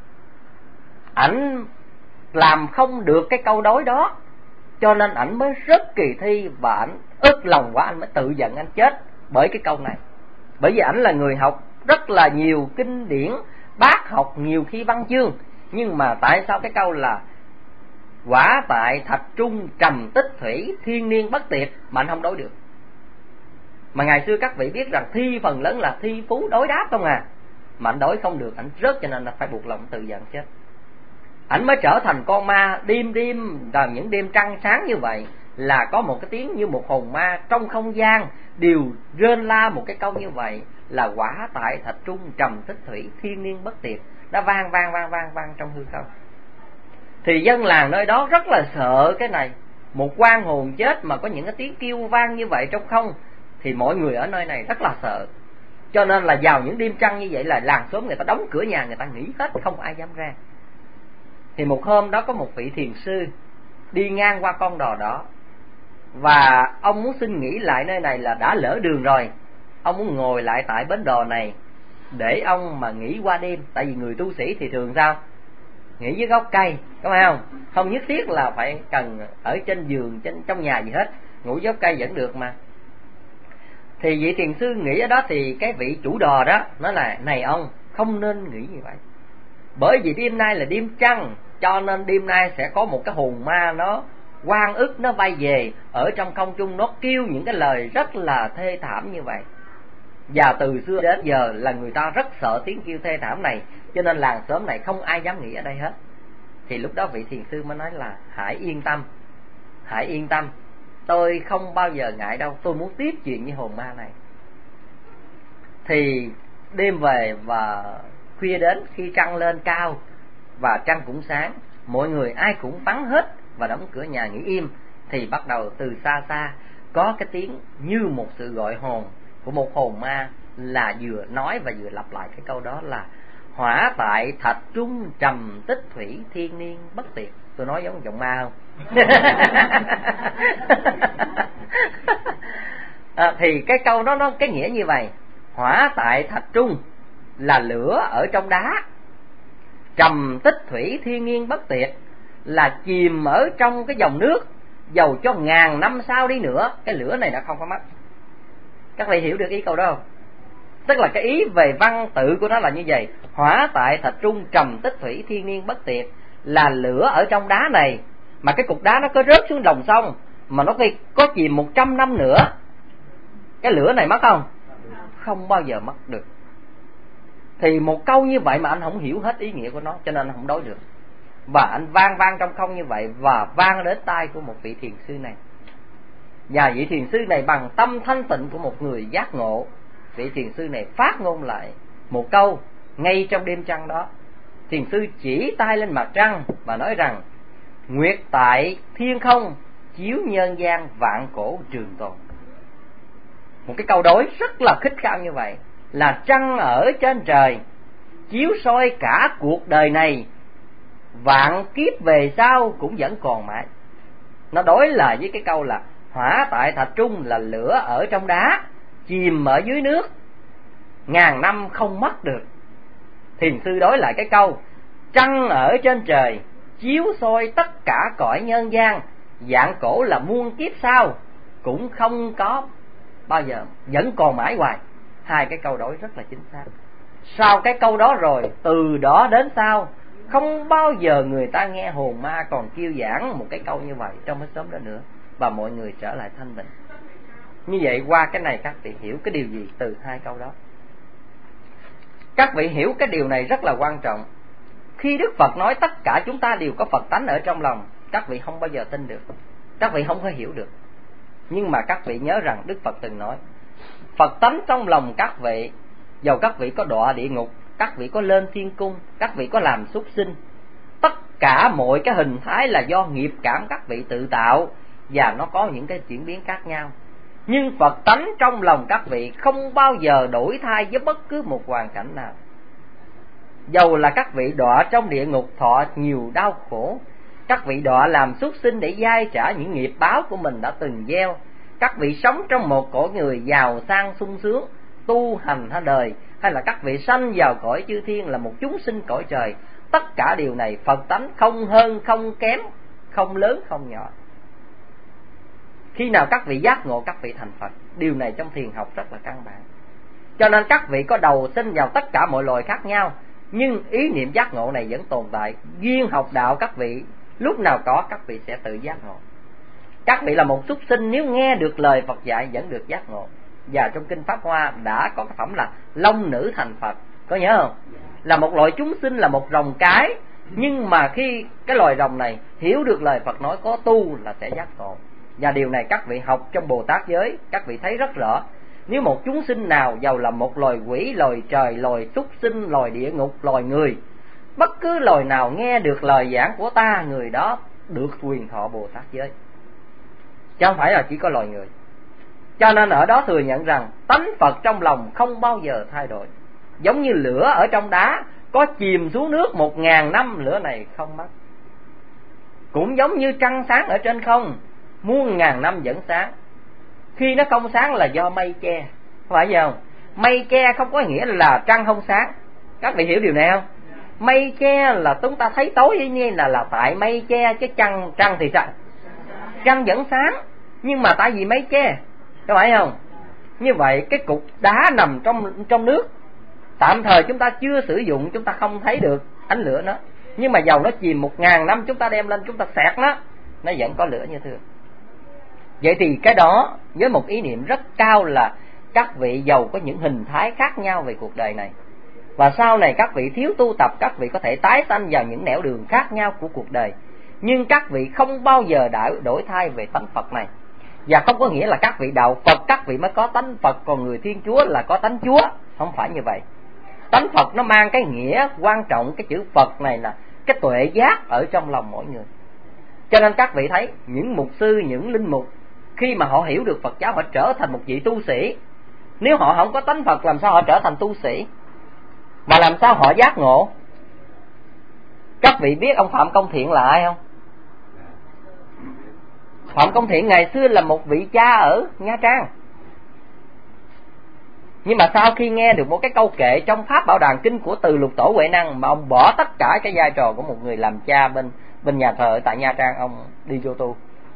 Speaker 7: Ảnh làm không được cái câu đối đó, cho nên ảnh mới rất kỳ thi, và ảnh ức lòng quá, anh mới tự giận anh chết bởi cái câu này. Bởi vì ảnh là người học rất là nhiều kinh điển, bác học nhiều khi văn chương, nhưng mà tại sao cái câu là quả tại thạch trung trầm tích thủy, thiên niên bất tiệt mà anh không đối được? Mà ngày xưa các vị biết rằng thi phần lớn là thi phú đối đáp không à, mà anh đối không được, ảnh rớt, cho nên là phải buộc lòng tự giận chết. Ảnh mới trở thành con ma, đêm vào những đêm trăng sáng như vậy là có một cái tiếng như một hồn ma trong không gian đều rên la một cái câu như vậy là quả tại thạch trung trầm tích thủy, thiên niên bất tiệt. Nó vang trong hư không. Thì dân làng nơi đó rất là sợ cái này. Một oan hồn chết mà có những cái tiếng kêu vang như vậy trong không, thì mọi người ở nơi này rất là sợ. Cho nên là vào những đêm trăng như vậy là làng xóm người ta đóng cửa nhà, người ta nghỉ hết, không ai dám ra. Thì một hôm đó có một vị thiền sư đi ngang qua con đò đó, và ông muốn xin nghỉ lại nơi này là đã lỡ đường rồi. Ông muốn ngồi lại tại bến đò này để ông mà nghỉ qua đêm. Tại vì người tu sĩ thì thường sao? Nghỉ dưới gốc cây, có phải không? Không nhất thiết là phải cần ở trên giường, trong nhà gì hết, ngủ dưới gốc cây vẫn được mà. Thì vị thiền sư nghỉ ở đó, thì cái vị chủ đò đó nói là: này ông, không nên nghĩ như vậy. Bởi vì đêm nay là đêm trăng, cho nên đêm nay sẽ có một cái hồn ma nó oan ức, nó bay về ở trong không trung, nó kêu những cái lời rất là thê thảm như vậy. Và từ xưa đến giờ là người ta rất sợ tiếng kêu thê thảm này, cho nên làng xóm này không ai dám nghỉ ở đây hết. Thì lúc đó vị thiền sư mới nói là: hãy yên tâm, tôi không bao giờ ngại đâu, tôi muốn tiếp chuyện với hồn ma này. Thì đêm về và khuya đến, khi trăng lên cao và trăng cũng sáng, mọi người ai cũng vắng hết và đóng cửa nhà nghỉ im. Thì bắt đầu từ xa xa có cái tiếng như một sự gọi hồn của một hồn ma, là vừa nói và vừa lặp lại cái câu đó là: hỏa tại thạch trung trầm tích thủy, thiên niên bất tiệt. Tôi nói giống giọng ma không? Thì cái câu đó nó cái nghĩa như vậy: hỏa tại thạch trung là lửa ở trong đá, trầm tích thủy, thiên niên bất tiệt là chìm ở trong cái dòng nước, dầu cho ngàn năm sau đi nữa cái lửa này nó không có mất. Các vị hiểu được ý câu đó không? Tức là cái ý về văn tự của nó là như vậy: hỏa tại thạch trung trầm tích thủy, thiên niên bất tiệt là lửa ở trong đá này, mà cái cục đá nó có rớt xuống dòng sông mà nó có chìm 100 năm nữa, cái lửa này mất không? Không bao giờ mất được. Thì một câu như vậy mà anh không hiểu hết ý nghĩa của nó, cho nên anh không đối được. Và anh vang trong không như vậy, và vang đến tai của một vị thiền sư này. Và vị thiền sư này bằng tâm thanh tịnh của một người giác ngộ, vị thiền sư này phát ngôn lại một câu ngay trong đêm trăng đó. Thiền sư chỉ tay lên mặt trăng và nói rằng: nguyệt tại thiên không, chiếu nhân gian, vạn cổ trường tồn. Một cái câu đối rất là khích khao như vậy, là trăng ở trên trời chiếu soi cả cuộc đời này, vạn kiếp về sau cũng vẫn còn mãi. Nó đối lại với cái câu là hỏa tại thạch trung là lửa ở trong đá, chìm ở dưới nước, ngàn năm không mất được. Thiền sư đối lại cái câu trăng ở trên trời chiếu soi tất cả cõi nhân gian, vạn cổ là muôn kiếp sau cũng không có bao giờ, vẫn còn mãi hoài. Hai cái câu đối rất là chính xác. Sau cái câu đó rồi, từ đó đến sau không bao giờ người ta nghe hồn ma còn kêu giảng một cái câu như vậy trong cái xóm đó nữa, và mọi người trở lại thanh bình. Như vậy qua cái này các vị hiểu cái điều gì từ hai câu đó? Các vị hiểu cái điều này rất là quan trọng. Khi Đức Phật nói tất cả chúng ta đều có Phật tánh ở trong lòng, các vị không bao giờ tin được, các vị không có hiểu được. Nhưng mà các vị nhớ rằng Đức Phật từng nói Phật tánh trong lòng các vị, dầu các vị có đọa địa ngục, các vị có lên thiên cung, các vị có làm súc sinh, tất cả mọi cái hình thái là do nghiệp cảm các vị tự tạo, và nó có những cái chuyển biến khác nhau. Nhưng Phật tánh trong lòng các vị không bao giờ đổi thay với bất cứ một hoàn cảnh nào. dầu là các vị đọa trong địa ngục thọ nhiều đau khổ, các vị đọa làm súc sinh để dai trả những nghiệp báo của mình đã từng gieo, các vị sống trong một cõi người giàu sang sung sướng, tu hành hết đời, hay là các vị sanh vào cõi chư thiên là một chúng sinh cõi trời, tất cả điều này Phật tánh không hơn không kém, không lớn không nhỏ. Khi nào các vị giác ngộ, các vị thành Phật. Điều này trong thiền học rất là căn bản. Cho nên các vị có đầu sinh vào tất cả mọi loài khác nhau, nhưng ý niệm giác ngộ này vẫn tồn tại. Duyên học đạo các vị lúc nào có, các vị sẽ tự giác ngộ. Các vị là một súc sinh, nếu nghe được lời Phật dạy vẫn được giác ngộ. Và trong Kinh Pháp Hoa đã có cái phẩm là long nữ thành Phật, có nhớ không? Là một loại chúng sinh, là một rồng cái, nhưng mà khi cái loài rồng này hiểu được lời Phật nói, có tu là sẽ giác ngộ. Và điều này các vị học trong Bồ Tát giới, các vị thấy rất rõ. Nếu một chúng sinh nào, dầu là một loài quỷ, loài trời, loài súc sinh, loài địa ngục, loài người, bất cứ loài nào nghe được lời giảng của ta, người đó được quyền thọ Bồ Tát giới, chứ không phải là chỉ có loài người. Cho nên ở đó thừa nhận rằng tánh Phật trong lòng không bao giờ thay đổi. Giống như lửa ở trong đá, có chìm xuống nước 1000 năm lửa này không mất. Cũng giống như trăng sáng ở trên không, muôn ngàn năm vẫn sáng. Khi nó không sáng là do mây che, phải không? Mây che không có nghĩa là trăng không sáng. Các vị hiểu điều này không? Mây che là chúng ta thấy tối dĩ nhiên là tại mây che, chứ trăng thì sao? Trăng vẫn sáng, nhưng mà tại vì mây che, có phải không? Như vậy cái cục đá nằm trong nước, tạm thời chúng ta chưa sử dụng, chúng ta không thấy được ánh lửa nó, nhưng mà dầu nó chìm 1000 năm, chúng ta đem lên, chúng ta xẹt nó vẫn có lửa như thường. Vậy thì cái đó với một ý niệm rất cao là các vị dầu có những hình thái khác nhau về cuộc đời này, và sau này các vị thiếu tu tập, các vị có thể tái sanh vào những nẻo đường khác nhau của cuộc đời, nhưng các vị không bao giờ đổi thay về tánh Phật này. Và không có nghĩa là các vị đạo Phật các vị mới có tánh Phật, còn người Thiên Chúa là có tánh Chúa, không phải như vậy. Tánh Phật nó mang cái nghĩa quan trọng, cái chữ Phật này là cái tuệ giác ở trong lòng mỗi người. Cho nên các vị thấy những mục sư, những linh mục, khi mà họ hiểu được Phật giáo, họ trở thành một vị tu sĩ. Nếu họ không có tánh Phật, làm sao họ trở thành tu sĩ? Mà làm sao họ giác ngộ? Các vị biết ông Phạm Công Thiện là ai không? Phạm Công Thiện ngày xưa là một vị cha ở Nha Trang. Nhưng mà sau khi nghe được một cái câu kệ trong Pháp Bảo Đàn Kinh của Từ Lục Tổ Huệ Năng, mà ông bỏ tất cả cái vai trò của một người làm cha bên nhà thờ ở tại Nha Trang, ông đi vô tu.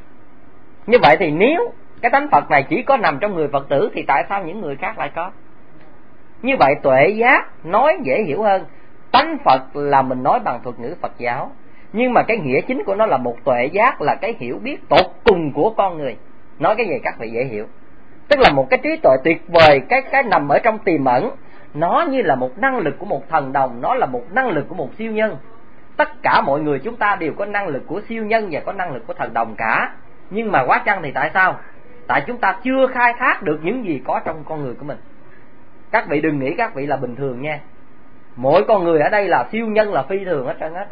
Speaker 7: Như vậy thì nếu cái tánh Phật này chỉ có nằm trong người Phật tử, thì tại sao những người khác lại có? Như vậy tuệ giác nói dễ hiểu hơn. Tánh Phật là mình nói bằng thuật ngữ Phật giáo, nhưng mà cái nghĩa chính của nó là một tuệ giác, là cái hiểu biết tột cùng của con người. Nói cái gì các vị dễ hiểu, tức là một cái trí tuệ tuyệt vời, cái nằm ở trong tiềm ẩn. Nó như là một năng lực của một thần đồng, nó là một năng lực của một siêu nhân. Tất cả mọi người chúng ta đều có năng lực của siêu nhân và có năng lực của thần đồng cả. Nhưng mà quá chăng thì tại sao? Tại chúng ta chưa khai thác được những gì có trong con người của mình. Các vị đừng nghĩ các vị là bình thường nha. Mỗi con người ở đây là siêu nhân, là phi thường hết trơn hết.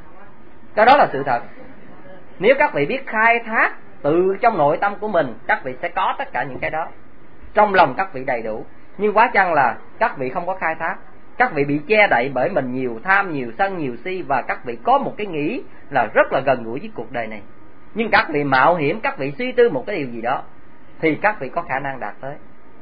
Speaker 7: Cái đó là sự thật. Nếu các vị biết khai thác từ trong nội tâm của mình, các vị sẽ có tất cả những cái đó. Trong lòng các vị đầy đủ. Nhưng quá chăng là các vị không có khai thác. Các vị bị che đậy bởi mình nhiều tham, nhiều sân, nhiều si, và các vị có một cái nghĩ là rất là gần gũi với cuộc đời này. Nhưng các vị mạo hiểm, các vị suy tư một cái điều gì đó, thì các vị có khả năng đạt tới.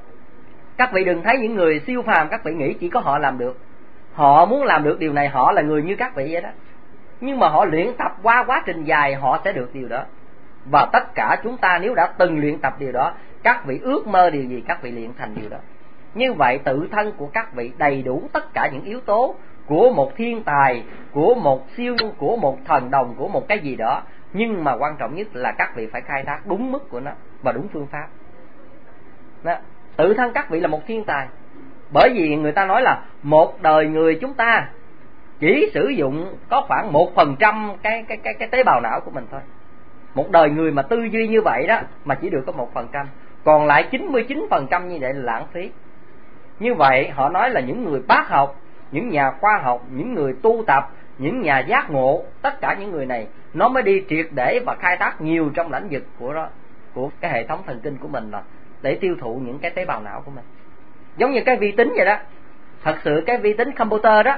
Speaker 7: Các vị đừng thấy những người siêu phàm, các vị nghĩ chỉ có họ làm được. Họ muốn làm được điều này, họ là người như các vị vậy đó. Nhưng mà họ luyện tập qua quá trình dài, họ sẽ được điều đó. Và tất cả chúng ta nếu đã từng luyện tập điều đó, các vị ước mơ điều gì, các vị luyện thành điều đó. Như vậy tự thân của các vị đầy đủ tất cả những yếu tố của một thiên tài, của một siêu nhân, của một thần đồng, của một cái gì đó. Nhưng mà quan trọng nhất là các vị phải khai thác đúng mức của nó và đúng phương pháp đó. Tự thân các vị là một thiên tài. Bởi vì người ta nói là một đời người chúng ta chỉ sử dụng có khoảng 1% cái tế bào não của mình thôi. Một đời người mà tư duy như vậy đó, mà chỉ được có 1%, còn lại 99% như vậy là lãng phí. Như vậy họ nói là những người bác học, những nhà khoa học, những người tu tập, những nhà giác ngộ, tất cả những người này nó mới đi triệt để và khai thác nhiều trong lãnh vực của cái hệ thống thần kinh của mình, là để tiêu thụ những cái tế bào não của mình. Giống như cái vi tính vậy đó. Thật sự cái vi tính computer đó,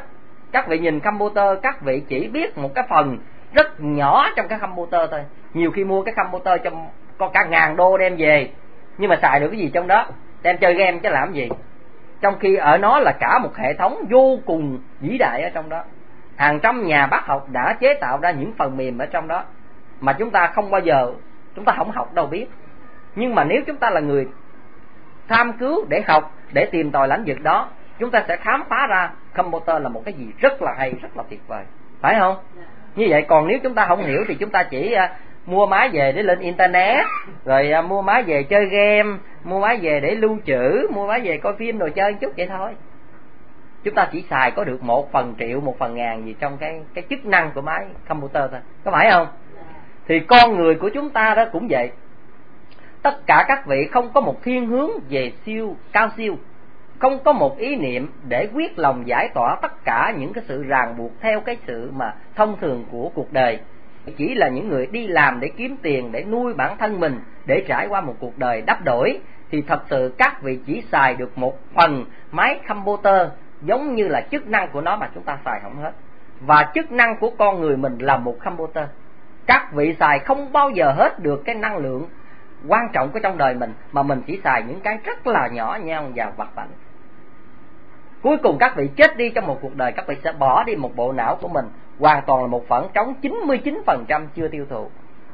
Speaker 7: Các vị nhìn computer, các vị chỉ biết một cái phần rất nhỏ trong cái computer thôi. Nhiều khi mua cái computer trong có cả $1000 đem về, nhưng mà xài được cái gì trong đó? Đem chơi game chứ làm gì? Trong khi ở nó là cả một hệ thống vô cùng vĩ đại ở trong đó. Hàng trăm nhà bác học đã chế tạo ra những phần mềm ở trong đó mà chúng ta không bao giờ, chúng ta không học đâu biết. Nhưng mà nếu chúng ta là người tham cứu để học, để tìm tòi lãnh vực đó, chúng ta sẽ khám phá ra computer là một cái gì rất là hay, rất là tuyệt vời, phải không? Như vậy còn nếu chúng ta không hiểu thì chúng ta chỉ mua máy về để lên internet, rồi mua máy về chơi game, mua máy về để lưu trữ, mua máy về coi phim rồi chơi chút vậy thôi. Chúng ta chỉ xài có được 1/1000, 1/1000 gì trong cái chức năng của máy computer thôi, có phải không? Thì con người của chúng ta đó cũng vậy. Tất cả các vị không có một thiên hướng về cao siêu, không có một ý niệm để quyết lòng giải tỏa tất cả những cái sự ràng buộc theo cái sự mà thông thường của cuộc đời. Chỉ là những người đi làm để kiếm tiền, để nuôi bản thân mình, để trải qua một cuộc đời đắp đổi. Thì thật sự các vị chỉ xài được một phần máy computer, giống như là chức năng của nó mà chúng ta xài không hết. Và chức năng của con người mình là một computer. Các vị xài không bao giờ hết được cái năng lượng quan trọng của trong đời mình, mà mình chỉ xài những cái rất là nhỏ nhoi và vặt vãnh. Cuối cùng các vị chết đi trong một cuộc đời, các vị sẽ bỏ đi một bộ não của mình, hoàn toàn là một phẫn trống 99% chưa tiêu thụ.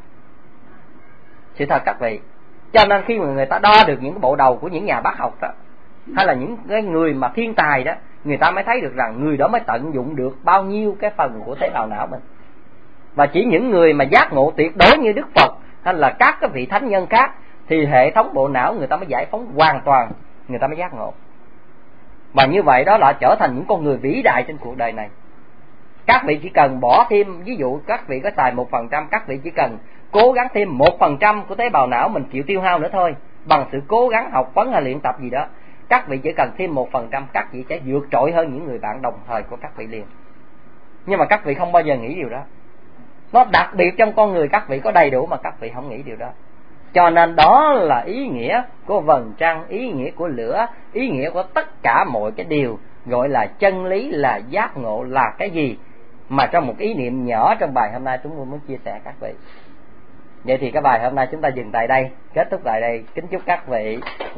Speaker 7: Sự thật các vị. Cho nên khi mà người ta đo được những cái bộ đầu của những nhà bác học đó, hay là những cái người mà thiên tài đó, người ta mới thấy được rằng người đó mới tận dụng được bao nhiêu cái phần của tế bào não mình. Và chỉ những người mà giác ngộ tuyệt đối như Đức Phật hay là các cái vị thánh nhân khác thì hệ thống bộ não người ta mới giải phóng hoàn toàn, người ta mới giác ngộ. Và như vậy đó là trở thành những con người vĩ đại trên cuộc đời này. Các vị chỉ cần bỏ thêm, ví dụ các vị có xài 1%, các vị chỉ cần cố gắng thêm 1% của tế bào não mình chịu tiêu hao nữa thôi, bằng sự cố gắng học vấn hay luyện tập gì đó. Các vị chỉ cần thêm 1%, các vị sẽ vượt trội hơn những người bạn đồng thời của các vị liền. Nhưng mà các vị không bao giờ nghĩ điều đó. Nó đặc biệt trong con người các vị có đầy đủ mà các vị không nghĩ điều đó. Cho nên đó là ý nghĩa của vầng trăng, ý nghĩa của lửa, ý nghĩa của tất cả mọi cái điều gọi là chân lý, là giác ngộ là cái gì, mà trong một ý niệm nhỏ trong bài hôm nay chúng tôi muốn chia sẻ các vị. Vậy thì cái bài hôm nay chúng ta dừng tại đây, kết thúc tại đây. Kính chúc các vị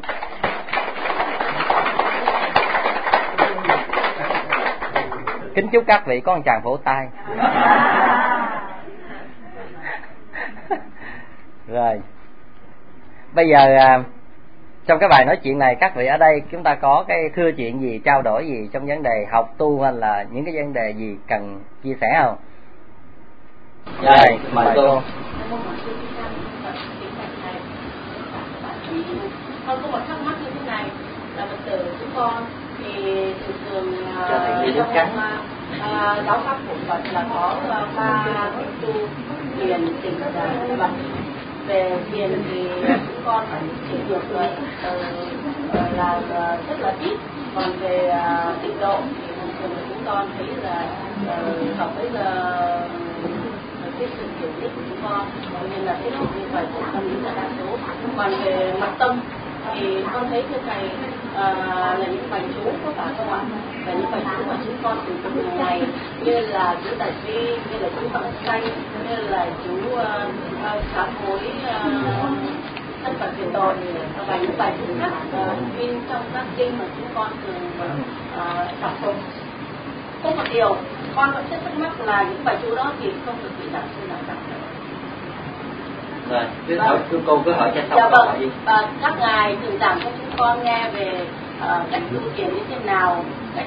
Speaker 7: có một tràng vỗ tay. Rồi bây giờ trong cái bài nói chuyện này, các vị ở đây chúng ta có cái thưa chuyện gì, trao đổi gì trong vấn đề học tu hay là những cái vấn đề gì cần chia sẻ không?
Speaker 2: Rồi, mời cô.
Speaker 3: Con có một thắc mắc như thế này, là Phật tử chúng con thì thường thường trong giáo pháp của Phật là có 3 tu: thiền, tịnh và bậc. Về thiền thì chúng con chỉ được là rất là ít, còn về tịnh độ thì thường thường chúng con thấy là học với cái sự hiểu biết của chúng con, nên là cái lúc như vậy cũng tâm lý là đa số. Còn về mặt tâm thì con thấy thưa thầy là những bài chú có phải không ạ? Và những bài chú mà chúng con sử dụng hàng ngày, như là chú Đại Bi, như là chú Bằng Xanh, như là chú sám hối thân phận tiền tội, và những bài chú khác in trong các kinh mà chúng con thường đọc tụng. Có một điều con vẫn rất thắc mắc là những bài chú đó thì không được vị giảng sư nào đọc.
Speaker 2: Rồi, cô cứ hỏi cho xong.
Speaker 3: Dạ vâng, các ngài thường giảng cho chúng con nghe về cách tu thiền như thế nào, cách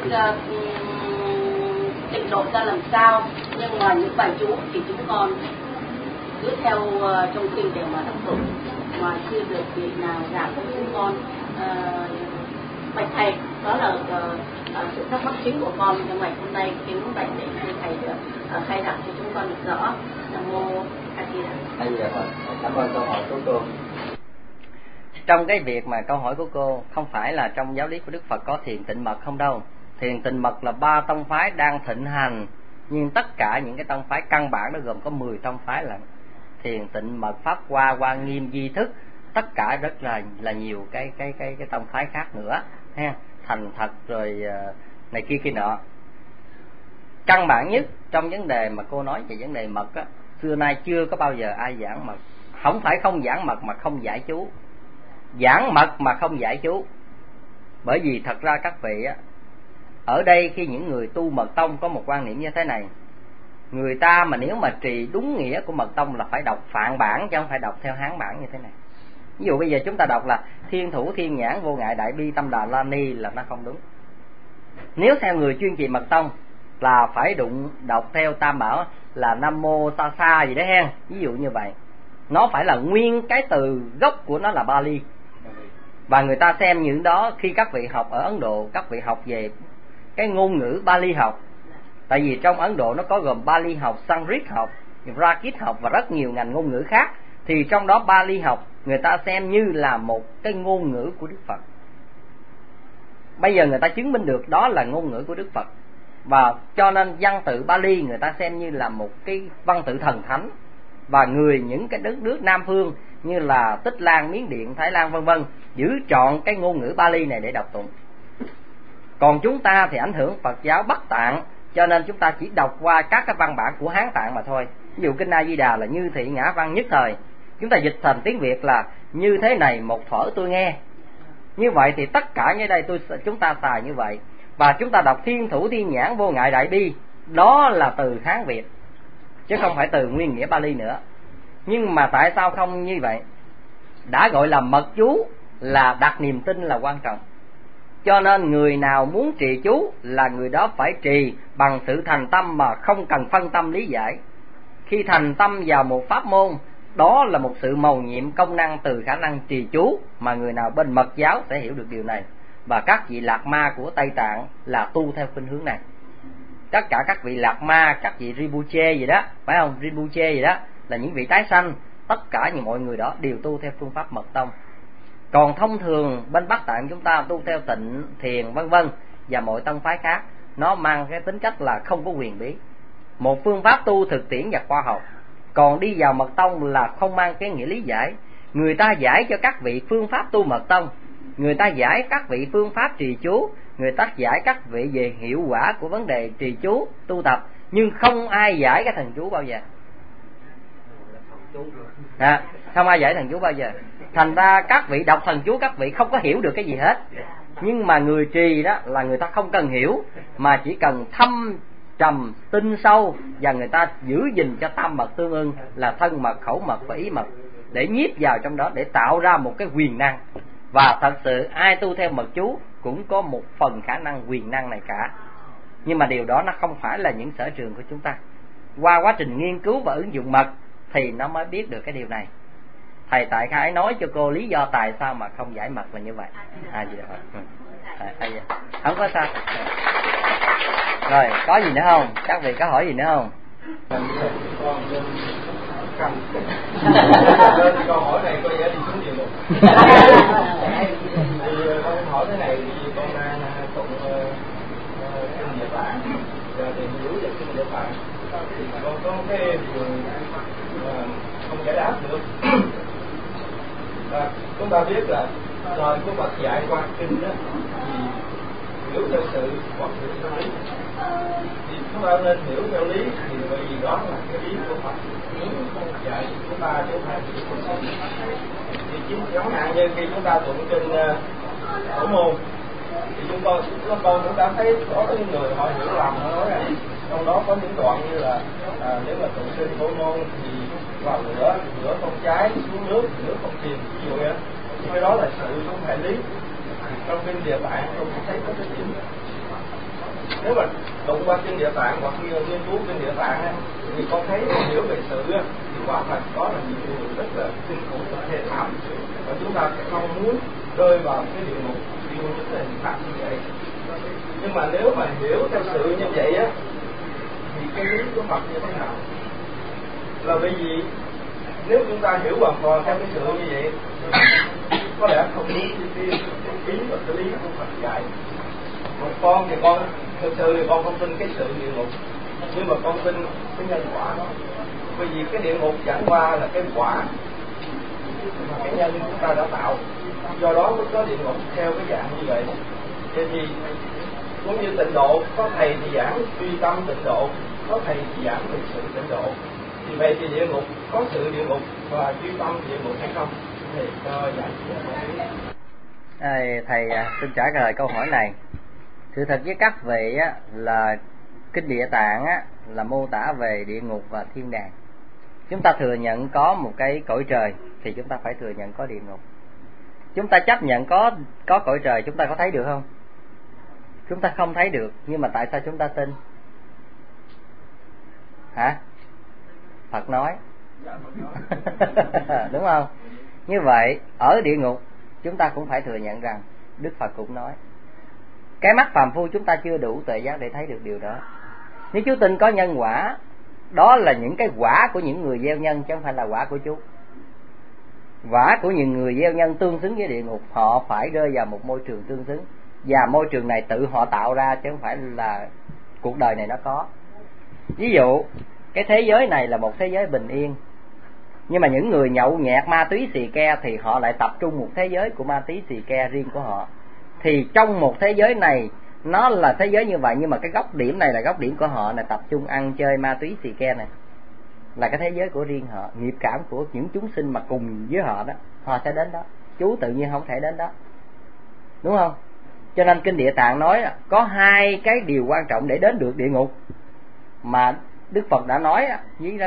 Speaker 3: tịnh độ ra làm sao, nhưng mà những bài chú thì chúng con cứ theo trong kinh để mà đọc tụng, mà chưa được vị nào giảng cho chúng con. Bạch thầy, đó là sự thắc mắc chính của con trong ngày hôm nay, kính bạch để thầy khai giảng cho chúng con được rõ. Nam mô A Di Đà Phật.
Speaker 2: Cảm ơn câu hỏi của cô.
Speaker 7: Trong cái việc mà câu hỏi của cô, không phải là trong giáo lý của Đức Phật có thiền tịnh mật không đâu. Thiền tịnh mật là 3 tông phái đang thịnh hành, nhưng tất cả những cái tông phái căn bản nó gồm có 10 tông phái là thiền tịnh mật, pháp hoa, quan nghiêm, di thức, tất cả rất là nhiều cái tông phái khác nữa ha, thành thật rồi này kia kia nọ. căn bản nhất trong vấn đề mà cô nói về vấn đề mật á, xưa nay chưa có bao giờ ai giảng mật. Không phải không giảng mật mà không giải chú, giảng mật mà không giải chú. Bởi vì thật ra các vị á, ở đây khi những người tu mật tông có một quan niệm như thế này: người ta mà nếu mà trì đúng nghĩa của mật tông là phải đọc Phạn bản chứ không phải đọc theo Hán bản như thế này. Ví dụ bây giờ chúng ta đọc là Thiên Thủ Thiên Nhãn Vô Ngại Đại Bi Tâm Đà La Ni là nó không đúng. Nếu theo người chuyên trì mật tông là phải đọc theo Tam Bảo là Nam Mô Sa Sa gì đó hen, ví dụ như vậy. Nó phải là nguyên cái từ gốc của nó là Bali. Và người ta xem những đó khi các vị học ở Ấn Độ, các vị học về cái ngôn ngữ Bali học. Tại vì trong Ấn Độ nó có gồm Bali học, Sanskrit học, Prakrit học và rất nhiều ngành ngôn ngữ khác. Thì trong đó Bali học người ta xem như là một cái ngôn ngữ của Đức Phật. Bây giờ người ta chứng minh được đó là ngôn ngữ của Đức Phật. Và cho nên văn tự Bali người ta xem như là một cái văn tự thần thánh. Và những cái đất nước Nam phương như là Tích Lan, Miến Điện, Thái Lan vân vân giữ trọn cái ngôn ngữ Bali này để đọc tụng. Còn chúng ta thì ảnh hưởng Phật giáo Bắc Tạng, cho nên chúng ta chỉ đọc qua các cái văn bản của Hán Tạng mà thôi. Ví dụ kinh A Di Đà là như thị ngã văn nhất thời, chúng ta dịch thành tiếng Việt là như thế này một thuở tôi nghe. Như vậy thì tất cả như đây chúng ta xài như vậy. Và chúng ta đọc Thiên Thủ Thiên Nhãn Vô Ngại Đại Bi, đó là từ Hán Việt chứ không phải từ nguyên nghĩa Bali nữa. Nhưng mà tại sao không như vậy? Đã gọi là mật chú là đặt niềm tin là quan trọng. Cho nên người nào muốn trì chú là người đó phải trì bằng sự thành tâm mà không cần phân tâm lý giải. Khi thành tâm vào một pháp môn, đó là một sự mầu nhiệm công năng từ khả năng trì chú, mà người nào bên mật giáo sẽ hiểu được điều này. Và các vị Lạc Ma của Tây Tạng là tu theo khuynh hướng này. Tất cả các vị Lạc Ma, các vị Rinpoche gì đó, phải không? Rinpoche gì đó là những vị tái sanh, tất cả những mọi người đó đều tu theo phương pháp mật tông. Còn thông thường bên Bắc Tạng chúng ta tu theo Tịnh, Thiền vân vân và mọi tông phái khác, nó mang cái tính cách là không có quyền bí, một phương pháp tu thực tiễn và khoa học. Còn đi vào mật tông là không mang cái nghĩa lý giải. Người ta giải cho các vị phương pháp tu mật tông, người ta giải các vị phương pháp trì chú, người ta giải các vị về hiệu quả của vấn đề trì chú tu tập, nhưng không ai giải cái thần chú bao giờ. Không ai giải thần chú bao giờ. Thành ra các vị đọc thần chú các vị không có hiểu được cái gì hết. Nhưng mà người trì đó là người ta không cần hiểu, mà chỉ cần thâm trầm tinh sâu, và người ta giữ gìn cho tam mật tương ưng là thân mật, khẩu mật và ý mật, để nhiếp vào trong đó để tạo ra một cái quyền năng. Và thật sự ai tu theo mật chú cũng có một phần khả năng quyền năng này cả. Nhưng mà điều đó nó không phải là những sở trường của chúng ta. Qua quá trình nghiên cứu và ứng dụng mật thì nó mới biết được cái điều này. Thầy tại khái nói cho cô lý do tại sao mà không giải mật là như vậy. Gì đó. Không có sao. Rồi, có gì nữa không? Các vị có hỏi gì nữa không?
Speaker 6: Câu hỏi này có vẻ đi xuống nhiều rồi. Thì con hỏi thế này, thì con đang tụng kinh Địa Tạng và tìm hiểu về kinh Địa Tạng, thì con có cái điều không giải đáp được. Chúng ta biết là lời của Phật dạy qua kinh đó thì hiểu theo sự hoặc hiểu theo lý. Thì chúng ta nên hiểu theo lý, thì bởi vì đó là cái lý của Phật dạy chúng ta chứ không phải hiểu theo sự. Thì chẳng hạn như khi chúng ta tụng kinh Phổ Môn thì chúng con cũng cảm thấy có những người họ hiểu lầm, họ nói rằng trong đó có những đoạn như là nếu mà tụng kinh Phổ Môn thì vào lửa không cháy, xuống nước lửa không chìm, ví dụ vậy. Cái đó là sự không phải lý. Trong kinh Địa Tạng tôi cũng thấy có cái điểm. Nếu mà đụng qua kinh Địa Tạng hoặc nghiên cứu kinh Địa Tạng thì con thấy hiểu về sự thì quả thật có là những điều rất là kinh khủng và thê thảm, và chúng ta sẽ không muốn rơi vào cái địa ngục đi những cái hình phạt như vậy. Nhưng mà nếu mà hiểu theo sự như vậy á thì cái lý của Phật như thế nào? Là bởi vì nếu chúng ta hiểu hoàn toàn theo cái sự như vậy, có lẽ không đúng cái ý và cái lý của Phật dạy. Một con thì con thực sự thì con không tin cái sự địa ngục, nhưng mà con tin cái nhân quả đó. Bởi vì cái địa ngục chẳng qua là cái quả mà cái nhân chúng ta đã tạo, do đó mới có địa ngục theo cái dạng như vậy. Vậy thì Cũng như tịnh độ, có thầy thì giảng duy tâm tịnh độ, có thầy thì giảng thực sự tịnh độ. Thì vậy thì địa ngục có sự địa ngục và duy tâm địa ngục hay không? Thì cho giải
Speaker 7: thầy xin trả lời câu hỏi này. Sự thật với các vị á, là kinh Địa Tạng á, là mô tả về địa ngục và thiên đàng. Chúng ta thừa nhận có một cái cõi trời thì chúng ta phải thừa nhận có địa ngục. Chúng ta chấp nhận có cõi trời, chúng ta có thấy được không? Chúng ta không thấy được, nhưng mà tại sao chúng ta tin? Hả? Phật nói. Đúng không? Như vậy ở địa ngục chúng ta cũng phải thừa nhận rằng Đức Phật cũng nói cái mắt phàm phu chúng ta chưa đủ tuệ giác để thấy được điều đó. Nếu chú tin có nhân quả, đó là những cái quả của những người gieo nhân chứ không phải là quả của chú. Quả của những người gieo nhân tương xứng với địa ngục, họ phải rơi vào một môi trường tương xứng, và môi trường này tự họ tạo ra chứ không phải là cuộc đời này nó có. Ví dụ cái thế giới này là một thế giới bình yên, nhưng mà những người nhậu nhẹt ma túy xì ke thì họ lại tập trung một thế giới của ma túy xì ke riêng của họ. Thì trong một thế giới này nó là thế giới như vậy, nhưng mà cái góc điểm này là góc điểm của họ, là tập trung ăn chơi ma túy xì ke này, là cái thế giới của riêng họ. Nghiệp cảm của những chúng sinh mà cùng với họ đó, họ sẽ đến đó, chú tự nhiên không thể đến đó, đúng không? Cho nên kinh Địa Tạng nói có hai cái điều quan trọng để đến được địa ngục mà Đức Phật đã nói với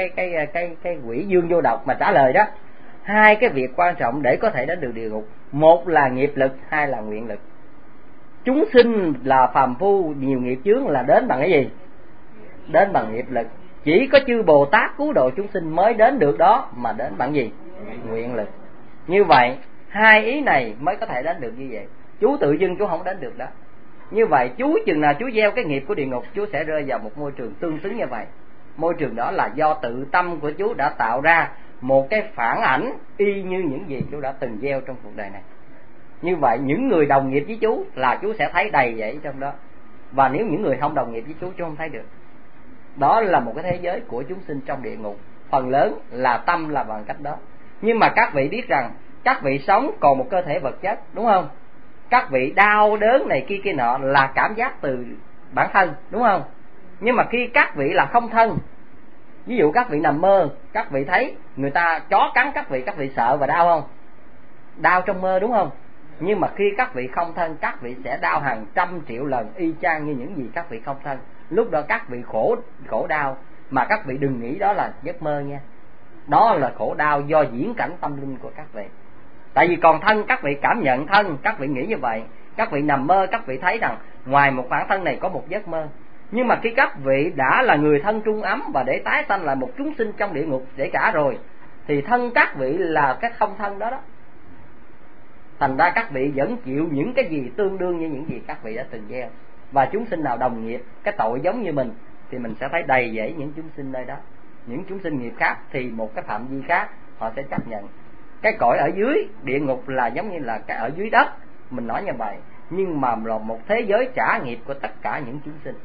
Speaker 7: cái quỷ Dương Vô Độc mà trả lời đó. Hai cái việc quan trọng để có thể đến được địa ngục, một là nghiệp lực, hai là nguyện lực. Chúng sinh là phàm phu nhiều nghiệp chướng là đến bằng cái gì? Đến bằng nghiệp lực. Chỉ có chư Bồ Tát cứu độ chúng sinh mới đến được đó, mà đến bằng gì? Nguyện lực. Như vậy hai ý này mới có thể đến được như vậy. Chú tự dưng chú không đến được đó. Như vậy chú chừng nào chú gieo cái nghiệp của địa ngục, chú sẽ rơi vào một môi trường tương xứng như vậy. Môi trường đó là do tự tâm của chú đã tạo ra một cái phản ảnh y như những gì chú đã từng gieo trong cuộc đời này. Như vậy những người đồng nghiệp với chú là chú sẽ thấy đầy vậy trong đó. Và nếu những người không đồng nghiệp với chú không thấy được. Đó là một cái thế giới của chúng sinh trong địa ngục. Phần lớn là tâm là bằng cách đó. Nhưng mà các vị biết rằng các vị sống còn một cơ thể vật chất, đúng không? Các vị đau đớn này kia nọ là cảm giác từ bản thân, đúng không? Nhưng mà khi các vị là không thân, ví dụ các vị nằm mơ, các vị thấy người ta chó cắn các vị sợ và đau không? Đau trong mơ, đúng không? Nhưng mà khi các vị không thân, các vị sẽ đau hàng trăm triệu lần, y chang như những gì các vị không thân. Lúc đó các vị khổ đau, mà các vị đừng nghĩ đó là giấc mơ nha. Đó là khổ đau do diễn cảnh tâm linh của các vị. Tại vì còn thân, các vị cảm nhận thân, các vị nghĩ như vậy. Các vị nằm mơ, các vị thấy rằng ngoài một bản thân này có một giấc mơ. Nhưng mà khi các vị đã là người thân trung ấm và để tái sanh là một chúng sinh trong địa ngục để trả rồi, thì thân các vị là cái không thân đó đó. Thành ra các vị vẫn chịu những cái gì tương đương như những gì các vị đã từng gieo. Và chúng sinh nào đồng nghiệp cái tội giống như mình thì mình sẽ thấy đầy dẫy những chúng sinh nơi đó. Những chúng sinh nghiệp khác thì một cái phạm vi khác họ sẽ chấp nhận. Cái cõi ở dưới địa ngục là giống như là cái ở dưới đất, mình nói như vậy, nhưng mà là một thế giới trả nghiệp của tất cả những chúng sinh.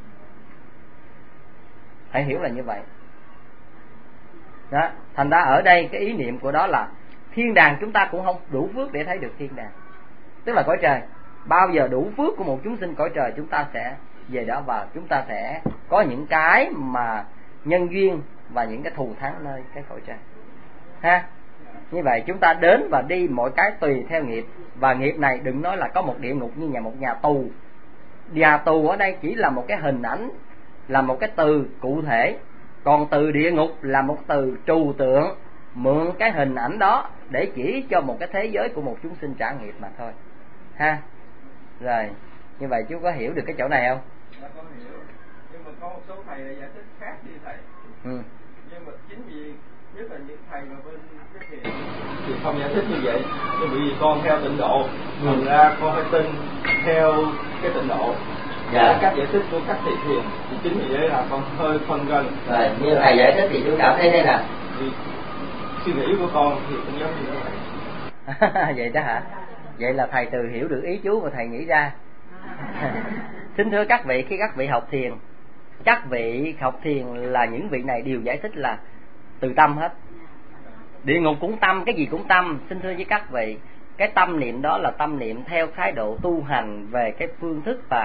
Speaker 7: Hãy hiểu là như vậy đó. Thành ra ở đây cái ý niệm của đó là thiên đàng chúng ta cũng không đủ phước để thấy được thiên đàng, tức là cõi trời. Bao giờ đủ phước của một chúng sinh cõi trời, chúng ta sẽ về đó và chúng ta sẽ có những cái mà nhân duyên và những cái thù thắng nơi cái cõi trời ha. Như vậy chúng ta đến và đi mỗi cái tùy theo nghiệp. Và nghiệp này đừng nói là có một địa ngục như một nhà tù. Nhà tù ở đây chỉ là một cái hình ảnh, là một cái từ cụ thể. Còn từ địa ngục là một từ trừu tượng, mượn cái hình ảnh đó để chỉ cho một cái thế giới của một chúng sinh trả nghiệp mà thôi ha. Rồi, như vậy chú có hiểu được cái chỗ này không?
Speaker 6: Dạ con hiểu. Nhưng mà có một số thầy giải thích khác đi thầy. Nhưng mà chính vì nhất là những thầy mà bên cái thiền thì không giải thích như vậy. Nhưng bởi vì con theo tịnh độ, thành ra con phải tin theo cái tịnh độ. Dạ. Cách giải thích của các thầy thiền thì chính vì vậy là con hơi phân vân.
Speaker 2: Rồi, như thầy giải thích thì chú cảm thấy thế nào?
Speaker 6: Thì suy nghĩ của con thì cũng giống như vậy.
Speaker 7: Vậy đó hả? Vậy là thầy từ hiểu được ý chú và thầy nghĩ ra. Xin thưa các vị, khi các vị học thiền, các vị học thiền là những vị này đều giải thích là từ tâm hết. Địa ngục cũng tâm, cái gì cũng tâm. Xin thưa với các vị, cái tâm niệm đó là tâm niệm theo thái độ tu hành về cái phương thức và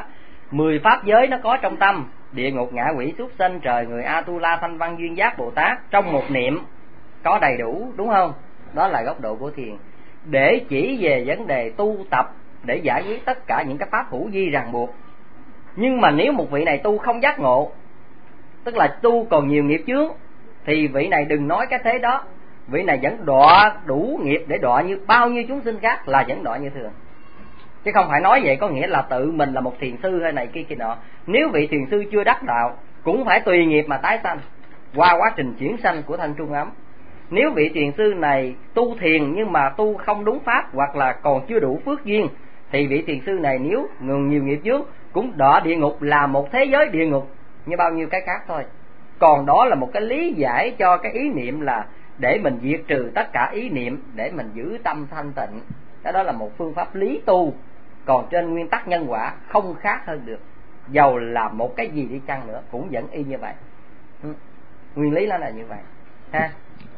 Speaker 7: 10 pháp giới nó có trong tâm, địa ngục, ngạ quỷ, súc sanh, trời người, Atula, Thanh Văn, Duyên Giác, Bồ Tát, trong một niệm có đầy đủ, đúng không? Đó là góc độ của thiền, để chỉ về vấn đề tu tập để giải quyết tất cả những cái pháp hữu vi ràng buộc. Nhưng mà nếu một vị này tu không giác ngộ, tức là tu còn nhiều nghiệp chướng, thì vị này đừng nói cái thế đó, vị này vẫn đọa đủ nghiệp để đọa như bao nhiêu chúng sinh khác, là vẫn đọa như thường. Chứ không phải nói vậy có nghĩa là tự mình là một thiền sư hay này kia kia nọ. Nếu vị thiền sư chưa đắc đạo cũng phải tùy nghiệp mà tái sanh qua quá trình chuyển sanh của thân trung ấm. Nếu vị thiền sư này tu thiền nhưng mà tu không đúng pháp hoặc là còn chưa đủ phước duyên, thì vị thiền sư này nếu nhiều nghiệp chướng cũng đọa địa ngục, là một thế giới địa ngục như bao nhiêu cái khác thôi. Còn đó là một cái lý giải cho cái ý niệm là để mình diệt trừ tất cả ý niệm để mình giữ tâm thanh tịnh. Đó là một phương pháp lý tu, còn trên nguyên tắc nhân quả không khác hơn được, dầu là một cái gì đi chăng nữa cũng vẫn y như vậy. Nguyên lý nó là như vậy ha.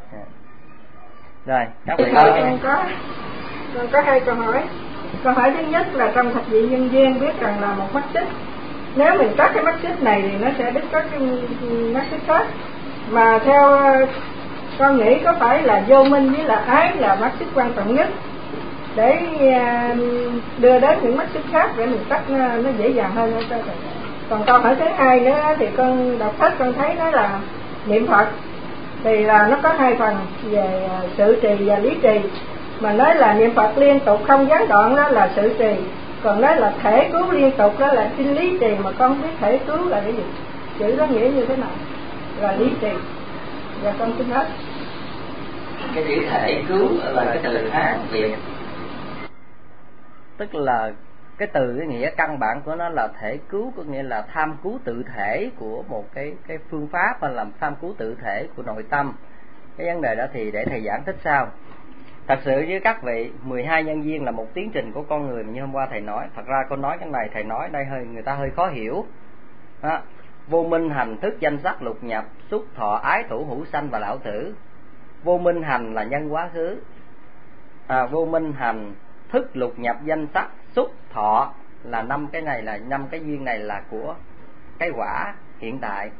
Speaker 7: Rồi các vị
Speaker 3: con có hai câu hỏi. Câu hỏi thứ nhất là trong thập vị nhân duyên biết rằng là một mắt xích, nếu mình cắt cái mắt xích này thì nó sẽ đứt các cái mắt xích khác, mà theo con nghĩ có phải là vô minh với là ái là mắt xích quan trọng nhất để đưa đến những mắt xích khác để mình cắt nó dễ dàng hơn cho thầy. Còn câu hỏi thứ hai nữa thì con đọc sách con thấy nó là niệm Phật thì là nó có hai phần về sự trì và lý trì, mà nói là niệm Phật liên tục không gián đoạn đó là sự trì, còn nói là thể cứu liên tục đó là sinh lý trì, mà con không biết thể cứu là cái gì, chữ đó nghĩa như thế nào là lý trì. Và con xin hết.
Speaker 2: Cái chữ thể cứu là cái từ Hán Việt,
Speaker 7: tức là cái từ cái nghĩa căn bản của nó là thể cứu, có nghĩa là tham cứu tự thể của một cái phương pháp, hay là tham cứu tự thể của nội tâm. Cái vấn đề đó thì để thầy giảng thích sau. Thật sự với các vị, 12 nhân duyên là một tiến trình của con người mà như hôm qua thầy nói. Thật ra con nói cái này thầy nói đây người ta hơi khó hiểu đó. Vô minh hành thức danh sắc lục nhập xúc thọ ái thủ hữu sanh và lão tử. Vô minh hành là nhân quá khứ, vô minh hành thức lục nhập danh sắc xúc thọ là 5 cái này, là 5 cái duyên này là của cái quả hiện tại,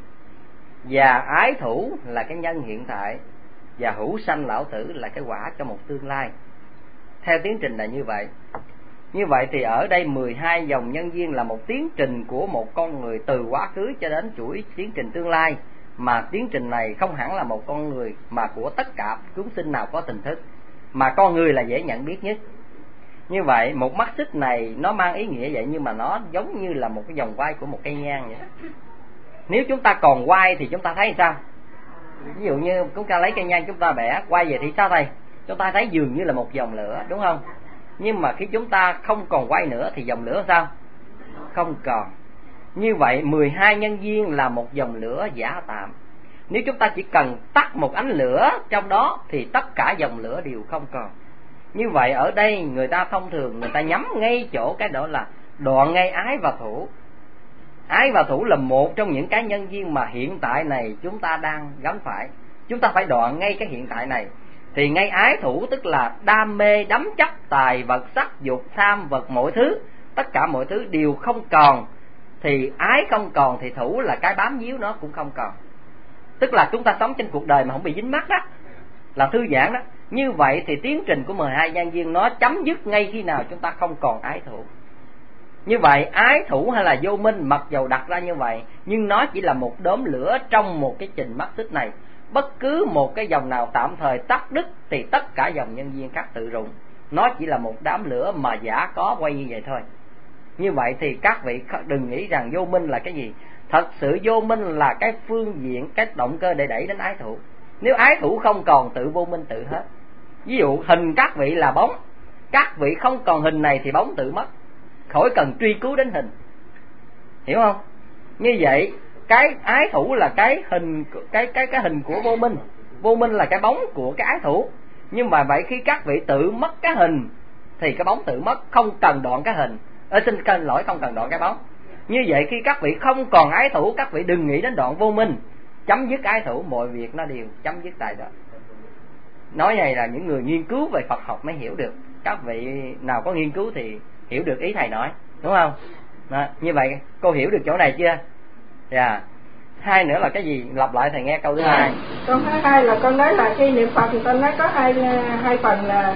Speaker 7: và ái thủ là cái nhân hiện tại, và hữu sanh lão tử là cái quả cho một tương lai. Theo tiến trình là như vậy. Như vậy thì ở đây 12 dòng nhân duyên là một tiến trình của một con người từ quá khứ cho đến chuỗi tiến trình tương lai, mà tiến trình này không hẳn là một con người mà của tất cả chúng sinh nào có tình thức, mà con người là dễ nhận biết nhất. Như vậy một mắt xích này nó mang ý nghĩa vậy, nhưng mà nó giống như là một cái vòng quay của một cây nhang vậy. Nếu chúng ta còn quay thì chúng ta thấy sao? Ví dụ như chúng ta lấy cây nhang chúng ta bẻ quay về thì sao thầy? Chúng ta thấy dường như là một dòng lửa, đúng không? Nhưng mà khi chúng ta không còn quay nữa thì dòng lửa sao? Không còn. Như vậy 12 nhân duyên là một dòng lửa giả tạm. Nếu chúng ta chỉ cần tắt một ánh lửa trong đó thì tất cả dòng lửa đều không còn. Như vậy ở đây người ta thông thường người ta nhắm ngay chỗ cái đó là đoạn ngay ái và thủ. Ái và thủ là một trong những cái nhân duyên mà hiện tại này chúng ta đang gánh phải. Chúng ta phải đoạn ngay cái hiện tại này. Thì ngay ái thủ tức là đam mê, đắm chấp, tài vật, sắc, dục, tham vật, mọi thứ, tất cả mọi thứ đều không còn. Thì ái không còn thì thủ là cái bám víu nó cũng không còn. Tức là chúng ta sống trên cuộc đời mà không bị dính mắc đó, là thư giãn đó. Như vậy thì tiến trình của 12 nhân duyên nó chấm dứt ngay khi nào chúng ta không còn ái thủ. Như vậy ái thủ hay là vô minh mặc dầu đặt ra như vậy, nhưng nó chỉ là một đốm lửa trong một cái trình mắt xích này. Bất cứ một cái dòng nào tạm thời tắt đứt thì tất cả dòng nhân duyên khác tự rụng. Nó chỉ là một đám lửa mà giả có quay như vậy thôi. Như vậy thì các vị đừng nghĩ rằng vô minh là cái gì. Thật sự vô minh là cái phương diện, cái động cơ để đẩy đến ái thủ. Nếu ái thủ không còn tự vô minh tự hết. Ví dụ hình các vị là bóng, các vị không còn hình này thì bóng tự mất, khỏi cần truy cứu đến hình. Hiểu không? Như vậy cái ái thủ là cái hình, cái hình của vô minh. Vô minh là cái bóng của cái ái thủ. Nhưng mà vậy khi các vị tự mất cái hình thì cái bóng tự mất, không cần đoạn cái hình. Xin lỗi, không cần đoạn cái bóng. Như vậy khi các vị không còn ái thủ, các vị đừng nghĩ đến đoạn vô minh. Chấm dứt ái thủ, mọi việc nó đều chấm dứt tại đó. Nói này là những người nghiên cứu về Phật học mới hiểu được. Các vị nào có nghiên cứu thì hiểu được ý thầy nói, đúng không? Đó, như vậy cô hiểu được chỗ này chưa? Dạ. Hai nữa là cái gì? Lặp lại thầy nghe câu thứ hai.
Speaker 3: Câu thứ hai là con nói là khi niệm Phật thì con nói có hai phần là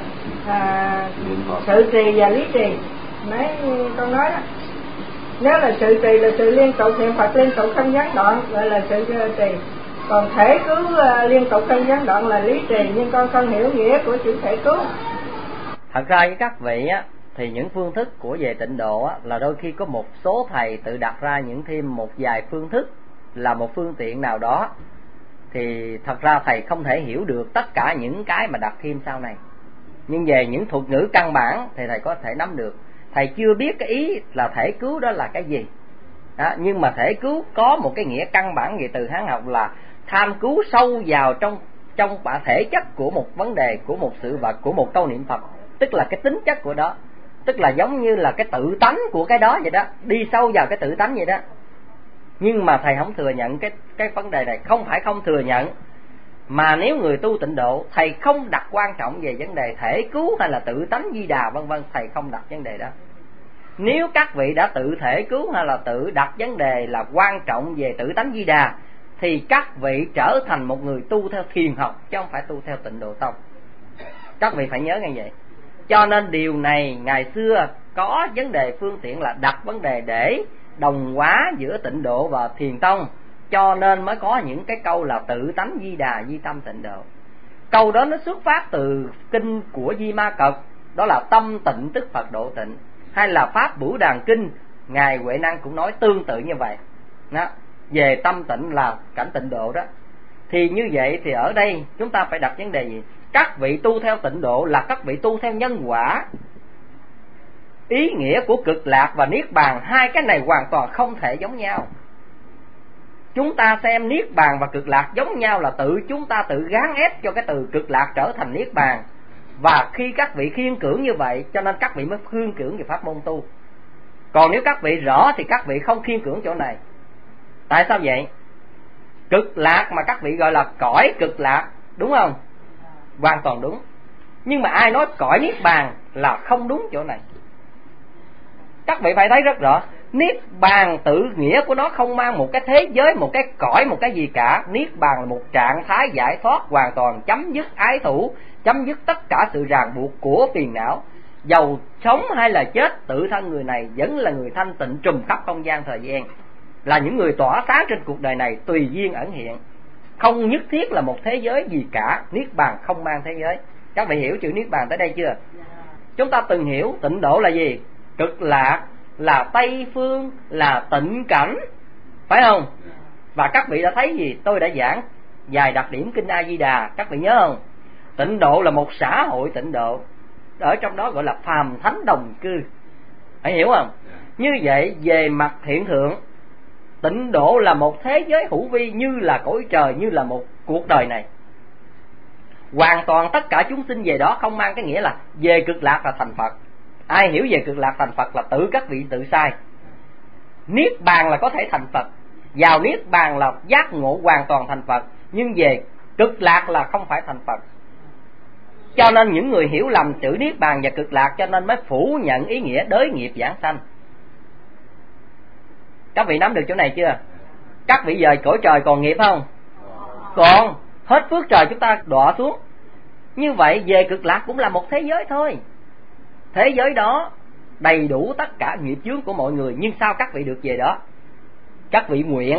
Speaker 3: sự trì và lý trì. Mấy con nói đó. Nếu là sự trì là sự liên tục niệm Phật liên tục không gián đoạn, gọi là sự trì. Còn thể cứu liên tục không gián đoạn là lý trì, nhưng con không hiểu nghĩa của chữ thể cứu.
Speaker 7: Thật ra với các vị á, thì những phương thức của về tịnh độ á, là đôi khi có một số thầy tự đặt ra những thêm một vài phương thức là một phương tiện nào đó, thì thật ra thầy không thể hiểu được tất cả những cái mà đặt thêm sau này. Nhưng về những thuật ngữ căn bản thì thầy có thể nắm được. Thầy chưa biết cái ý là thể cứu đó là cái gì đó, nhưng mà thể cứu có một cái nghĩa căn bản về từ Hán học là tham cứu sâu vào trong thể chất của một vấn đề, của một sự vật, của một câu niệm Phật, tức là cái tính chất của đó, tức là giống như là cái tự tánh của cái đó vậy đó, đi sâu vào cái tự tánh vậy đó. Nhưng mà thầy không thừa nhận cái vấn đề này, không phải không thừa nhận, mà nếu người tu tịnh độ, thầy không đặt quan trọng về vấn đề thể cứu hay là tự tánh Di Đà vân vân, thầy không đặt vấn đề đó. Nếu các vị đã tự thể cứu hay là tự đặt vấn đề là quan trọng về tự tánh Di Đà, thì các vị trở thành một người tu theo thiền học chứ không phải tu theo tịnh độ tông. Các vị phải nhớ như vậy. Cho nên điều này ngày xưa có vấn đề phương tiện là đặt vấn đề để đồng hóa giữa tịnh độ và thiền tông, cho nên mới có những cái câu là tự tánh Di Đà di tâm tịnh độ. Câu đó nó xuất phát từ kinh của Di Ma Cật, đó là tâm tịnh tức Phật độ tịnh, hay là Pháp Bửu Đàn Kinh, ngài Huệ Năng cũng nói tương tự như vậy đó, về tâm tịnh là cảnh tịnh độ đó. Thì như vậy thì ở đây chúng ta phải đặt vấn đề gì? Các vị tu theo tịnh độ là các vị tu theo nhân quả. Ý nghĩa của cực lạc và niết bàn, hai cái này hoàn toàn không thể giống nhau. Chúng ta xem niết bàn và cực lạc giống nhau là chúng ta tự gán ép cho cái từ cực lạc trở thành niết bàn. Và khi các vị khiên cưỡng như vậy, cho nên các vị mới khiên cưỡng về pháp môn tu. Còn nếu các vị rõ thì các vị không khiên cưỡng chỗ này. Tại sao vậy? Cực lạc mà các vị gọi là cõi cực lạc, đúng không? Hoàn toàn đúng. Nhưng mà ai nói cõi niết bàn là không đúng chỗ này. Các vị phải thấy rất rõ, niết bàn tự nghĩa của nó không mang một cái thế giới, một cái cõi, một cái gì cả. Niết bàn là một trạng thái giải thoát hoàn toàn, chấm dứt ái thủ, chấm dứt tất cả sự ràng buộc của phiền não. Dầu sống hay là chết, tự thân người này vẫn là người thanh tịnh trùm khắp không gian thời gian, là những người tỏa sáng trên cuộc đời này tùy duyên ẩn hiện, không nhất thiết là một thế giới gì cả. Niết bàn không mang thế giới. Các vị hiểu chữ niết bàn tới đây chưa? Chúng ta từng hiểu tịnh độ là gì? Cực lạc là Tây Phương, là tịnh cảnh, phải không? Và các vị đã thấy gì? Tôi đã giảng vài đặc điểm kinh A Di Đà, các vị nhớ không? Tịnh độ là một xã hội tịnh độ, ở trong đó gọi là phàm thánh đồng cư, phải hiểu không? Như vậy về mặt thiện thượng, tịnh độ là một thế giới hữu vi, như là cõi trời, như là một cuộc đời này. Hoàn toàn tất cả chúng sinh về đó, không mang cái nghĩa là về cực lạc là thành Phật. Ai hiểu về cực lạc thành Phật là tự các vị tự sai. Niết bàn là có thể thành Phật, vào niết bàn là giác ngộ hoàn toàn thành Phật, nhưng về cực lạc là không phải thành Phật. Cho nên những người hiểu lầm chữ niết bàn và cực lạc, cho nên mới phủ nhận ý nghĩa đới nghiệp giảng sanh. Các vị nắm được chỗ này chưa? Các vị giờ cõi trời còn nghiệp không? Còn. Hết phước trời chúng ta đọa xuống. Như vậy về cực lạc cũng là một thế giới thôi. Thế giới đó đầy đủ tất cả nghiệp chướng của mọi người. Nhưng sao các vị được về đó? Các vị nguyện.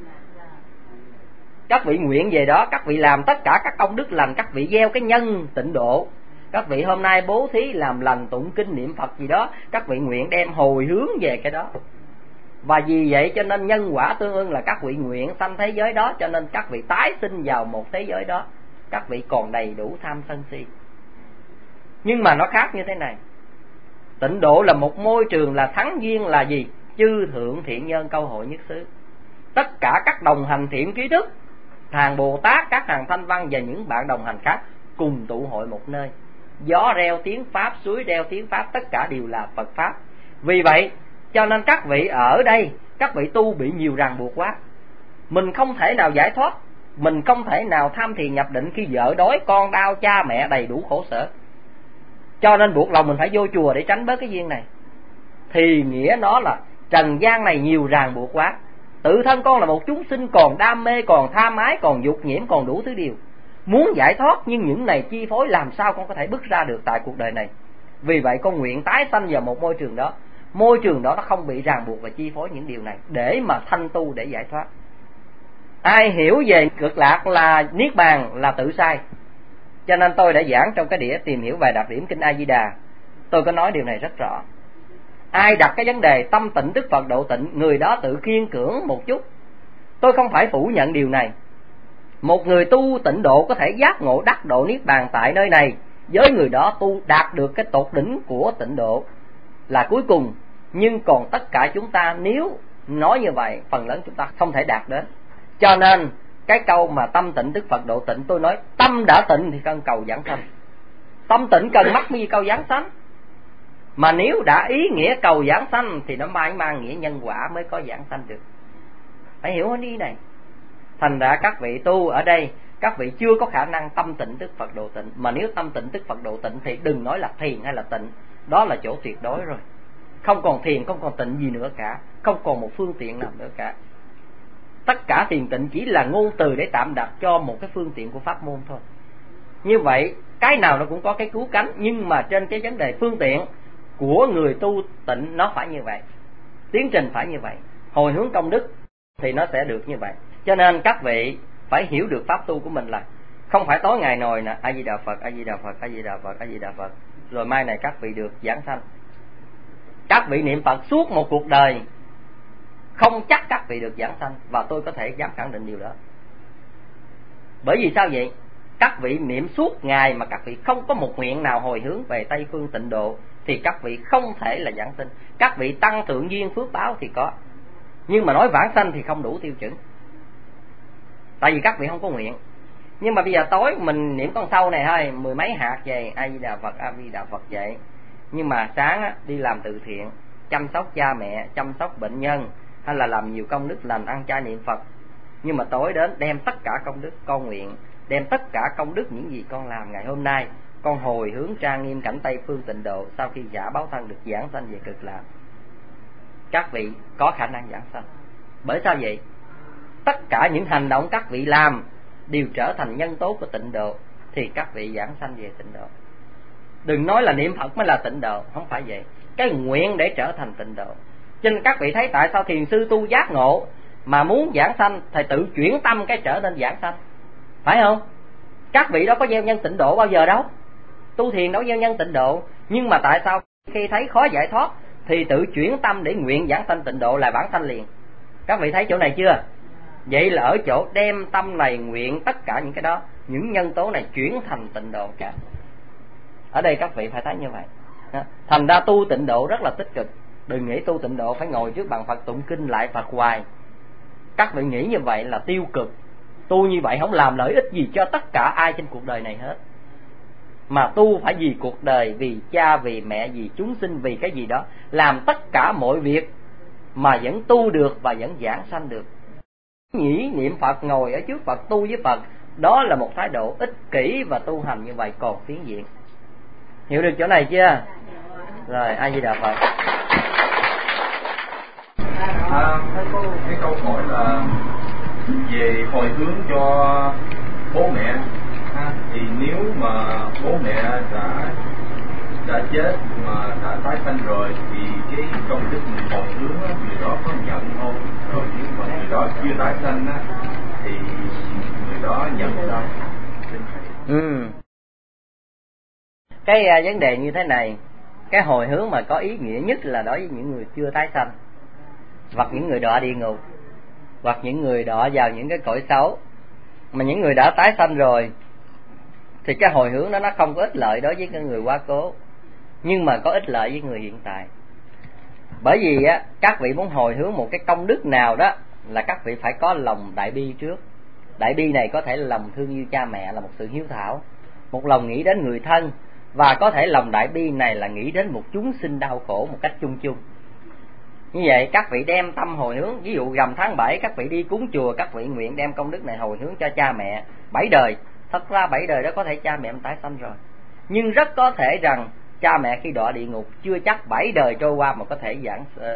Speaker 7: Các vị nguyện về đó, các vị làm tất cả các công đức lành, các vị gieo cái nhân tịnh độ. Các vị hôm nay bố thí làm lành tụng kinh niệm Phật gì đó, các vị nguyện đem hồi hướng về cái đó. Và vì vậy cho nên nhân quả tương ưng là các vị nguyện sanh thế giới đó, cho nên các vị tái sinh vào một thế giới đó. Các vị còn đầy đủ tham sân si. Nhưng mà nó khác như thế này. Tịnh độ là một môi trường, là thắng duyên là gì? Chư thượng thiện nhân câu hội nhất xứ. Tất cả các đồng hành thiện trí thức, hàng Bồ Tát, các hàng Thanh Văn và những bạn đồng hành khác cùng tụ hội một nơi. Gió reo tiếng Pháp, suối reo tiếng Pháp, tất cả đều là Phật Pháp. Vì vậy cho nên các vị ở đây, các vị tu bị nhiều ràng buộc quá. Mình không thể nào giải thoát, mình không thể nào tham thiền nhập định khi vợ đói, con đau, cha mẹ đầy đủ khổ sở. Cho nên buộc lòng mình phải vô chùa để tránh bớt cái duyên này. Thì nghĩa nó là trần gian này nhiều ràng buộc quá. Tự thân con là một chúng sinh còn đam mê, còn tham ái, còn dục nhiễm, còn đủ thứ điều. Muốn giải thoát nhưng những này chi phối, làm sao con có thể bước ra được tại cuộc đời này. Vì vậy con nguyện tái sanh vào một môi trường đó. Môi trường đó nó không bị ràng buộc và chi phối những điều này, để mà thanh tu, để giải thoát. Ai hiểu về cực lạc là niết bàn là tự sai. Cho nên tôi đã giảng trong cái đĩa tìm hiểu vài đặc điểm kinh A Di Đà, tôi có nói điều này rất rõ. Ai đặt cái vấn đề tâm tịnh tức Phật độ tịnh, người đó tự khiên cưỡng một chút. Tôi không phải phủ nhận điều này. Một người tu tịnh độ có thể giác ngộ đắc độ niết bàn tại nơi này, với người đó tu đạt được cái tột đỉnh của tịnh độ là cuối cùng. Nhưng còn tất cả chúng ta nếu nói như vậy, phần lớn chúng ta không thể đạt đến. Cho nên cái câu mà tâm tịnh tức Phật độ tịnh, tôi nói tâm đã tịnh thì cần cầu giảng sanh. Tâm tịnh cần mắc gì cầu giảng sanh. Mà nếu đã ý nghĩa cầu giảng sanh thì nó mới mang nghĩa nhân quả mới có giảng sanh được. Phải hiểu cái ý này. Thành ra các vị tu ở đây, các vị chưa có khả năng tâm tịnh tức Phật độ tịnh. Mà nếu tâm tịnh tức Phật độ tịnh thì đừng nói là thiền hay là tịnh, đó là chỗ tuyệt đối rồi. Không còn thiền, không còn tịnh gì nữa cả, không còn một phương tiện nào nữa cả. Tất cả thiền tịnh chỉ là ngôn từ để tạm đặt cho một cái phương tiện của pháp môn thôi. Như vậy cái nào nó cũng có cái cứu cánh, nhưng mà trên cái vấn đề phương tiện của người tu tịnh nó phải như vậy, tiến trình phải như vậy, hồi hướng công đức thì nó sẽ được như vậy. Cho nên các vị phải hiểu được pháp tu của mình là không phải tối ngày nồi nè A Di Đà Phật, A Di Đà Phật, A Di Đà Phật, A Di Đà Phật, rồi mai này các vị được giảng sanh. Các vị niệm Phật suốt một cuộc đời không chắc các vị được giảng sanh, và tôi có thể dám khẳng định điều đó. Bởi vì sao vậy? Các vị niệm suốt ngày mà các vị không có một nguyện nào hồi hướng về Tây Phương tịnh độ thì các vị không thể là giảng sinh. Các vị tăng thượng duyên phước báo thì có, nhưng mà nói vãng sanh thì không đủ tiêu chuẩn. Tại vì các vị không có nguyện. Nhưng mà bây giờ tối mình niệm con sâu này thôi, 10 mấy hạt vậy, A Di Đà Phật, A Di Đà Phật vậy. Nhưng mà sáng á, đi làm từ thiện, chăm sóc cha mẹ, chăm sóc bệnh nhân, hay là làm nhiều công đức lành, ăn chay niệm Phật. Nhưng mà tối đến đem tất cả công đức con nguyện, đem tất cả công đức những gì con làm ngày hôm nay, con hồi hướng trang nghiêm cảnh Tây Phương tịnh độ, sau khi giả báo thân được giảng sanh về cực lạc. Các vị có khả năng giảng sanh. Bởi sao vậy? Tất cả những hành động các vị làm đều trở thành nhân tố của tịnh độ, thì các vị giảng sanh về tịnh độ. Đừng nói là niệm Phật mới là tịnh độ, không phải vậy. Cái nguyện để trở thành tịnh độ. Cho nên các vị thấy tại sao thiền sư tu giác ngộ mà muốn giảng sanh thì tự chuyển tâm cái trở nên giảng sanh, phải không? Các vị đó có gieo nhân tịnh độ bao giờ đâu, tu thiền đâu gieo nhân tịnh độ. Nhưng mà tại sao khi thấy khó giải thoát thì tự chuyển tâm để nguyện giảng sanh tịnh độ là vãng sanh liền? Các vị thấy chỗ này chưa? Vậy là ở chỗ đem tâm này nguyện tất cả những cái đó, những nhân tố này chuyển thành tịnh độ cả. Ở đây các vị phải thấy như vậy. Thành ra tu tịnh độ rất là tích cực. Đừng nghĩ tu tịnh độ phải ngồi trước bàn Phật tụng kinh lại Phật hoài. Các vị nghĩ như vậy là tiêu cực. Tu như vậy không làm lợi ích gì cho tất cả ai trên cuộc đời này hết. Mà tu phải vì cuộc đời, vì cha, vì mẹ, vì chúng sinh, vì cái gì đó, làm tất cả mọi việc mà vẫn tu được và vẫn giảng sanh được. Nghĩ niệm Phật, ngồi ở trước Phật tu với Phật, đó là một thái độ ích kỷ, và tu hành như vậy còn phiến diện. Hiểu được chỗ này chưa? Rồi, A Di Đà Phật.
Speaker 6: Cái câu hỏi là về hồi hướng cho bố mẹ, thì nếu mà bố mẹ đã chết mà đã tái sanh rồi thì cái công đức mình hồi hướng á, người đó có nhận không? Rồi nếu mà người đó chưa tái sanh á, thì người đó nhận sao?
Speaker 7: Cái vấn đề như thế này, cái hồi hướng mà có ý nghĩa nhất là đối với những người chưa tái sanh, hoặc những người đọa địa ngục, hoặc những người đọa vào những cái cõi xấu. Mà những người đã tái sanh rồi thì cái hồi hướng đó nó không có ích lợi đối với cái người quá cố, nhưng mà có ích lợi với người hiện tại. Bởi vì á, các vị muốn hồi hướng một cái công đức nào đó là các vị phải có lòng đại bi trước. Đại bi này có thể là lòng thương yêu cha mẹ, là một sự hiếu thảo, một lòng nghĩ đến người thân, và có thể lòng đại bi này là nghĩ đến một chúng sinh đau khổ một cách chung chung. Như vậy các vị đem tâm hồi hướng, ví dụ rằm tháng 7 các vị đi cúng chùa, các vị nguyện đem công đức này hồi hướng cho cha mẹ 7 đời. Thật ra 7 đời đó có thể cha mẹ tái sanh rồi, nhưng rất có thể rằng cha mẹ khi đọa địa ngục chưa chắc 7 đời trôi qua mà có thể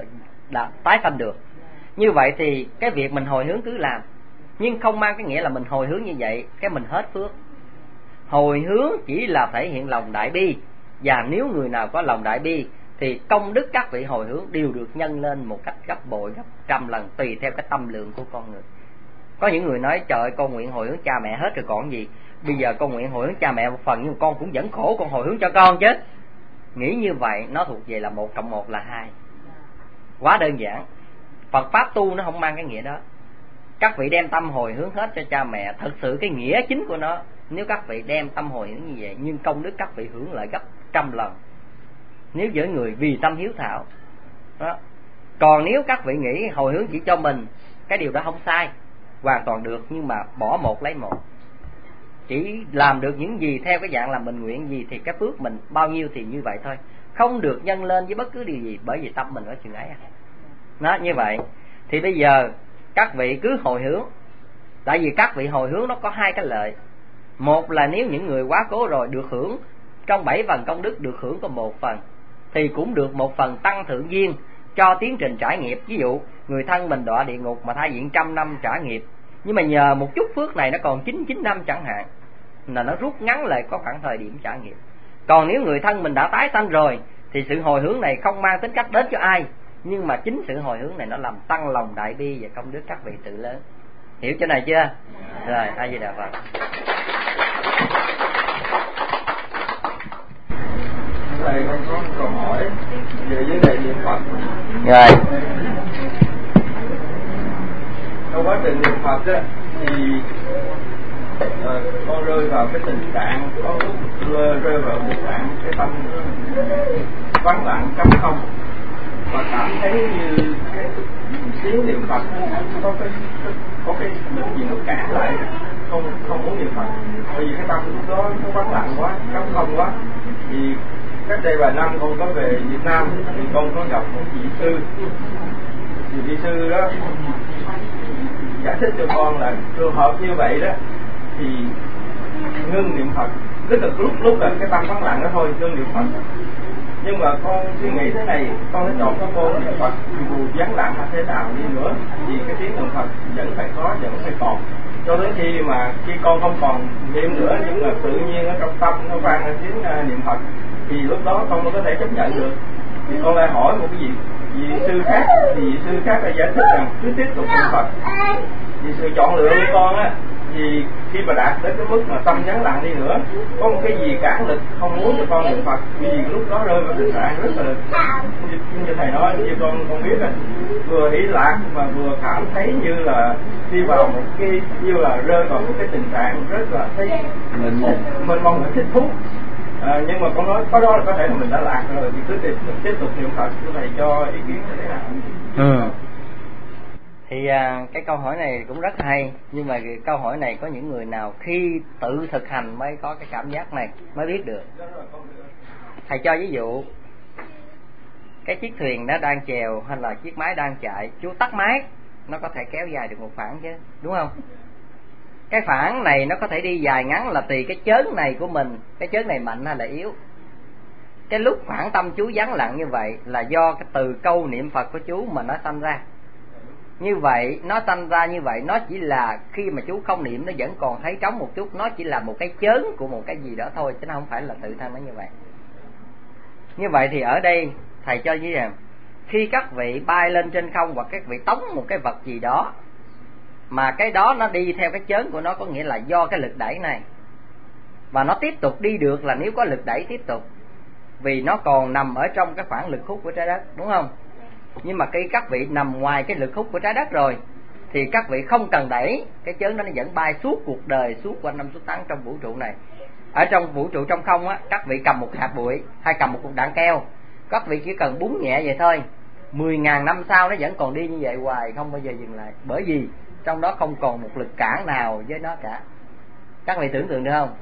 Speaker 7: đã tái sanh được. Như vậy thì cái việc mình hồi hướng cứ làm, nhưng không mang cái nghĩa là mình hồi hướng như vậy cái mình hết phước. Hồi hướng chỉ là thể hiện lòng đại bi, và nếu người nào có lòng đại bi thì công đức các vị hồi hướng đều được nhân lên một cách gấp bội, gấp trăm lần, tùy theo cái tâm lượng của con người. Có những người nói trời ơi, con nguyện hồi hướng cha mẹ hết rồi còn gì, bây giờ con nguyện hồi hướng cha mẹ một phần nhưng con cũng vẫn khổ, con hồi hướng cho con chứ. Nghĩ như vậy nó thuộc về là 1 cộng 1 là 2, quá đơn giản. Phật pháp tu nó không mang cái nghĩa đó. Các vị đem tâm hồi hướng hết cho cha mẹ, thật sự cái nghĩa chính của nó, nếu các vị đem tâm hồi hướng như vậy, nhưng công đức các vị hưởng lại gấp trăm lần nếu với người vì tâm hiếu thảo đó. Còn nếu các vị nghĩ hồi hướng chỉ cho mình, cái điều đó không sai, hoàn toàn được, nhưng mà bỏ một lấy một. Chỉ làm được những gì theo cái dạng là mình nguyện gì thì cái phước mình bao nhiêu thì như vậy thôi, không được nhân lên với bất cứ điều gì, bởi vì tâm mình có chừng ấy nó như vậy. Thì bây giờ các vị cứ hồi hướng, tại vì các vị hồi hướng nó có 2 cái lợi. Một là nếu những người quá cố rồi được hưởng trong 7 phần công đức, được hưởng có 1 phần thì cũng được 1 phần tăng thượng duyên cho tiến trình trải nghiệp. Ví dụ người thân mình đọa địa ngục mà thai viện 100 năm trả nghiệp, nhưng mà nhờ một chút phước này nó còn 99 năm chẳng hạn, là nó rút ngắn lại có khoảng thời điểm trả nghiệp. Còn nếu người thân mình đã tái sanh rồi thì sự hồi hướng này không mang tính cách đến cho ai, nhưng mà chính sự hồi hướng này nó làm tăng lòng đại bi và công đức các vị tự lớn. Hiểu chỗ này chưa? Rồi, A Di Đà Phật.
Speaker 6: Thầy con có câu hỏi về vấn đề niệm Phật.
Speaker 7: Rồi.
Speaker 6: Trong quá trình niệm Phật á, thì con rơi vào cái tình trạng, có lúc rơi vào tình trạng cái tâm vắng lặng trống không, và cảm thấy như cái tiếng niệm Phật có cái gì nó cản lại, không muốn niệm Phật, bởi vì cái tâm lúc đó nó vắng lặng quá, trống không quá. Thì cách đây vài năm con có về Việt Nam thì con có gặp một vị sư, thì vị sư đó giải thích cho con là trường hợp như vậy đó thì ngưng niệm Phật, tức là lúc là cái tâm vắng lặng đó thôi, ngưng niệm Phật. Nhưng mà con suy nghĩ thế này, con sẽ chọn các con niệm Phật dù vắng lặng hay thế nào đi nữa thì cái tiếng niệm Phật vẫn phải có, vẫn phải còn, cho đến khi con không còn niệm nữa nhưng mà tự nhiên ở trong tâm nó vang lên tiếng niệm Phật thì lúc đó con mới có thể chấp nhận được. Thì con lại hỏi một cái vị sư khác, thì vị sư khác lại giải thích rằng cứ tiếp tục niệm Phật. Vì sự chọn lựa của con á, thì khi mà đạt đến cái mức mà tâm vắng lặng đi nữa, có một cái gì cản lực không muốn cho con niệm Phật, vì lúc đó rơi vào tình trạng rất là như thầy nói, như con biết là vừa hỷ lạc mà vừa cảm thấy như là đi vào một cái, như là rơi vào một cái tình trạng rất là thấy mình mong thích thú. Nhưng mà con nói có đó là có thể là mình đã lạc rồi, thì cứ tiếp tục niệm Phật. Thầy cho ý kiến như thế nào?
Speaker 7: Thì cái câu hỏi này cũng rất hay, nhưng mà cái câu hỏi này có những người nào khi tự thực hành mới có cái cảm giác này, mới biết được. Thầy cho ví dụ, cái chiếc thuyền nó đang chèo hay là chiếc máy đang chạy, chú tắt máy, nó có thể kéo dài được một phản chứ, đúng không? Cái phản này nó có thể đi dài ngắn là tùy cái chớn này của mình, cái chớn này mạnh hay là yếu. Cái lúc phản tâm chú vắng lặng như vậy là do cái từ câu niệm Phật của chú mà nó sanh ra. Như vậy, nó sanh ra như vậy, nó chỉ là khi mà chú không niệm nó vẫn còn thấy trống một chút, nó chỉ là một cái chớn của một cái gì đó thôi, chứ nó không phải là tự thân nó như vậy. Như vậy thì ở đây thầy cho như rằng khi các vị bay lên trên không hoặc các vị tống một cái vật gì đó mà cái đó nó đi theo cái chớn của nó, có nghĩa là do cái lực đẩy này, và nó tiếp tục đi được là nếu có lực đẩy tiếp tục, vì nó còn nằm ở trong cái khoảng lực hút của trái đất, đúng không? Nhưng mà khi các vị nằm ngoài cái lực hút của trái đất rồi thì các vị không cần đẩy, cái chớn đó nó vẫn bay suốt cuộc đời, suốt quanh năm suốt tháng trong vũ trụ này. Ở trong vũ trụ trong không á, các vị cầm một hạt bụi hay cầm một cục đạn keo, các vị chỉ cần búng nhẹ vậy thôi, 10.000 năm sau nó vẫn còn đi như vậy hoài, không bao giờ dừng lại, bởi vì trong đó không còn một lực cản nào với nó cả. Các vị tưởng tượng được không?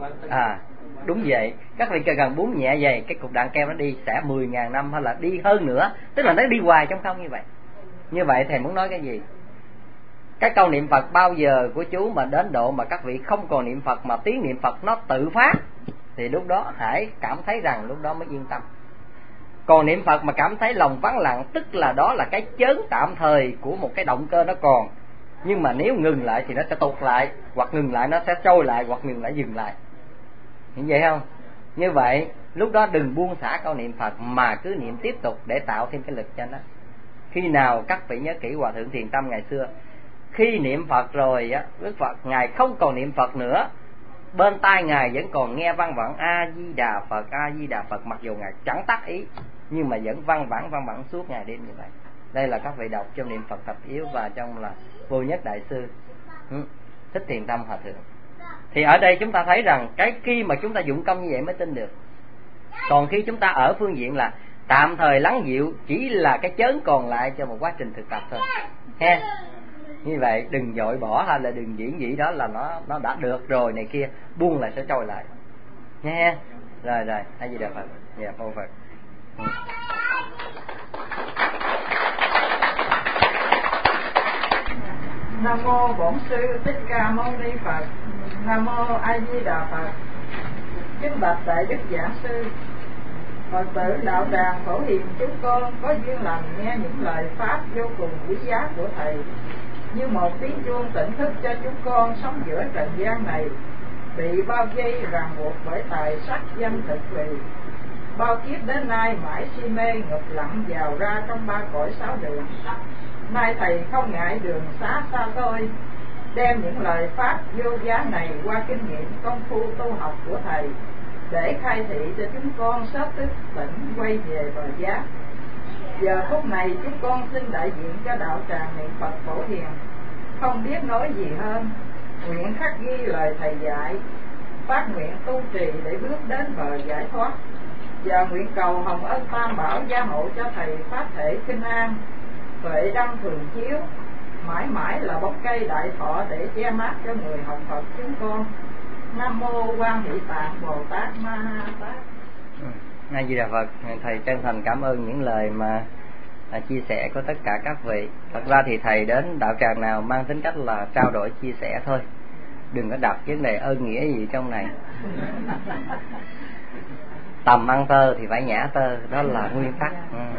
Speaker 7: Đúng vậy, các vị cần búng nhẹ vậy, cái cục đạn keo nó đi sẽ 10.000 năm hay là đi hơn nữa, tức là nó đi hoài trong không như vậy. Như vậy thầy muốn nói cái gì? Cái câu niệm Phật bao giờ của chú mà đến độ mà các vị không còn niệm Phật mà tiếng niệm Phật nó tự phát, thì lúc đó hãy cảm thấy rằng lúc đó mới yên tâm. Còn niệm Phật mà cảm thấy lòng vắng lặng, tức là đó là cái chớn tạm thời của một cái động cơ nó còn. Nhưng mà nếu ngừng lại thì nó sẽ tụt lại, hoặc ngừng lại nó sẽ trôi lại, hoặc ngừng lại dừng lại. Như vậy không? Như vậy lúc đó đừng buông xả câu niệm Phật, mà cứ niệm tiếp tục để tạo thêm cái lực cho nó. Khi nào các vị nhớ kỹ Hòa Thượng Thiền Tâm ngày xưa, khi niệm Phật rồi á, Đức Phật Ngài không còn niệm Phật nữa, bên tai Ngài vẫn còn nghe văng vẳng A Di Đà Phật, A Di Đà Phật, mặc dù Ngài chẳng tắt ý, nhưng mà vẫn văng vẳng suốt ngày đêm như vậy. Đây là các vị đọc trong Niệm Phật Thập Yếu và trong là Vô Nhất Đại Sư Thích Thiền Tâm Hòa Thượng. Thì ở đây chúng ta thấy rằng cái khi mà chúng ta dụng công như vậy mới tin được. Còn khi chúng ta ở phương diện là tạm thời lắng dịu, chỉ là cái chớn còn lại cho một quá trình thực tập thôi. Ha. Như vậy đừng dội bỏ hay là đừng diễn gì đó là nó đã được rồi này kia, buông lại sẽ trôi lại. Nha. Rồi, A Di Đà Phật. Dạ, Mô Phật.
Speaker 8: Nam mô Bổn Sư Thích Ca Mâu Ni Phật. Nam mô A Di Đà Phật. Kính bạch Đại Đức Giảng Sư, Phật tử đạo tràng Phổ Hiền chúng con có duyên lành nghe những lời pháp vô cùng quý giá của thầy, như một tiếng chuông tỉnh thức cho chúng con sống giữa trần gian này, bị bao vây ràng buộc bởi tài sắc danh thực vị. Bao kiếp đến nay mãi si mê ngục lặng vào ra trong ba cõi sáu đường. Nay thầy không ngại đường xá xa xôi, đem những lời pháp vô giá này qua kinh nghiệm công phu tu học của thầy, để khai thị cho chúng con sớm thức tỉnh quay về bờ giác. Giờ phút này chúng con xin đại diện cho đạo tràng Niệm Phật Phổ Hiền, không biết nói gì hơn, nguyện khắc ghi lời thầy dạy, phát nguyện tu trì để bước đến bờ giải thoát, và nguyện cầu hồng ân Tam Bảo gia hộ cho thầy pháp thể kinh an, tuệ đăng thường chiếu, mãi mãi là bóng cây đại thọ để che mát cho người học Phật chúng con. Nam mô Quan Hỷ Tạng Bồ Tát Ma Ha Tát.
Speaker 7: A Di Đà Phật. Thầy chân thành cảm ơn những lời mà chia sẻ của tất cả các vị. Thật ra thì thầy đến đạo tràng nào mang tính cách là trao đổi chia sẻ thôi, đừng có đặt vấn đề ơn nghĩa gì trong này. Tầm ăn tơ thì phải nhả tơ, đó là nguyên tắc.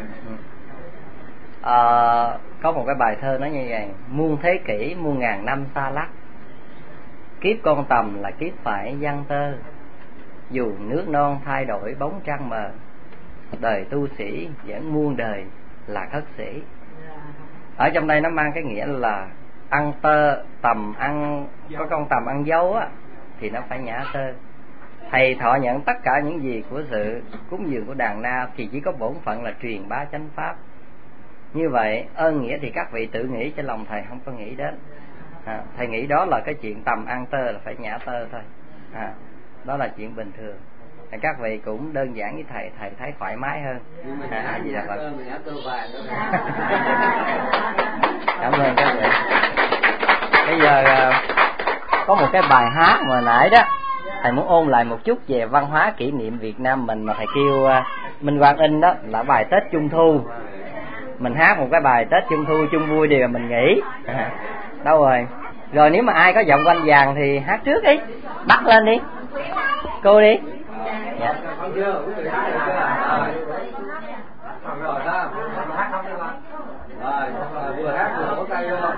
Speaker 7: Có một cái bài thơ nói như vậy: muôn thế kỷ muôn ngàn năm xa lắc, kiếp con tầm là kiếp phải giăng tơ, dù nước non thay đổi bóng trăng mờ, đời tu sĩ vẫn muôn đời là khất sĩ. Ở trong đây nó mang cái nghĩa là ăn tơ, tầm ăn, có con tầm ăn dấu á thì nó phải nhả tơ. Thầy thọ nhận tất cả những gì của sự cúng dường của đàn na thì chỉ có bổn phận là truyền bá chánh pháp. Như vậy ơn nghĩa thì các vị tự nghĩ, cho lòng thầy không có nghĩ đến. Thầy nghĩ đó là cái chuyện tầm ăn tơ là phải nhả tơ thôi. Đó là chuyện bình thường. Các vị cũng đơn giản với thầy thấy thoải mái hơn. Gì là Phật. Cảm ơn các vị. Bây giờ có một cái bài hát mà nãy đó thầy muốn ôn lại một chút về văn hóa kỷ niệm Việt Nam mình mà thầy kêu Minh Quang In, đó là bài Tết Trung Thu. Mình hát một cái bài Tết Trung Thu chung vui đi rồi mình nghỉ. Đâu rồi? Rồi nếu mà ai có giọng quanh vàng thì hát trước đi, bắt lên đi cô đi. Dạ.
Speaker 4: Vừa hát vừa có tay vô.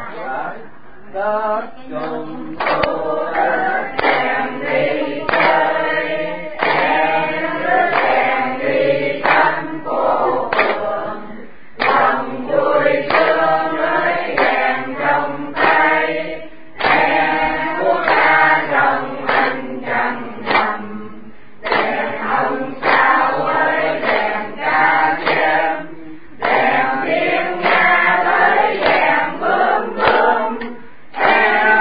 Speaker 4: Tết Trung Thu em đi chơi, em rất em đi thăm cô phương, lòng vui sướng với em trong tay, em muốn ra rồng anh trăng rằm, đèn hồng sao với đèn ca đêm, đèn biên nga với đèn bướm bướm, em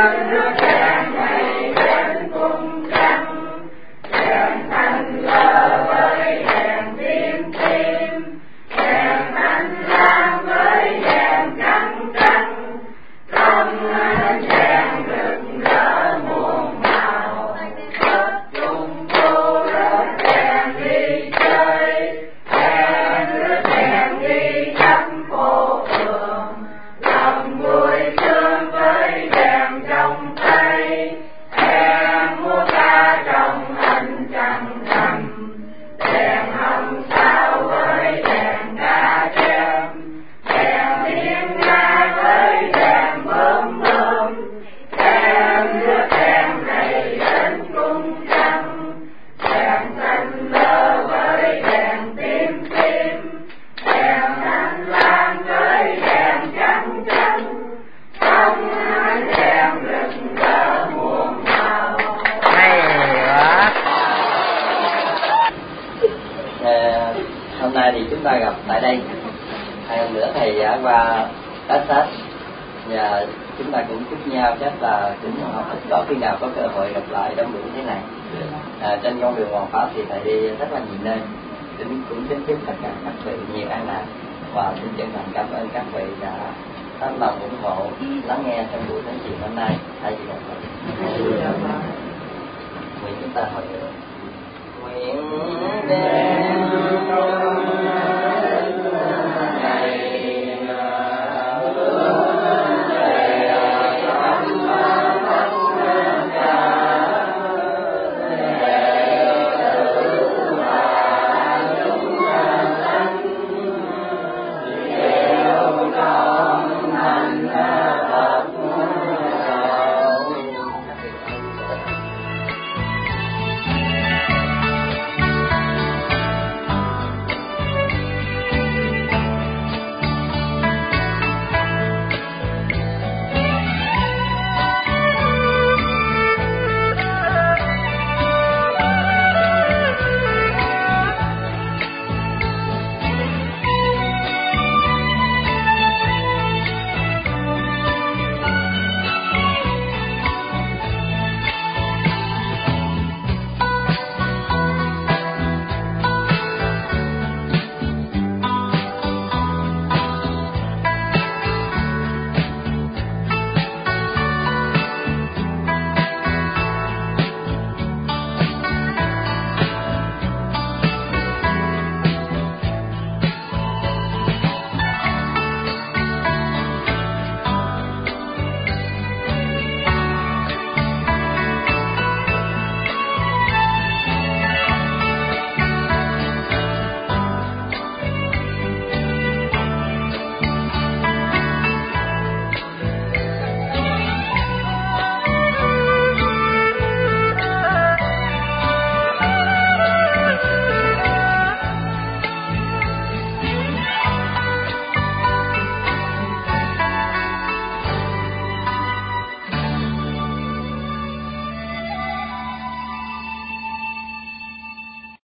Speaker 2: thì chúng ta gặp tại đây. Lần nữa thầy đã qua Đát Sát và chúng ta cũng chúc nhau chắc là cũng có khi nào có cơ hội gặp lại đông đủ thế này. Trên con đường hoàn pháp thì thầy đi rất là nhiều nơi, cũng kính chúc tất cả các vị nhiều an lạc và xin chân thành cảm ơn các vị đã hết lòng ủng hộ lắng nghe trong buổi nói chuyện hôm nay. Thầy gì vậy? Nguyện chúng ta hồi